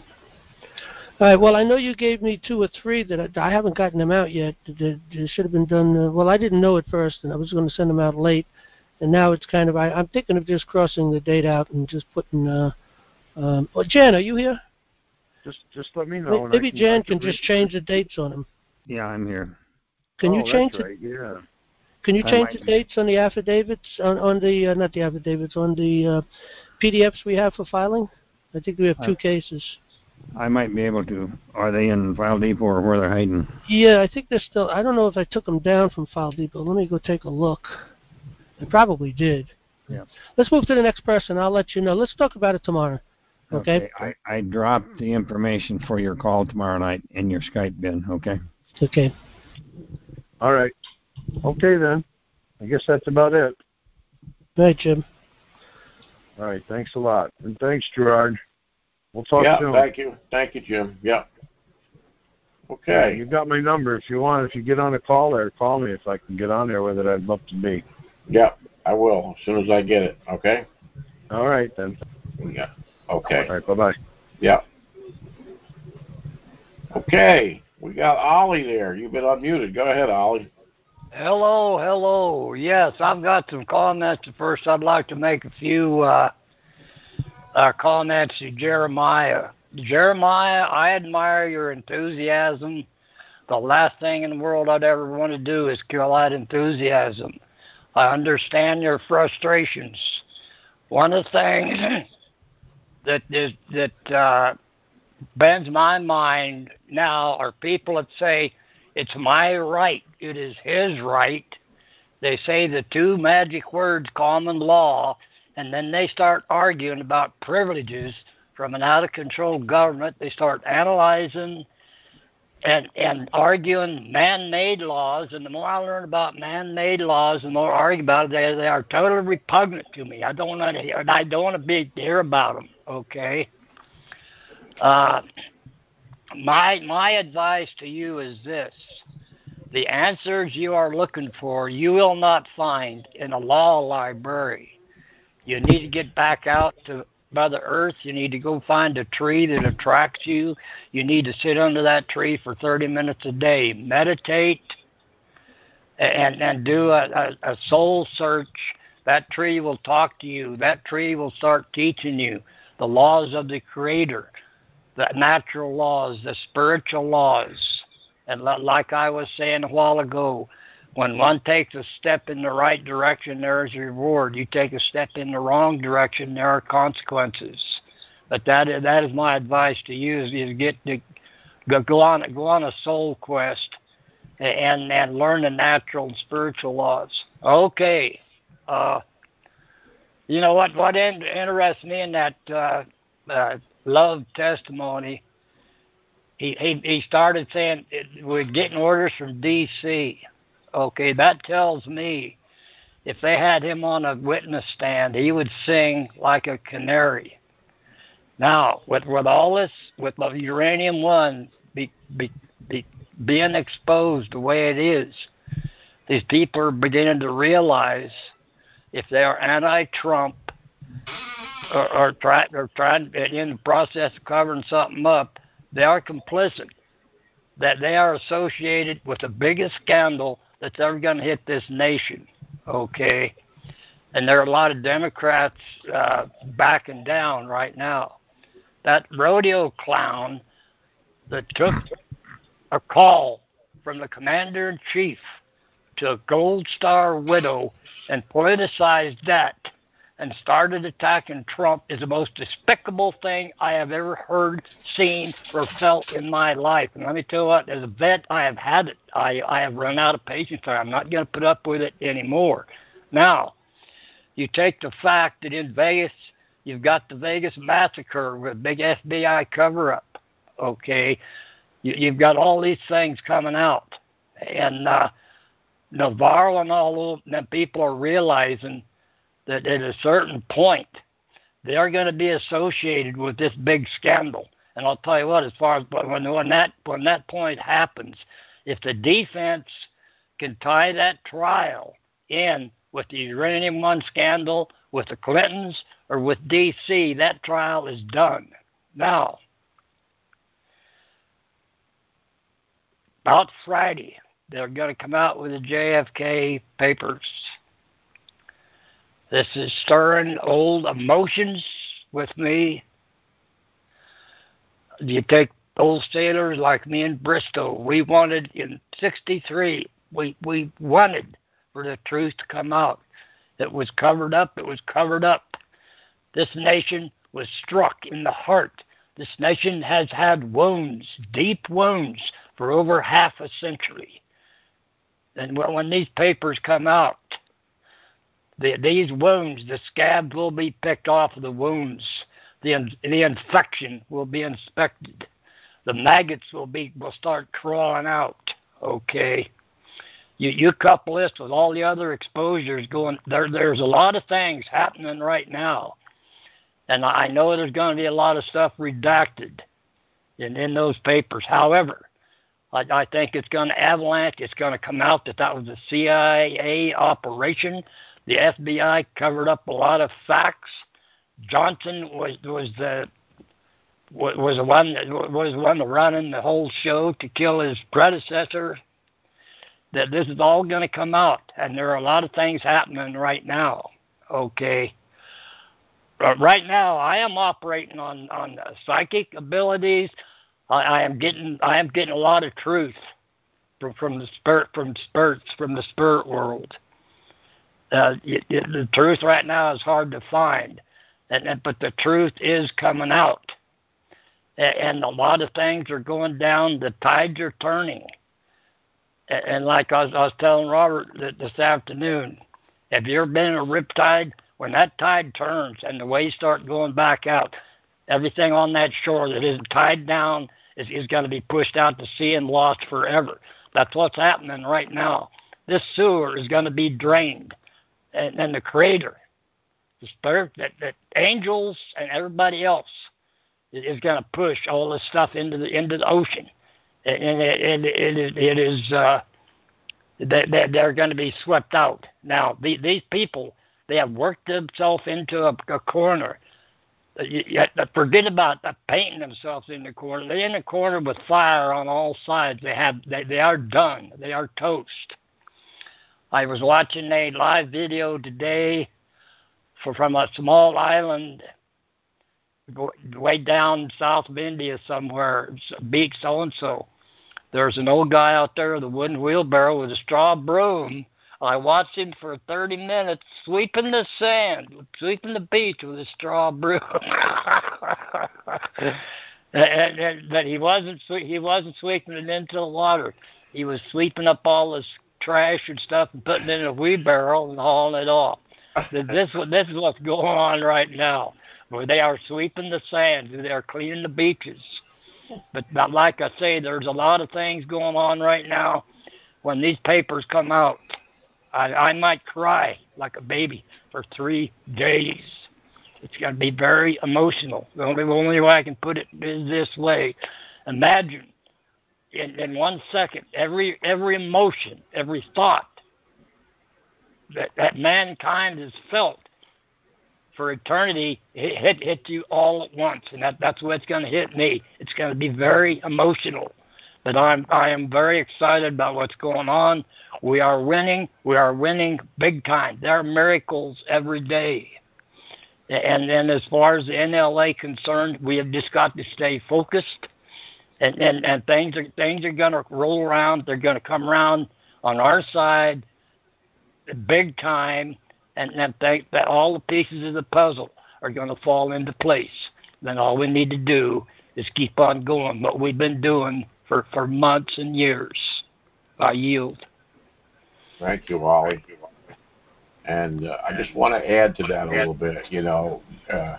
All right. Well, I know you gave me two or three that I, I haven't gotten them out yet. They, they should have been done. Uh, well, I didn't know at first, and I was going to send them out late, and now it's kind of. I, I'm thinking of just crossing the date out and just putting. Uh, um, well, Jan, are you here? Just, just let me know. Maybe can, Jan can, can just change the dates on them. Yeah, I'm here. Can oh, you change that's it? right. Yeah. Can you I change the might. dates on the affidavits on, on the uh, not the affidavits on the uh, P D Fs we have for filing? I think we have two uh, cases. I might be able to. Are they in File Depot or where they're hiding? Yeah, I think they're still. I don't know if I took them down from File Depot. Let me go take a look. I probably did. Yeah. Let's move to the next person. I'll let you know. Let's talk about it tomorrow. Okay. okay. I, I dropped the information for your call tomorrow night in your Skype bin. Okay. Okay. All right. Okay then. I guess that's about it. All right, Jim. All right. Thanks a lot, and thanks, Gerard. We'll talk yeah, soon. thank you. Thank you, Jim. Yeah. Okay. Yeah, you got my number. If you want, if you get on a call there, call me if I can get on there with it. I'd love to be. Yeah, I will as soon as I get it. Okay? All right, then. Yeah. Okay. All right, bye-bye. Yeah. Okay. We got Ollie there. You've been unmuted. Go ahead, Ollie. Hello, hello. Yes, I've got some comments. First, I'd like to make a few uh, uh, comments to Jeremiah. Jeremiah, I admire your enthusiasm. The last thing in the world I'd ever want to do is kill that enthusiasm. I understand your frustrations. One of the things that is, that uh, bends my mind now are people that say, it's my right, it is his right. They say the two magic words, common law, and then they start arguing about privileges from an out-of-control government. They start analyzing and, and arguing man-made laws, and the more I learn about man-made laws, the more I argue about it. They, they are totally repugnant to me. I don't want to hear, I don't want to be hear about them. Okay. Uh, my my advice to you is this: the answers you are looking for, you will not find in a law library. You need to get back out to Mother Earth. You need to go find a tree that attracts you. You need to sit under that tree for thirty minutes a day. Meditate and, and do a, a, a soul search. That tree will talk to you. That tree will start teaching you the laws of the Creator, the natural laws, the spiritual laws. And like I was saying a while ago, when one takes a step in the right direction, there is a reward. You take a step in the wrong direction, there are consequences. But that is, that is my advice to you: is to get to go, go on go on a soul quest and and learn the natural and spiritual laws. Okay, uh, you know what? What in, interests me in that uh, uh, love testimony? He, he he started saying we're getting orders from D C Okay, that tells me if they had him on a witness stand, he would sing like a canary. Now, with with all this, with the uranium one be, be, be, being exposed the way it is, these people are beginning to realize if they are anti-Trump or, or, try, or trying in the process of covering something up, they are complicit, that they are associated with the biggest scandal that's ever going to hit this nation, okay? And there are a lot of Democrats uh, backing down right now. That rodeo clown that took a call from the commander-in-chief to a Gold Star widow and politicized that and started attacking Trump is the most despicable thing I have ever heard, seen, or felt in my life. And let me tell you what, as a vet, I have had it. I, I have run out of patience. I'm not going to put up with it anymore. Now, you take the fact that in Vegas, you've got the Vegas massacre with a big F B I cover-up, okay? You, you've got all these things coming out. And uh, Navarro and all them people are realizing that at a certain point, they are going to be associated with this big scandal. And I'll tell you what, as far as when, when, that, when that point happens, if the defense can tie that trial in with the Uranium One scandal, with the Clintons, or with D C, that trial is done. Now, about Friday, they're going to come out with the J F K papers. This is stirring old emotions with me. You take old sailors like me in Bristol. We wanted in sixty-three, we, we wanted for the truth to come out. It was covered up. It was covered up. This nation was struck in the heart. This nation has had wounds, deep wounds, for over half a century. And when these papers come out, the, these wounds, the scabs will be picked off of the wounds. The, the infection will be inspected. The maggots will be will start crawling out. Okay. You you couple this with all the other exposures going there. There's a lot of things happening right now, and I know there's going to be a lot of stuff redacted in in those papers. However, I, I think it's going to avalanche. It's going to come out that that was a C I A operation. The F B I covered up a lot of facts. Johnson was was the was the one that was the one running the whole show to kill his predecessor. That this is all going to come out, and there are a lot of things happening right now. Okay. But right now, I am operating on on psychic abilities. I, I am getting I am getting a lot of truth from from the spirit from spirits from the spirit world. Uh, it, it, the truth right now is hard to find, and, and but the truth is coming out, and, and a lot of things are going down. The tides are turning, and, and like I was, I was telling Robert this afternoon, have you ever been in a riptide? When that tide turns and the waves start going back out, everything on that shore that isn't tied down is, is going to be pushed out to sea and lost forever. That's what's happening right now. This sewer is going to be drained. And, and the Creator, the Spirit, that, that angels and everybody else is going to push all this stuff into the into the ocean. And it, it, it, it is, uh, they, they're going to be swept out. Now, the, these people, they have worked themselves into a, a corner. You, you, forget about uh, painting themselves in the corner. They're in the corner with fire on all sides. They have, they, they are done. They are toast. I was watching a live video today for, from a small island way down south of India somewhere, beach so-and-so. There's an old guy out there with a wooden wheelbarrow with a straw broom. I watched him for thirty minutes sweeping the sand, sweeping the beach with a straw broom. and, and, but he wasn't he wasn't sweeping it into the water. He was sweeping up all this trash and stuff and putting it in a wheelbarrow and hauling it off. This this is what's going on right now, where they are sweeping the sand, they are cleaning the beaches. But, but like I say, there's a lot of things going on right now. When these papers come out, I, I might cry like a baby for three days. It's going to be very emotional. The only, the only way I can put it is this way. Imagine, in, in one second, every every emotion, every thought that, that mankind has felt for eternity hit, hit, hit you all at once. And that, that's what's going to hit me. It's going to be very emotional. But I'm I am very excited about what's going on. We are winning. We are winning big time. There are miracles every day. And then as far as the N L A concerned, we have just got to stay focused. And and, and things are things are going to roll around. They're going to come around on our side, big time, and then think that all the pieces of the puzzle are going to fall into place. Then all we need to do is keep on going, what we've been doing for, for months and years. I yield. Thank you, Wally. And uh, I just want to add to that a little bit. You know, uh,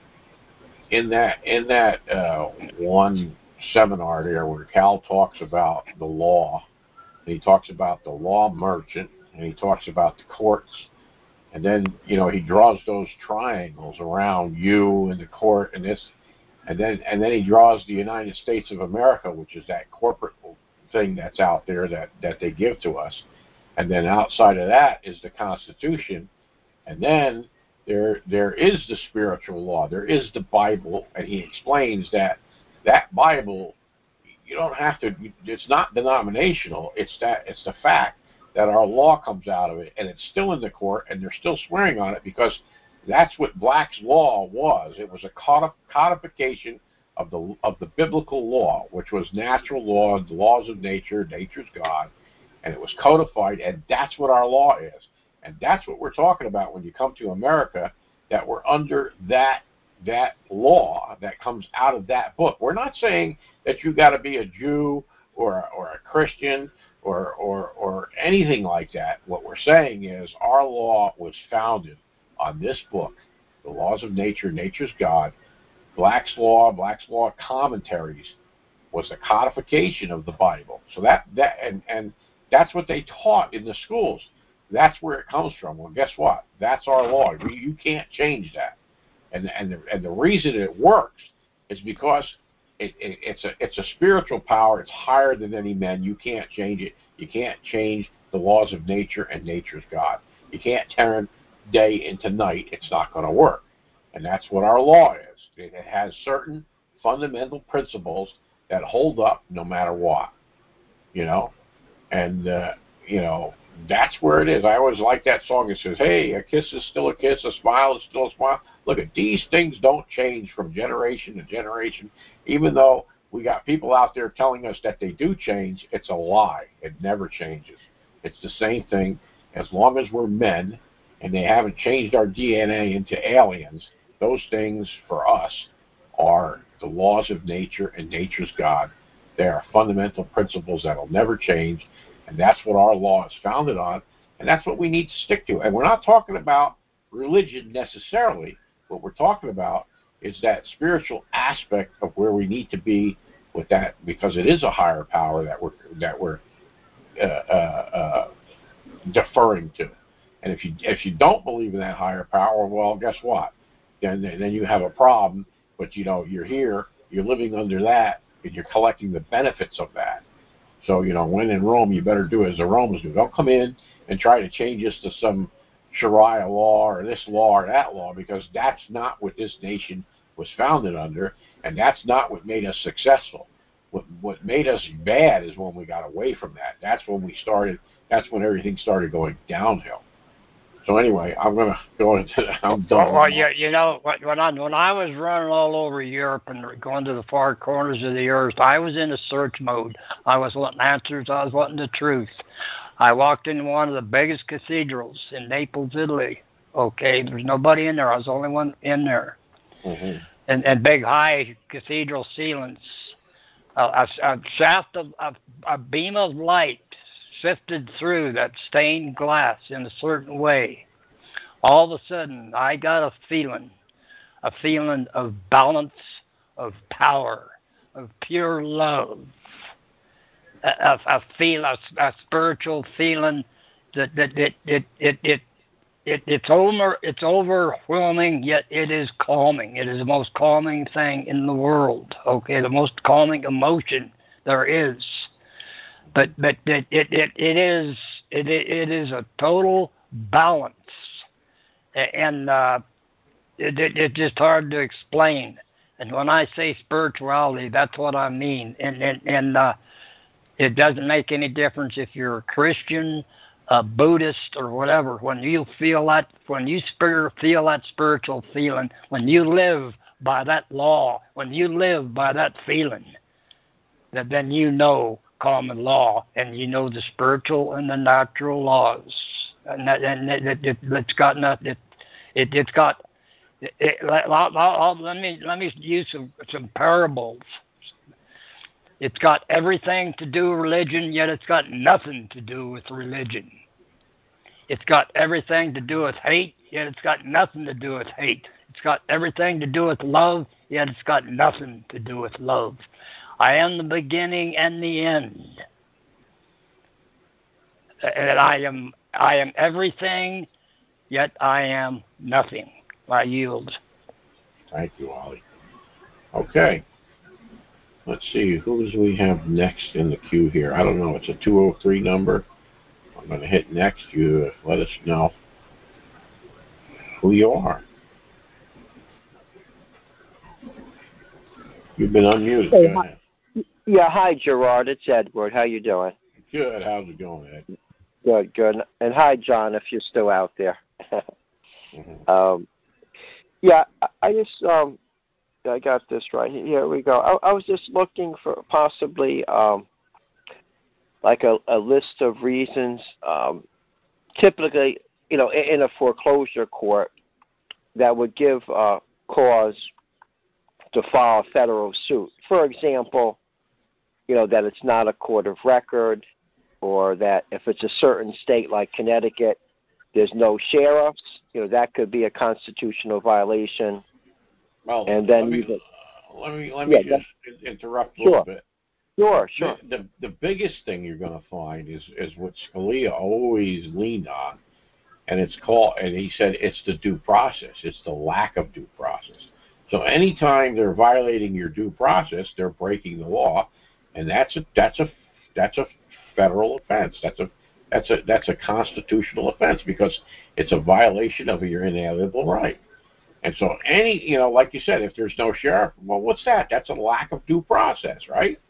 in that in that uh, one seminar there where Cal talks about the law, and he talks about the law merchant, and he talks about the courts, and then you know he draws those triangles around you and the court and this, and then and then he draws the United States of America, which is that corporate thing that's out there that that they give to us. And then outside of that is the Constitution. And then there there is the spiritual law. There is the Bible. And he explains that that Bible, you don't have to, it's not denominational. It's that it's the fact that our law comes out of it. And it's still in the court. And they're still swearing on it because that's what Black's law was. It was a codification of the, of the biblical law, which was natural law, the laws of nature, nature's God. And it was codified, and that's what our law is. And that's what we're talking about when you come to America, that we're under that that law that comes out of that book. We're not saying that you got to be a Jew or or a Christian or, or or anything like that. What we're saying is our law was founded on this book, The Laws of Nature, Nature's God. Black's Law, Black's Law Commentaries was a codification of the Bible. So that that and and that's what they taught in the schools. That's where it comes from. Well, guess what? That's our law. You, you can't change that. And and the, and the reason it works is because it, it, it's a it's a spiritual power. It's higher than any man. You can't change it. You can't change the laws of nature and nature's God. You can't turn day into night. It's not going to work. And that's what our law is. It has certain fundamental principles that hold up no matter what. You know? And, uh, you know, that's where it is. I always like that song. It says, hey, a kiss is still a kiss, a smile is still a smile. Look, at these things don't change from generation to generation. Even though we got people out there telling us that they do change, it's a lie. It never changes. It's the same thing. As long as we're men and they haven't changed our D N A into aliens, those things for us are the laws of nature and nature's God. They are fundamental principles that will never change, and that's what our law is founded on, and that's what we need to stick to. And we're not talking about religion necessarily. What we're talking about is that spiritual aspect of where we need to be with that, because it is a higher power that we're that we're uh, uh, uh, deferring to. And if you if you don't believe in that higher power, well, guess what? Then then you have a problem. But you know, you're here, you're living under that, and you're collecting the benefits of that. So, you know, when in Rome, you better do as the Romans do. Don't come in and try to change us to some Sharia law or this law or that law, because that's not what this nation was founded under, and that's not what made us successful. What what made us bad is when we got away from that. That's when we started, that's when everything started going downhill. So anyway, I'm going to go into that. I'm done. Well, well you, you know, when I, when I was running all over Europe and going to the far corners of the earth, I was in a search mode. I was wanting answers. I was wanting the truth. I walked into one of the biggest cathedrals in Naples, Italy. Okay, there's nobody in there. I was the only one in there. Mm-hmm. And, and big, high cathedral ceilings. Uh, a, a shaft of a, a beam of light sifted through that stained glass in a certain way. All of a sudden, I got a feeling, a feeling of balance, of power, of pure love, a, a, a feel, a, a spiritual feeling that that it it it it, it it's over, it's overwhelming, yet it is calming. It is the most calming thing in the world. Okay, the most calming emotion there is. But but it it, it, it is it it is a total balance, and uh, it, it it's just hard to explain. And when I say spirituality, that's what I mean. And and and uh, it doesn't make any difference if you're a Christian, a Buddhist, or whatever. When you feel that, when you spirit feel that spiritual feeling, when you live by that law, when you live by that feeling, that then you know common law, and you know the spiritual and the natural laws, and that, and it, it, it, it's got not it, it it's got. It, it, let, let, let me let me use some some parables. It's got everything to do with religion, yet it's got nothing to do with religion. It's got everything to do with hate, yet it's got nothing to do with hate. It's got everything to do with love, yet it's got nothing to do with love. I am the beginning and the end. And I am I am everything, yet I am nothing. I yield. Thank you, Ollie. Okay. Let's see, who do we have next in the queue here? I don't know. It's a two oh three number. I'm going to hit next. You let us know who you are. You've been unmuted. Hey, Go ahead. Yeah, hi, Gerard. It's Edward. How you doing? Good. How's it going, Ed? Good, good. And hi, John, if you're still out there. mm-hmm. um, yeah, I, I just um, I got this right. Here we go. I, I was just looking for possibly um, like a, a list of reasons. Um, typically, you know, in, in a foreclosure court, that would give uh, cause to file a federal suit. For example, you know, that it's not a court of record, or that if it's a certain state like Connecticut, there's no sheriffs, you know, that could be a constitutional violation. Well, and then let me, you, uh, let me, let me yeah, just that, interrupt a sure. little bit. Sure, sure. The, the, the biggest thing you're going to find is, is what Scalia always leaned on, and it's called, and he said it's the due process. It's the lack of due process. So anytime they're violating your due process, they're breaking the law, and that's a that's a that's a federal offense. That's a that's a that's a constitutional offense because it's a violation of your inalienable right. And so any you know, like you said, if there's no sheriff, well, what's that? That's a lack of due process, right?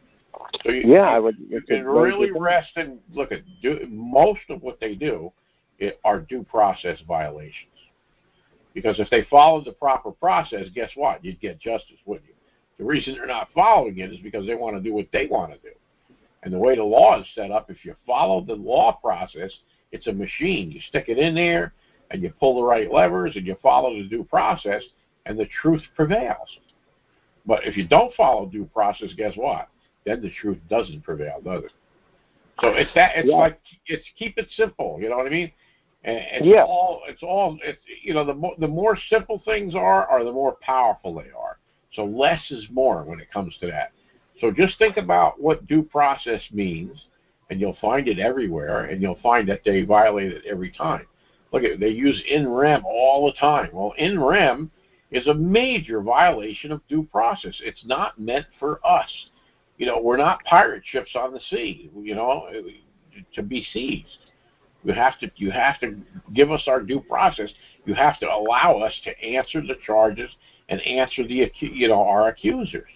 So you, yeah, I would. You can really rest and look at do, most of what they do it, are due process violations. Because if they followed the proper process, guess what? You'd get justice, wouldn't you? The reason they're not following it is because they want to do what they want to do. And the way the law is set up, if you follow the law process, it's a machine. You stick it in there, and you pull the right levers, and you follow the due process, and the truth prevails. But if you don't follow due process, guess what? Then the truth doesn't prevail, does it? So it's that. It's yeah. like it's keep it simple. You know what I mean? And it's yeah. all. It's all. It's you know the more the more simple things are, are the more powerful they are. So less is more when it comes to that. So just think about what due process means, and you'll find it everywhere, and you'll find that they violate it every time. Look at they use in rem all the time. Well, in rem is a major violation of due process. It's not meant for us. You know, we're not pirate ships on the sea. You know, to be seized. You have to you have to give us our due process. You have to allow us to answer the charges and answer the you know our accusers.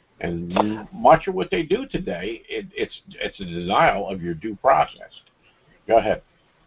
And much of what they do today, it, it's it's a denial of your due process. Go ahead.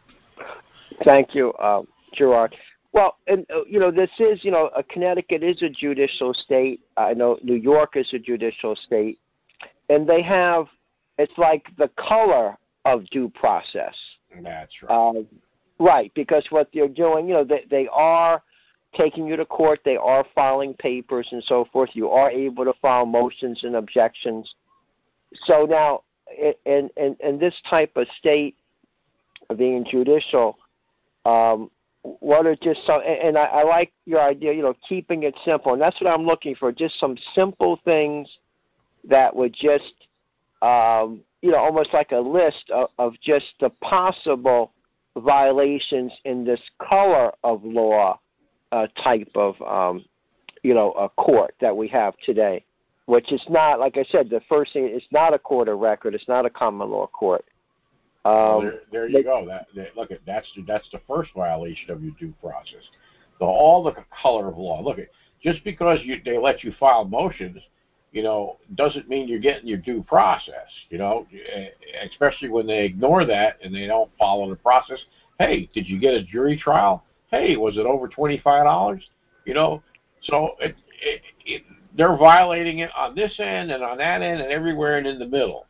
Thank you, uh, Gerard. Well, and uh, you know, this is you know, uh, Connecticut is a judicial state. I know New York is a judicial state, and they have it's like the color of due process. That's right. Uh, right, because what they're doing, you know, they, they are taking you to court, they are filing papers and so forth. You are able to file motions and objections. So now, in, in, in this type of state, being judicial, um, what are just some, and I, I like your idea, you know, keeping it simple. And that's what I'm looking for, just some simple things that would just, um, you know, almost like a list of, of just the possible violations in this color of law uh, type of, um, you know, a court that we have today, which is not, like I said, the first thing, it's not a court of record. It's not a common law court. Um, well, there, there you go. That, that look at that's that's the first violation of your due process. So all the color of law. Look at just because you they let you file motions, you know, doesn't mean you're getting your due process, you know, especially when they ignore that and they don't follow the process. Hey, did you get a jury trial? Hey, was it over twenty-five dollars? You know, so it, it, it, they're violating it on this end and on that end and everywhere and in the middle.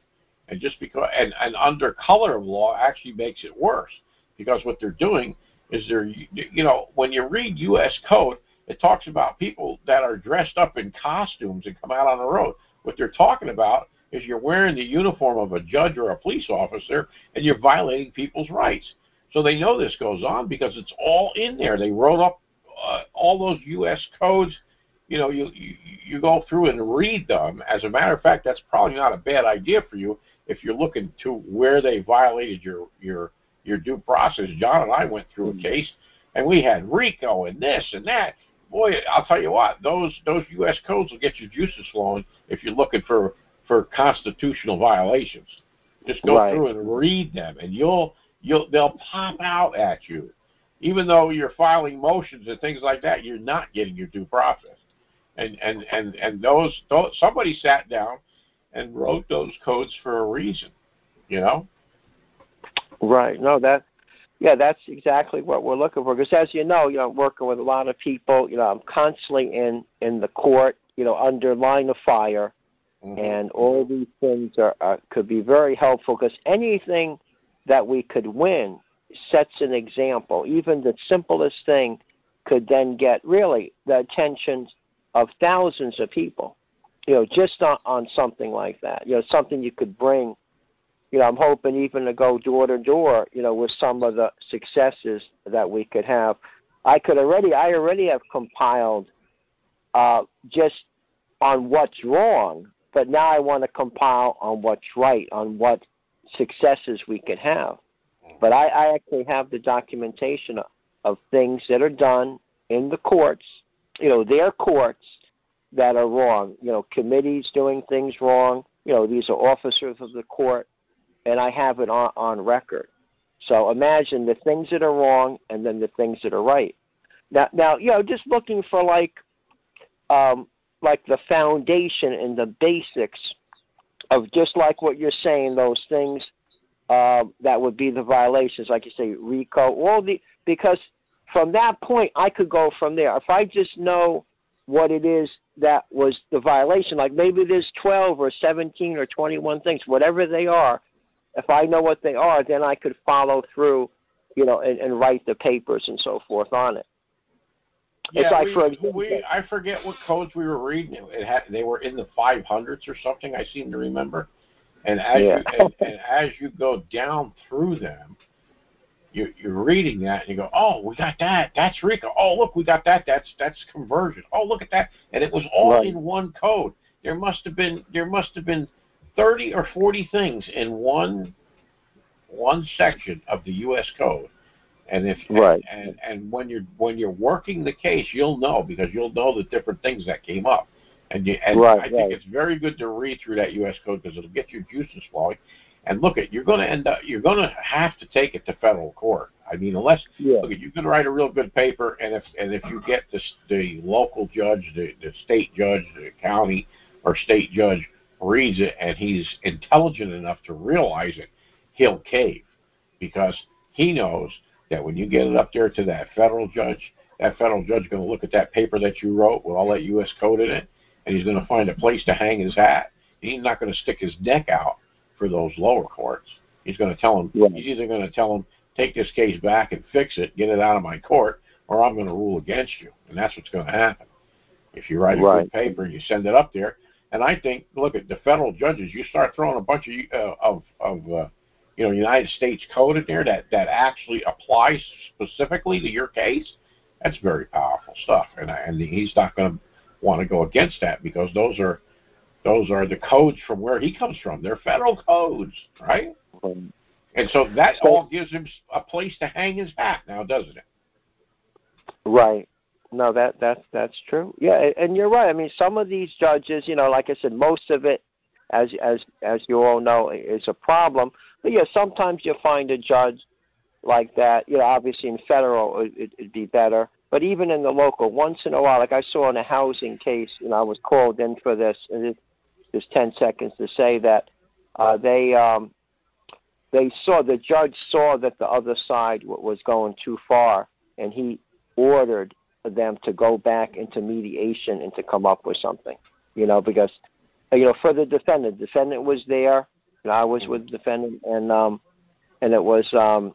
And just because, and, and under color of law actually makes it worse, because what they're doing is they're, you know, when you read U S code, it talks about people that are dressed up in costumes and come out on the road. What they're talking about is you're wearing the uniform of a judge or a police officer, and you're violating people's rights. So they know this goes on because it's all in there. They wrote up uh, all those U S codes. You know, you, you you go through and read them. As a matter of fact, that's probably not a bad idea for you if you're looking to where they violated your your your due process. John and I went through a case, and we had RICO and this and that. Boy, I'll tell you what, those those U S codes will get your juices flowing if you're looking for, for constitutional violations. Just go right. through and read them, and you'll you'll they'll pop out at you. Even though you're filing motions and things like that, you're not getting your due process. And and and and those, those somebody sat down and wrote those codes for a reason, you know. Right. No, that. Yeah, that's exactly what we're looking for. Because as you know, you know, I'm working with a lot of people. You know, I'm constantly in in the court. You know, under line of fire, mm-hmm. and all these things are, are could be very helpful. Because anything that we could win sets an example. Even the simplest thing could then get really the attention of thousands of people, you know, just on, on something like that. You know, something you could bring, you know, I'm hoping even to go door to door, you know, with some of the successes that we could have. I could already, I already have compiled uh, just on what's wrong, but now I want to compile on what's right, on what successes we could have. But I, I actually have the documentation of, of things that are done in the courts, you know, their courts that are wrong, you know, committees doing things wrong, you know, these are officers of the court, and I have it on, on record. So imagine the things that are wrong and then the things that are right. Now, now you know, just looking for like, um, like the foundation and the basics of just like what you're saying, those things uh, that would be the violations, like you say, RICO, all the, because from that point, I could go from there. If I just know what it is that was the violation, like maybe there's twelve or seventeen or twenty-one things, whatever they are, if I know what they are, then I could follow through, you know, and, and write the papers and so forth on it. Yeah, it's like we, for example, we, I forget what codes we were reading. It had, they were in the five hundreds or something, I seem to remember. And as, yeah. you, and, and as you go down through them, You, you're reading that and you go, oh, we got that. That's RICO. Oh, look, we got that. That's that's conversion. Oh, look at that. And it was all right. in one code. There must have been there must have been thirty or forty things in one one section of the U S code. And if right. and, and, and when you're when you're working the case, you'll know, because you'll know the different things that came up. And you, and right, I think right. it's very good to read through that U S code, because it'll get your juices flowing. And look at, you're going to end up, you're going to have to take it to federal court. I mean, unless, yeah. look at, you can write a real good paper, and if and if you get the the local judge, the, the state judge, the county or state judge reads it, and he's intelligent enough to realize it, he'll cave, because he knows that when you get it up there to that federal judge, that federal judge is going to look at that paper that you wrote with all that U S code in it, and he's going to find a place to hang his hat. He's not going to stick his neck out for those lower courts. He's going to tell them, yeah. he's either going to tell them, take this case back and fix it, get it out of my court, or I'm going to rule against you. And that's what's going to happen. If you write a right. good paper and you send it up there, and I think, look at the federal judges, you start throwing a bunch of, uh, of, of uh, you know, United States code in there that, that actually applies specifically to your case, that's very powerful stuff. And, and he's not going to want to go against that, because those are, Those are the codes from where he comes from. They're federal codes, right? Um, and so that so, all gives him a place to hang his hat now, doesn't it? Right. No, that that's that's true. Yeah, and you're right. I mean, some of these judges, you know, like I said, most of it, as as as you all know, is a problem. But yeah, sometimes you find a judge like that. You know, obviously in federal it, it'd be better. But even in the local, once in a while, like I saw in a housing case, you know, I was called in for this, and it, just ten seconds to say that uh, they um, they saw, the judge saw that the other side was going too far, and he ordered them to go back into mediation and to come up with something, you know, because, you know, for the defendant, the defendant was there, and I was with the defendant, and um, and it was um,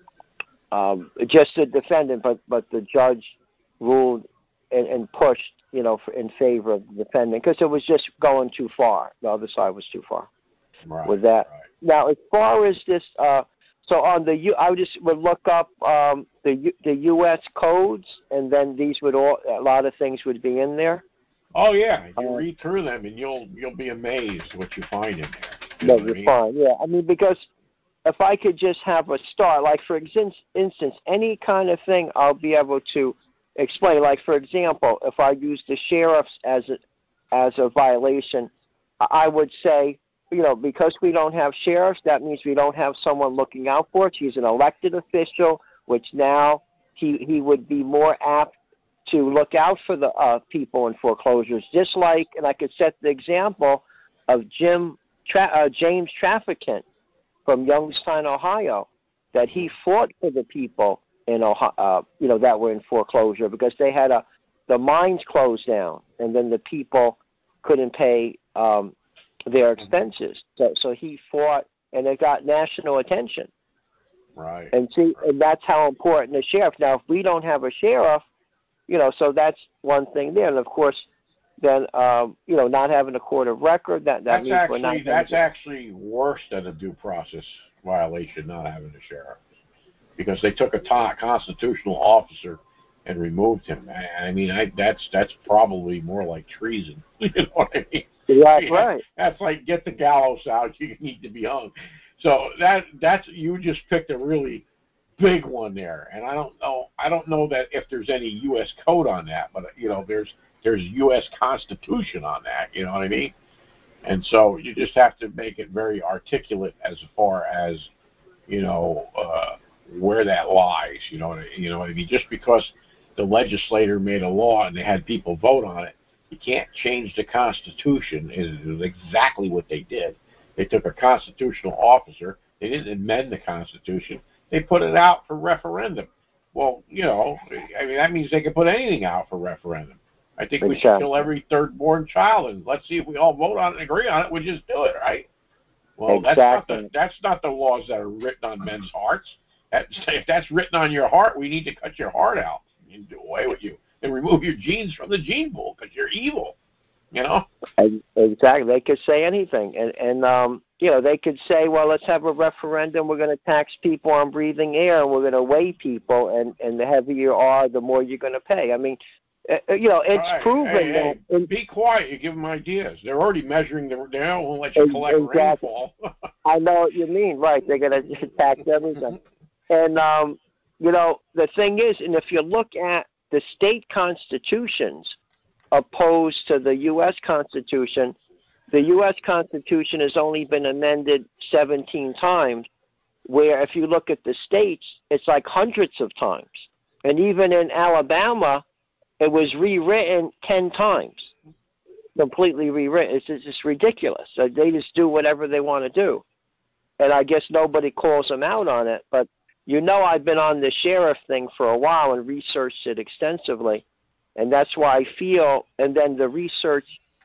um, just the defendant, but but the judge ruled and, and pushed, you know, for, in favor of the defendant because it was just going too far. The other side was too far right, with that. Right. Now, as far as this, uh, so on the U, I would just would look up um, the U, the U S codes, and then these would all a lot of things would be in there. Oh yeah, you uh, read through them and you'll you'll be amazed what you find in there. You No, know you're I mean? fine. Yeah, I mean, because if I could just have a start, like for exin- instance, any kind of thing I'll be able to explain. Like for example, if I use the sheriffs as a, as a violation, I would say, you know, because we don't have sheriffs, that means we don't have someone looking out for it. He's an elected official, which now he he would be more apt to look out for the uh, people in foreclosures. Just like, and I could set the example of Jim Tra- uh, James Trafficant from Youngstown, Ohio, that he fought for the people in Ohio, uh, you know, that were in foreclosure because they had a the mines closed down, and then the people couldn't pay um, their expenses. So, so he fought, and it got national attention. Right. And see, right. and that's how important the sheriff. Now, if we don't have a sheriff, you know, so that's one thing there. And of course, then um, you know, not having a court of record, that that That's means actually we're not. that's actually worse than a due process violation, not having a sheriff, because they took a ta- constitutional officer and removed him. I, I mean, I, that's that's probably more like treason. You know what I mean? Yeah, yeah, right. That's like get the gallows out. You need to be hung. So that that's you just picked a really big one there, and I don't know. I don't know that if there's any U S code on that, but you know, there's there's U S Constitution on that. You know what I mean? And so you just have to make it very articulate as far as, you know, uh, where that lies. You know, what I, you know what I mean? Just because the legislator made a law and they had people vote on it, you can't change the Constitution. It is exactly what they did. They took a constitutional officer. They didn't amend the Constitution. They put it out for referendum. Well, you know, I mean, that means they can put anything out for referendum. I think we should kill every third-born child, and let's see if we all vote on it and agree on it. We just do it, right? Well, exactly. that's not the that's not the laws that are written on men's hearts. That's, if that's written on your heart, we need to cut your heart out and do away with you and remove your genes from the gene pool because you're evil. You know? Exactly. They could say anything, and and um, you know, they could say, well, let's have a referendum. We're going to tax people on breathing air, and we're going to weigh people, and and the heavier you are, the more you're going to pay. I mean, uh, you know, it's right. proven hey, that. Hey, be quiet. You give them ideas. They're already measuring the. They won't let you collect exactly. rainfall. I know what you mean. Right? They're going to tax everything, and um, you know, the thing is, and if you look at the state constitutions opposed to the U S Constitution, the U S Constitution has only been amended seventeen times, where if you look at the states, it's like hundreds of times. And even in Alabama, it was rewritten ten times, completely rewritten. It's, it's just ridiculous. They just do whatever they want to do. And I guess nobody calls them out on it. But you know, I've been on the sheriff thing for a while and researched it extensively. And that's why I feel, and then the research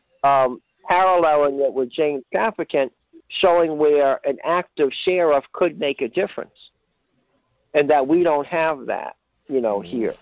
um, paralleling it with James Trafficant, showing where an active sheriff could make a difference, and that we don't have that, you know, mm-hmm. here.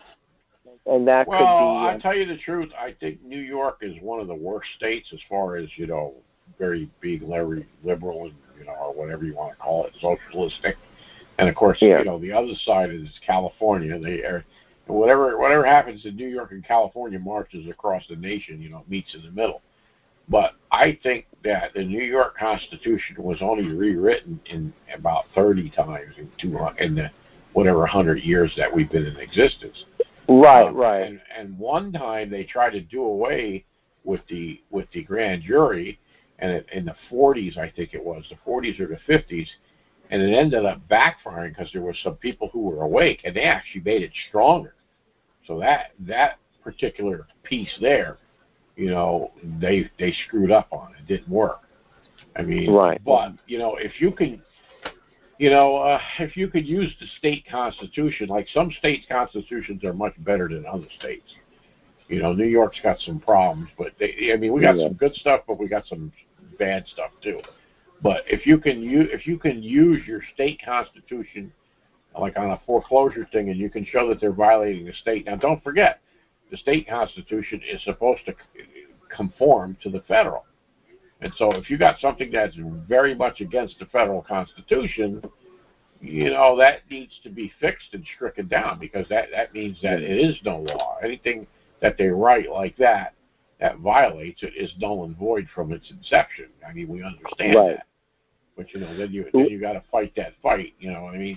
And that well, could be. Well, uh, I'll tell you the truth. I think New York is one of the worst states as far as, you know, very big, very liberal, and you know, or whatever you want to call it, socialistic. And of course, yeah. you know, the other side is California. They are. Whatever whatever happens in New York and California marches across the nation, you know, meets in the middle. But I think that the New York Constitution was only rewritten in about thirty times in two in the whatever hundred years that we've been in existence. Right, um, right. And, and one time they tried to do away with the with the grand jury, and it, in the forties, I think it was the forties or the fifties. And it ended up backfiring because there were some people who were awake, and they actually made it stronger. So that that particular piece there, you know, they they screwed up on. It didn't work. I mean, right. But you know, if you can, you know, uh, if you could use the state constitution, like some states' constitutions are much better than other states. You know, New York's got some problems, but they, I mean, we got yeah. some good stuff, but we got some bad stuff too. But if you can use if you can use your state constitution, like on a foreclosure thing, and you can show that they're violating the state. Now, don't forget, the state constitution is supposed to conform to the federal. And so if you got something that's very much against the federal constitution, you know, that needs to be fixed and stricken down, because that, that means that it is no law. Anything that they write like that, that violates it, is null and void from its inception. I mean, we understand Right. that. But, you know, then you, then you got to fight that fight, you know what I mean?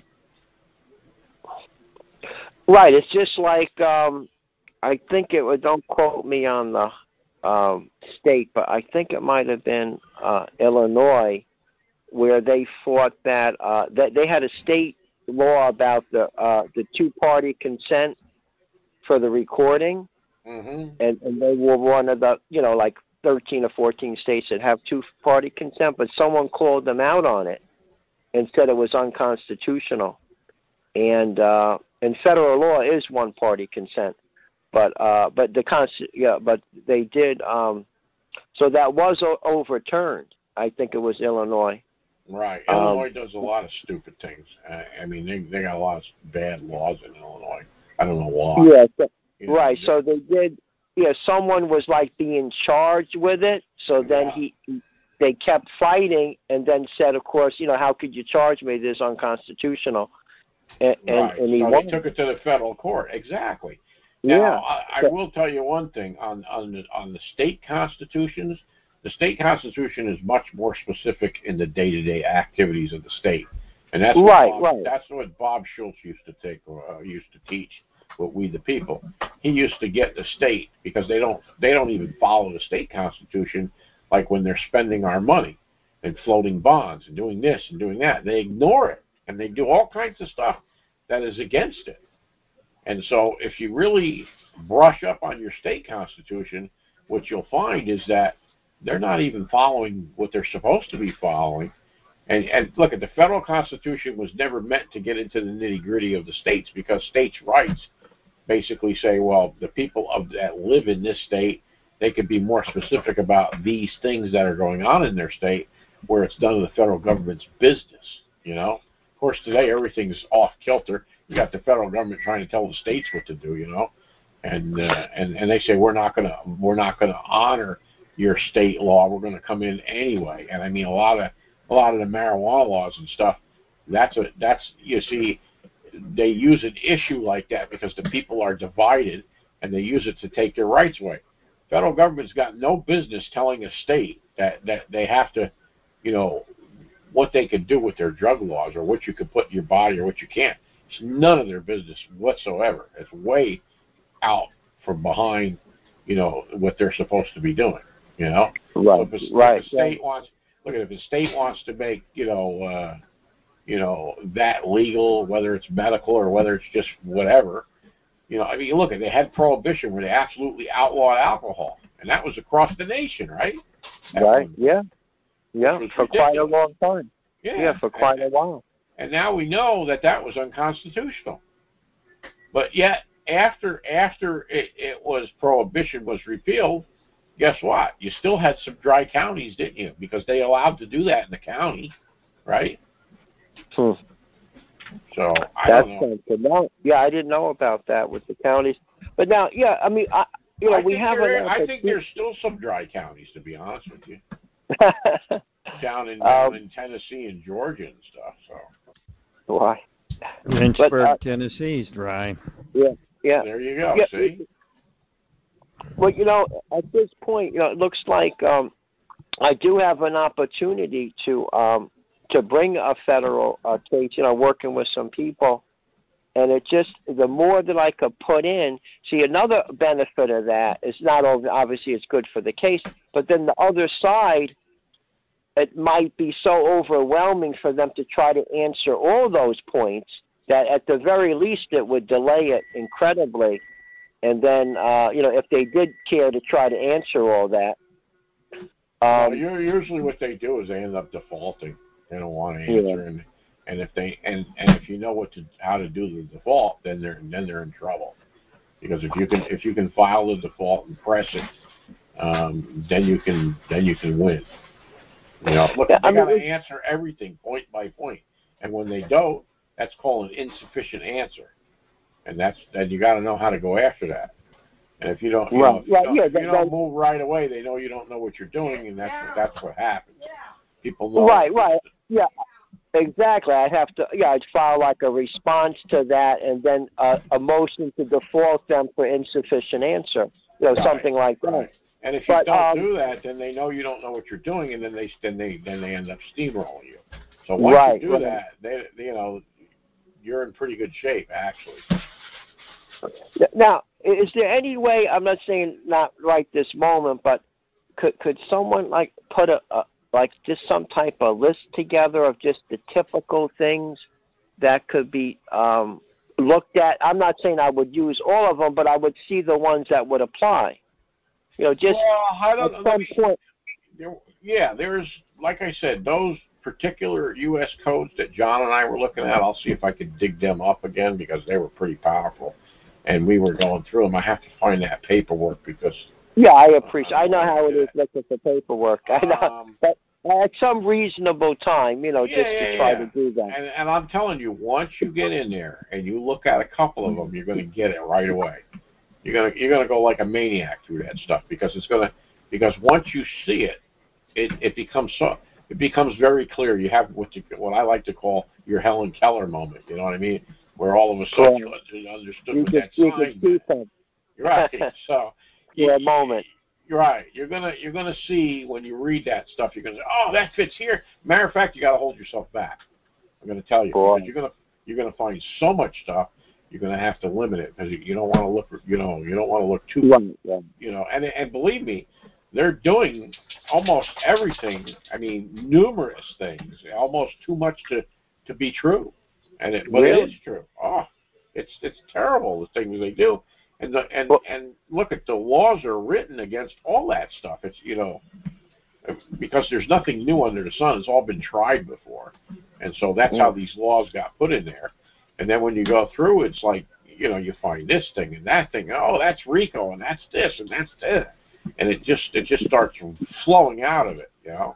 Right. It's just like, um, I think it was, don't quote me on the um, state, but I think it might have been uh, Illinois, where they fought that, uh, that they had a state law about the uh, the two-party consent for the recording, Mm-hmm. and, and they were one of the, you know, like thirteen or fourteen states that have two-party consent, but someone called them out on it and said it was unconstitutional. And uh, and federal law is one-party consent, but uh, but the const- yeah, but they did. Um, so that was o- overturned. I think it was Illinois. Right. Um, Illinois does a lot of stupid things. Uh, I mean, they they got a lot of bad laws in Illinois. I don't know why. Yeah. So, You know, right. they- So they did. Yeah. Someone was like being charged with it. So then Yeah. he. They kept fighting, and then said, of course, you know, how could you charge me this unconstitutional? And, and, Right. and he so won. they took it to the federal court. Exactly. Yeah. Now, I, I So- will tell you one thing on on the, on the state constitutions. The state constitution is much more specific in the day-to-day activities of the state, and that's what Right, Bob, right. that's what Bob Schultz used to take or uh, used to teach. What we the people, he used to get the state, because they don't they don't even follow the state constitution, like when they're spending our money and floating bonds and doing this and doing that. They ignore it, and they do all kinds of stuff that is against it. And so if you really brush up on your state constitution, what you'll find is that they're not even following what they're supposed to be following. And, and look, at the federal constitution was never meant to get into the nitty-gritty of the states, because states' rights basically say, well, the people of that live in this state, they could be more specific about these things that are going on in their state, where it's done in the federal government's business, you know? Of course, today everything's off kilter. You got the federal government trying to tell the states what to do, you know? And uh, and and they say we're not gonna we're not gonna honor your state law. We're going to come in anyway. And I mean, a lot of a lot of the marijuana laws and stuff. That's a that's you see, they use an issue like that because the people are divided, and they use it to take their rights away. Federal government's got no business telling a state that that they have to, you know, what they can do with their drug laws, or what you can put in your body or what you can't. It's none of their business whatsoever. It's way out from behind, you know, what they're supposed to be doing. You know, right, so if a, right. If a state wants, look at if a state wants to make, you know, uh, you know, that legal, whether it's medical or whether it's just whatever, you know, I mean, look at they had prohibition where they absolutely outlawed alcohol, and that was across the nation, right? That Right. was, Yeah. Yeah. For ridiculous. quite a long time. Yeah. Yeah. For quite and, a while. And now we know that that was unconstitutional, but yet after after it, it was prohibition was repealed. Guess what? You still had some dry counties, didn't you? Because they allowed to do that in the county, right? Hmm. So I That's don't know. something. No, yeah, I didn't know about that with the counties. But now, yeah, I mean, I, you know, I we think have there, an I think there's still some dry counties, to be honest with you, down in, Um, down in Tennessee and Georgia and stuff. So Why? Lynchburg, But, uh, Tennessee's dry. Yeah, yeah. there you go. Yeah, See? Well, you know, at this point, you know, it looks like um, I do have an opportunity to um, to bring a federal uh, case. You know, working with some people, and it just the more that I could put in. See, another benefit of that is not only obviously it's good for the case, but then the other side, it might be so overwhelming for them to try to answer all those points that at the very least it would delay it incredibly. And then, uh, you know, if they did care to try to answer all that. Well, Um, you- usually what they do is they end up defaulting. They don't want to Yeah. answer, and and if they and, and if you know what to how to do the default, then they're then they're in trouble. Because if you can if you can file the default and press it, um, then you can then you can win. You know, look, Yeah, they I mean, got to it- answer everything point by point, and when they don't, that's called an insufficient answer, and that's and you got to know how to go after that. And if you don't, you know, Right, if you right, don't, yeah, if you that- don't that- move right away, they know you don't know what you're doing, and that's what, that's what happens. People know. Right, right. Yeah, exactly. I'd have to, yeah, I'd file like a response to that and then uh, a motion to default them for insufficient answer, you know, Right, something like that. Right. And if you But, don't um, do that, then they know you don't know what you're doing, and then they then they then they end up steamrolling you. So once Right, you do right. that, they you know you're in pretty good shape actually. Now, is there any way, I'm not saying not right this moment, but could could someone like put a, a like just some type of list together of just the typical things that could be um, looked at? I'm not saying I would use all of them, but I would see the ones that would apply. You know, just well, I don't, at let some me, point. there, yeah, there's like I said, those particular U S codes that John and I were looking at. I'll see if I could dig them up again because they were pretty powerful, and we were going through them. I have to find that paperwork because. Yeah, I appreciate. I know how it is looking for paperwork. I know, Um, but at some reasonable time, you know, Yeah, just yeah, to try yeah. to do that. And, and I'm telling you, once you get in there and you look at a couple of them, you're going to get it right away. You're gonna you're gonna go like a maniac through that stuff because it's gonna because once you see it, it, it becomes so it becomes very clear. You have what you, what I like to call your Helen Keller moment. You know what I mean? Where all of a sudden you understood You what can, that you sign can see meant. them Right. So for a moment. You're right. You're gonna you're gonna see when you read that stuff. You're gonna say, "Oh, that fits here." Matter of fact, you got to hold yourself back. I'm gonna tell you Boy. because you're gonna you're gonna find so much stuff. You're gonna have to limit it because you don't want to look. You know, you don't want to look too. Right, yeah. You know, and and believe me, they're doing almost everything. I mean, numerous things. Almost too much to to be true, and it, but Really? it is true. Oh, it's it's terrible the things they do. And the, and Well, and look at the laws are written against all that stuff. It's you know because there's nothing new under the sun. It's all been tried before, and so that's how these laws got put in there. And then when you go through, it's like you know you find this thing and that thing. Oh, that's RICO and that's this and that's that, and it just it just starts flowing out of it. You know.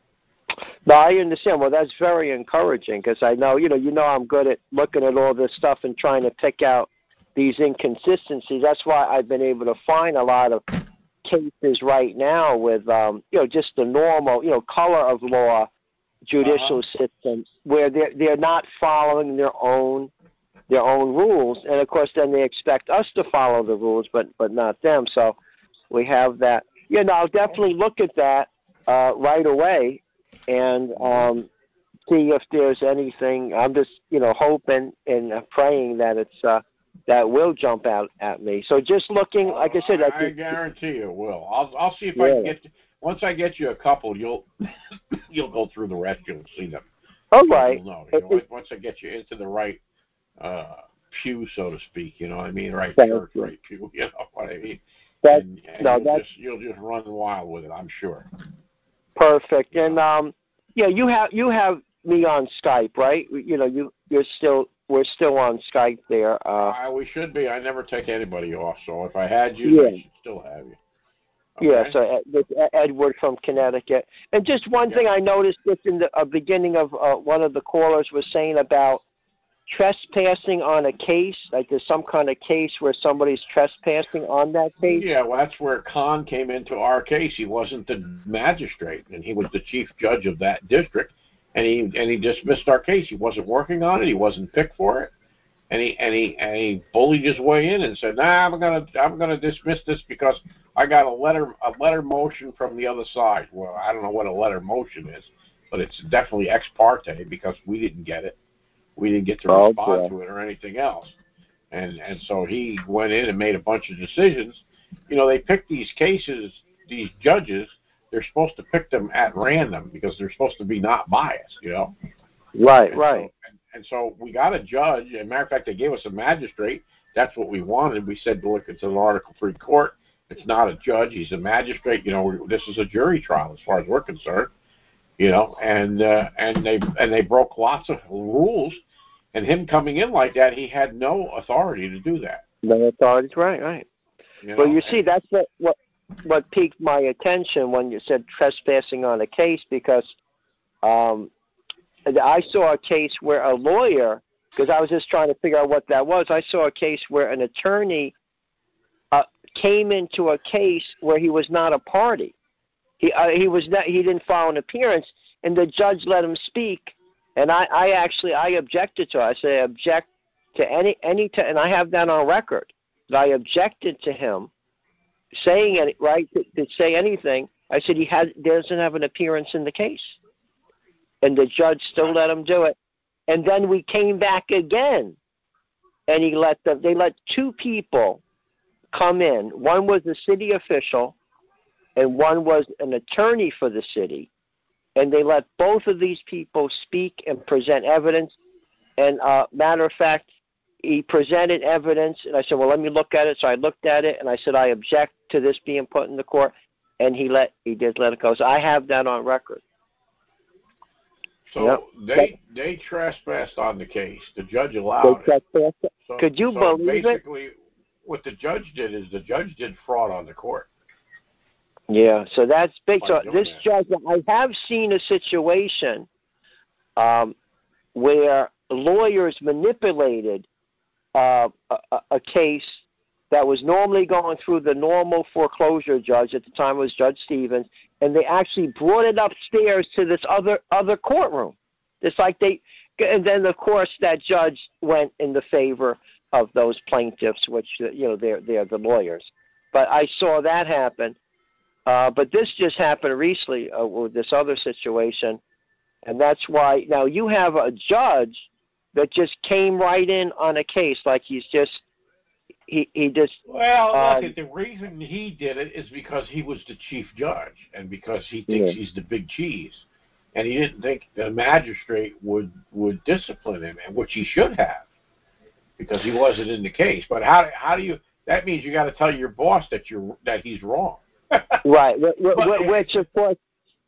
No, I understand. Well, that's very encouraging because I know you know you know I'm good at looking at all this stuff and trying to pick out these inconsistencies. That's why I've been able to find a lot of cases right now with, um, you know, just the normal, you know, color of law judicial uh-huh. system where they're they're not following their own their own rules, and of course then they expect us to follow the rules, but but not them. So we have that. Yeah, no, I'll definitely look at that uh, right away and um, see if there's anything. I'm just you know hoping and praying that it's. Uh, that will jump out at me. So just looking, like I said, I, I, I guarantee you it will. I'll I'll see if I yeah. can get once I get you a couple, you'll you'll go through the rest. You'll see them. All right. You'll know. You know, once I get you into the right uh, pew, so to speak, you know what I mean? Right Thank church, you. right pew. You know what I mean? That, and, and no, you'll that's just you'll just run wild with it. I'm sure. perfect. And um, yeah, you have you have me on Skype, right? You know, you you're still. We're still on Skype there. Uh, uh, we should be. I never take anybody off, so if I had you, yeah. I should still have you. Okay? Yeah, so uh, with Edward from Connecticut. And just one yeah. thing I noticed just in the uh, beginning of uh, one of the callers was saying about trespassing on a case, like there's some kind of case where somebody's trespassing on that case. Yeah, well, that's where Khan came into our case. He wasn't the magistrate, and he was the chief judge of that district. And he and he dismissed our case. He wasn't working on it. He wasn't picked for it, and he and he and he bullied his way in and said, "Nah, I'm gonna I'm gonna dismiss this because I got a letter a letter motion from the other side." Well, I don't know what a letter motion is, but it's definitely ex parte because we didn't get it. We didn't get to Oh, respond boy. to it or anything else, and and so he went in and made a bunch of decisions. You know, they pick these cases, these judges. They're supposed to pick them at random because they're supposed to be not biased, you know. Right, and right. So, and, and so we got a judge. As a matter of fact, they gave us a magistrate. That's what we wanted. We said, look, it's an Article three court. It's not a judge. He's a magistrate. You know, this is a jury trial as far as we're concerned. You know, and uh, and they and they broke lots of rules. And him coming in like that, he had no authority to do that. No authorities, right, right. You know? Well, you see, and, that's what, what what piqued my attention when you said trespassing on a case, because um, I saw a case where a lawyer, because I was just trying to figure out what that was, I saw a case where an attorney uh, came into a case where he was not a party. He uh, he was not, he didn't file an appearance, and the judge let him speak. And I, I actually I objected to it. I said I object to any any t- and I have that on record that I objected to him saying any right to, to say anything. I said he has doesn't have an appearance in the case, and the judge still let him do it. And then we came back again, and he let them. They let two people come in. One was a city official, and one was an attorney for the city. And they let both of these people speak and present evidence. And uh, matter of fact, he presented evidence, and I said, well, let me look at it. So I looked at it, and I said, I object to this being put in the court. And he let he did let it go. So I have that on record. So yep. they they trespassed on the case. The judge allowed it. So, Could you so believe basically, it? what the judge did is the judge did fraud on the court. Yeah, so that's big. So this that. judge, I have seen a situation um, where lawyers manipulated uh, a, a case that was normally going through the normal foreclosure judge. At the time it was Judge Stevens, and they actually brought it upstairs to this other other courtroom. It's like they, and then of course that judge went in the favor of those plaintiffs, which you know they're they're the lawyers. But I saw that happen. Uh, but this just happened recently uh, with this other situation, and that's why now you have a judge that just came right in on a case like he's just he he just. Well, um, look, the reason he did it is because he was the chief judge, and because he thinks yeah. he's the big cheese, and he didn't think the magistrate would would discipline him, and which he should have, because he wasn't in the case. But how how do you? That means you got to tell your boss that you're that he's wrong. Right, which of course,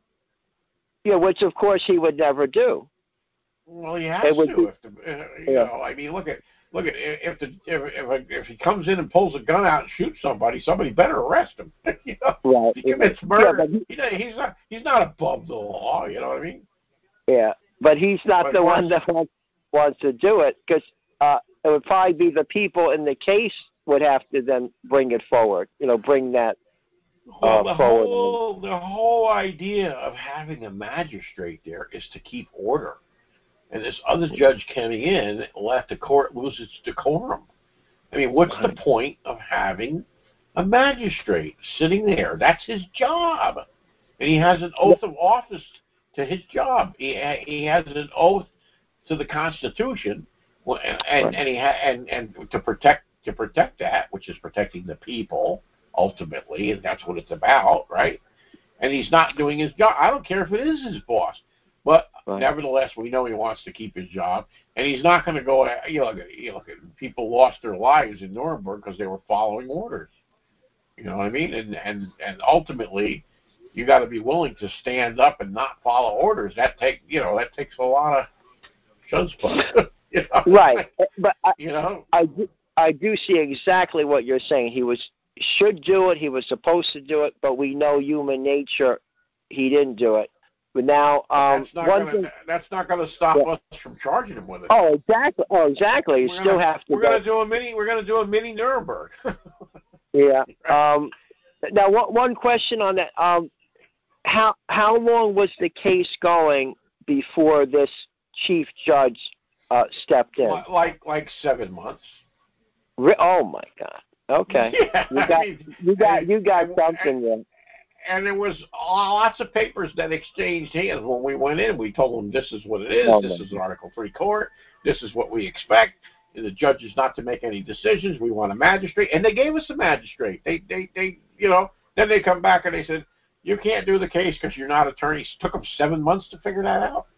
yeah, which of course he would never do. Well, he has it to. Be, if the, uh, you yeah. know, I mean, look at look at if the if if, if he comes in and pulls a gun out and shoots somebody, somebody better arrest him. you know, right. If he commits murder. Yeah, he, he's not he's not above the law. You know what I mean? Yeah, but he's not but the once, one that wants, wants to do it, because uh, it would probably be the people in the case would have to then bring it forward. You know, bring that. Well, uh, the forward. whole the whole idea of having a magistrate there is to keep order, and this other judge coming in let the court lose its decorum. I mean, what's right. the point of having a magistrate sitting there? That's his job, and he has an oath of office to his job. He he has an oath to the Constitution, and and, right. and he ha- and and to protect to protect that, which is protecting the people. Ultimately, and that's what it's about, right? And he's not doing his job. I don't care if it is his boss, but right. nevertheless, we know he wants to keep his job, and he's not going to go. You know, you know, people lost their lives in Nuremberg because they were following orders. You know what I mean? And and and ultimately, you got to be willing to stand up and not follow orders. That take you know that takes a lot of chutzpah. you know? Right, but I, you know, I do, I do see exactly what you're saying. He was. Should do it. He was supposed to do it, but we know human nature. He didn't do it. But now, um, that's not one gonna, thing, that's not going to stop yeah. us from charging him with it. Oh, exactly. Oh, exactly. You we're still gonna, have to. We're going to do a mini. We're going to do a mini Nuremberg. yeah. Um, now, one, one question on that. Um, how how long was the case going before this chief judge uh, stepped in? Like like seven months. Re- oh my God. Okay. Yeah, you got I mean, you got and, you got and, something there. And there was lots of papers that exchanged hands when we went in. We told them this is what it is. Oh, this man. is an Article three court. This is what we expect. And the judge is not to make any decisions. We want a magistrate, and they gave us a magistrate. They they they you know. Then they come back and they said you can't do the case because you're not attorneys. It took them seven months to figure that out.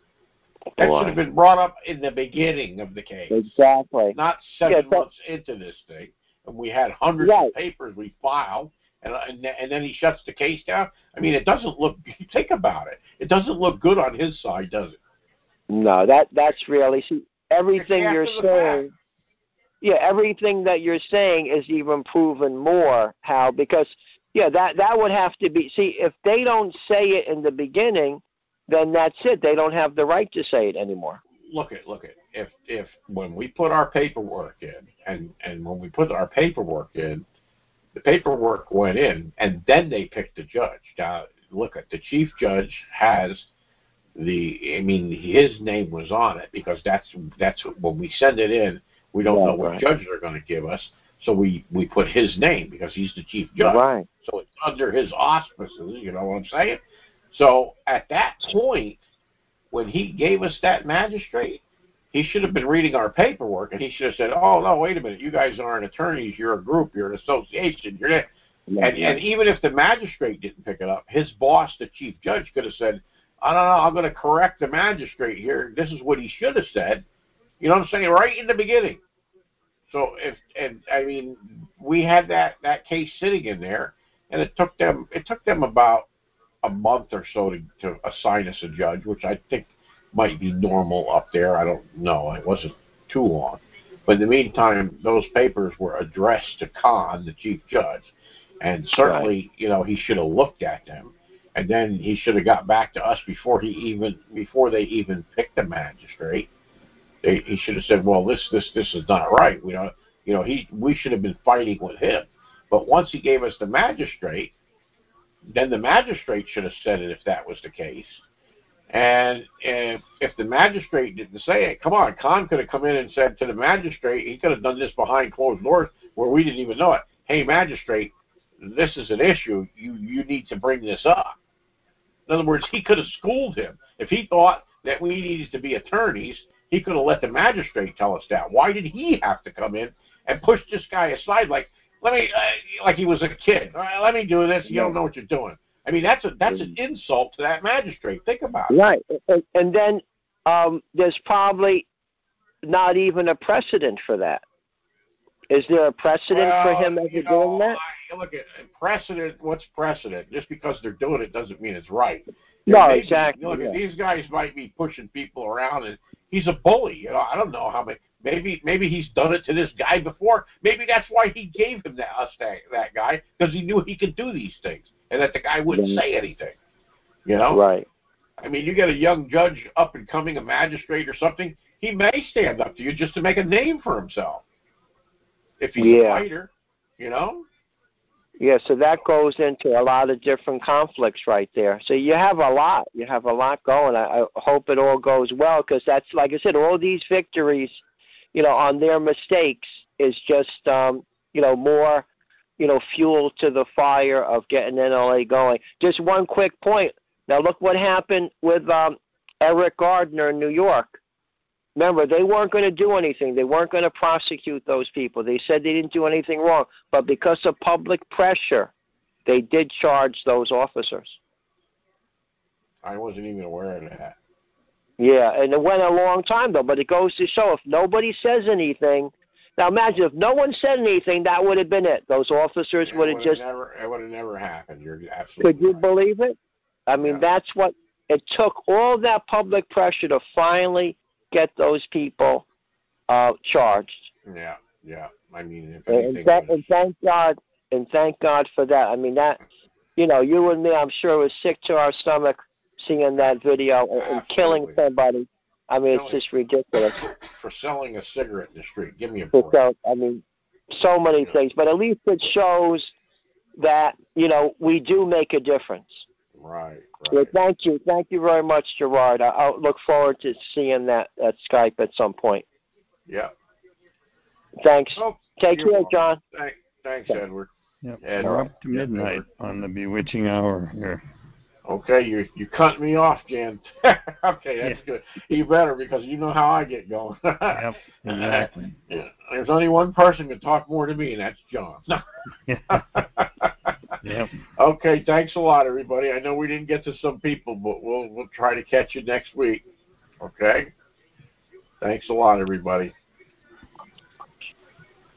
That Boy. should have been brought up in the beginning of the case. Exactly. Not seven yeah, but, months into this thing. And we had hundreds right. of papers we filed, and, and and then he shuts the case down. I mean, it doesn't look. Think about it. It doesn't look good on his side, does it? No, that that's really see everything you're saying. Fact. Yeah, everything that you're saying is even proven more how because Yeah, that that would have to be. See, if they don't say it in the beginning, then that's it. They don't have the right to say it anymore. Look at look at if if when we put our paperwork in, and and when we put our paperwork in, the paperwork went in, and then they picked the judge. Now, look at the chief judge has the. I mean, his name was on it because that's that's when we send it in. We don't Yeah, know what right. judge they're going to give us, so we we put his name because he's the chief judge. Right. So it's under his auspices. You know what I'm saying? So at that point, when he gave us that magistrate, he should have been reading our paperwork, and he should have said, "Oh no, wait a minute, you guys aren't attorneys. You're a group. You're an association. You're that." Yeah, And yeah. and even if the magistrate didn't pick it up, his boss, the chief judge, could have said, "I don't know. I'm going to correct the magistrate here. This is what he should have said." You know what I'm saying? Right in the beginning. So if and I mean, we had that that case sitting in there, and it took them it took them about a month or so to, to assign us a judge, which I think might be normal up there. I don't know. It wasn't too long. But in the meantime, those papers were addressed to Khan, the chief judge, and certainly, Right. you know, he should have looked at them, and then he should have got back to us before he even before they even picked the magistrate. They, he should have said, "Well, this this this is not right. We don't, you know, he we should have been fighting with him." But once he gave us the magistrate, then the magistrate should have said it if that was the case. And if, if the magistrate didn't say it, come on, Khan could have come in and said to the magistrate, he could have done this behind closed doors where we didn't even know it. Hey, magistrate, this is an issue. You you need to bring this up. In other words, he could have schooled him. If he thought that we needed to be attorneys, he could have let the magistrate tell us that. Why did he have to come in and push this guy aside like, let me, uh, like he was a kid. All right, let me do this. You don't know what you're doing. I mean, that's a that's an insult to that magistrate. Think about it. Right. And, and then um, there's probably not even a precedent for that. Is there a precedent well, for him ever you know, doing that? I, look at precedent. What's precedent? Just because they're doing it doesn't mean it's right. No, Maybe, exactly. Look, Yeah. these guys might be pushing people around, and he's a bully. You know, I don't know how many. Maybe maybe he's done it to this guy before. Maybe that's why he gave him that us that, that guy, because he knew he could do these things, and that the guy wouldn't Right. say anything. You know. Right. I mean, you get a young judge up and coming, a magistrate or something. He may stand up to you just to make a name for himself. If he's Yeah. a fighter, you know. Yeah, so that goes into a lot of different conflicts right there. So you have a lot. You have a lot going. I, I hope it all goes well because that's, like I said, all these victories, you know, on their mistakes is just, um, you know, more, you know, fuel to the fire of getting N L A going. Just one quick point. Now look what happened with um, Eric Gardner in New York. Remember, they weren't going to do anything. They weren't going to prosecute those people. They said they didn't do anything wrong. But because of public pressure, they did charge those officers. I wasn't even aware of that. Yeah, and it went a long time, though. But it goes to show if nobody says anything. Now, imagine if no one said anything, that would have been it. Those officers It would have would've just. Never, it would have never happened. You're absolutely Could you right. believe it? I mean, Yeah. that's what it took. All that public pressure to finally get those people uh, charged. Yeah, yeah. I mean, if And, anything, th- was, and thank God, and thank God for that. I mean, that, you know, you and me, I'm sure, was sick to our stomach seeing that video and, and killing Absolutely. somebody. I mean, Killing. it's just ridiculous. for selling a cigarette in the street, give me a So, break. so, I mean, so many Yeah. things. But at least it shows that, you know, we do make a difference. Right, Well, right. thank you. Thank you very much, Gerard. I, I'll look forward to seeing that at Skype at some point. Yeah. Thanks. Oh, Take you're care, welcome. John. Thank, thanks, Edward. Yep. Edward. We're up to Yeah, midnight Edward. on the bewitching hour here. Okay, you you cut me off, Jan. Okay, that's Yeah. good. You better, because you know how I get going. Yep, exactly. Yeah. There's only one person who can talk more to me, and that's John. Yep. Okay, thanks a lot, everybody. I know we didn't get to some people, but we'll we'll try to catch you next week. Okay. Thanks a lot, everybody.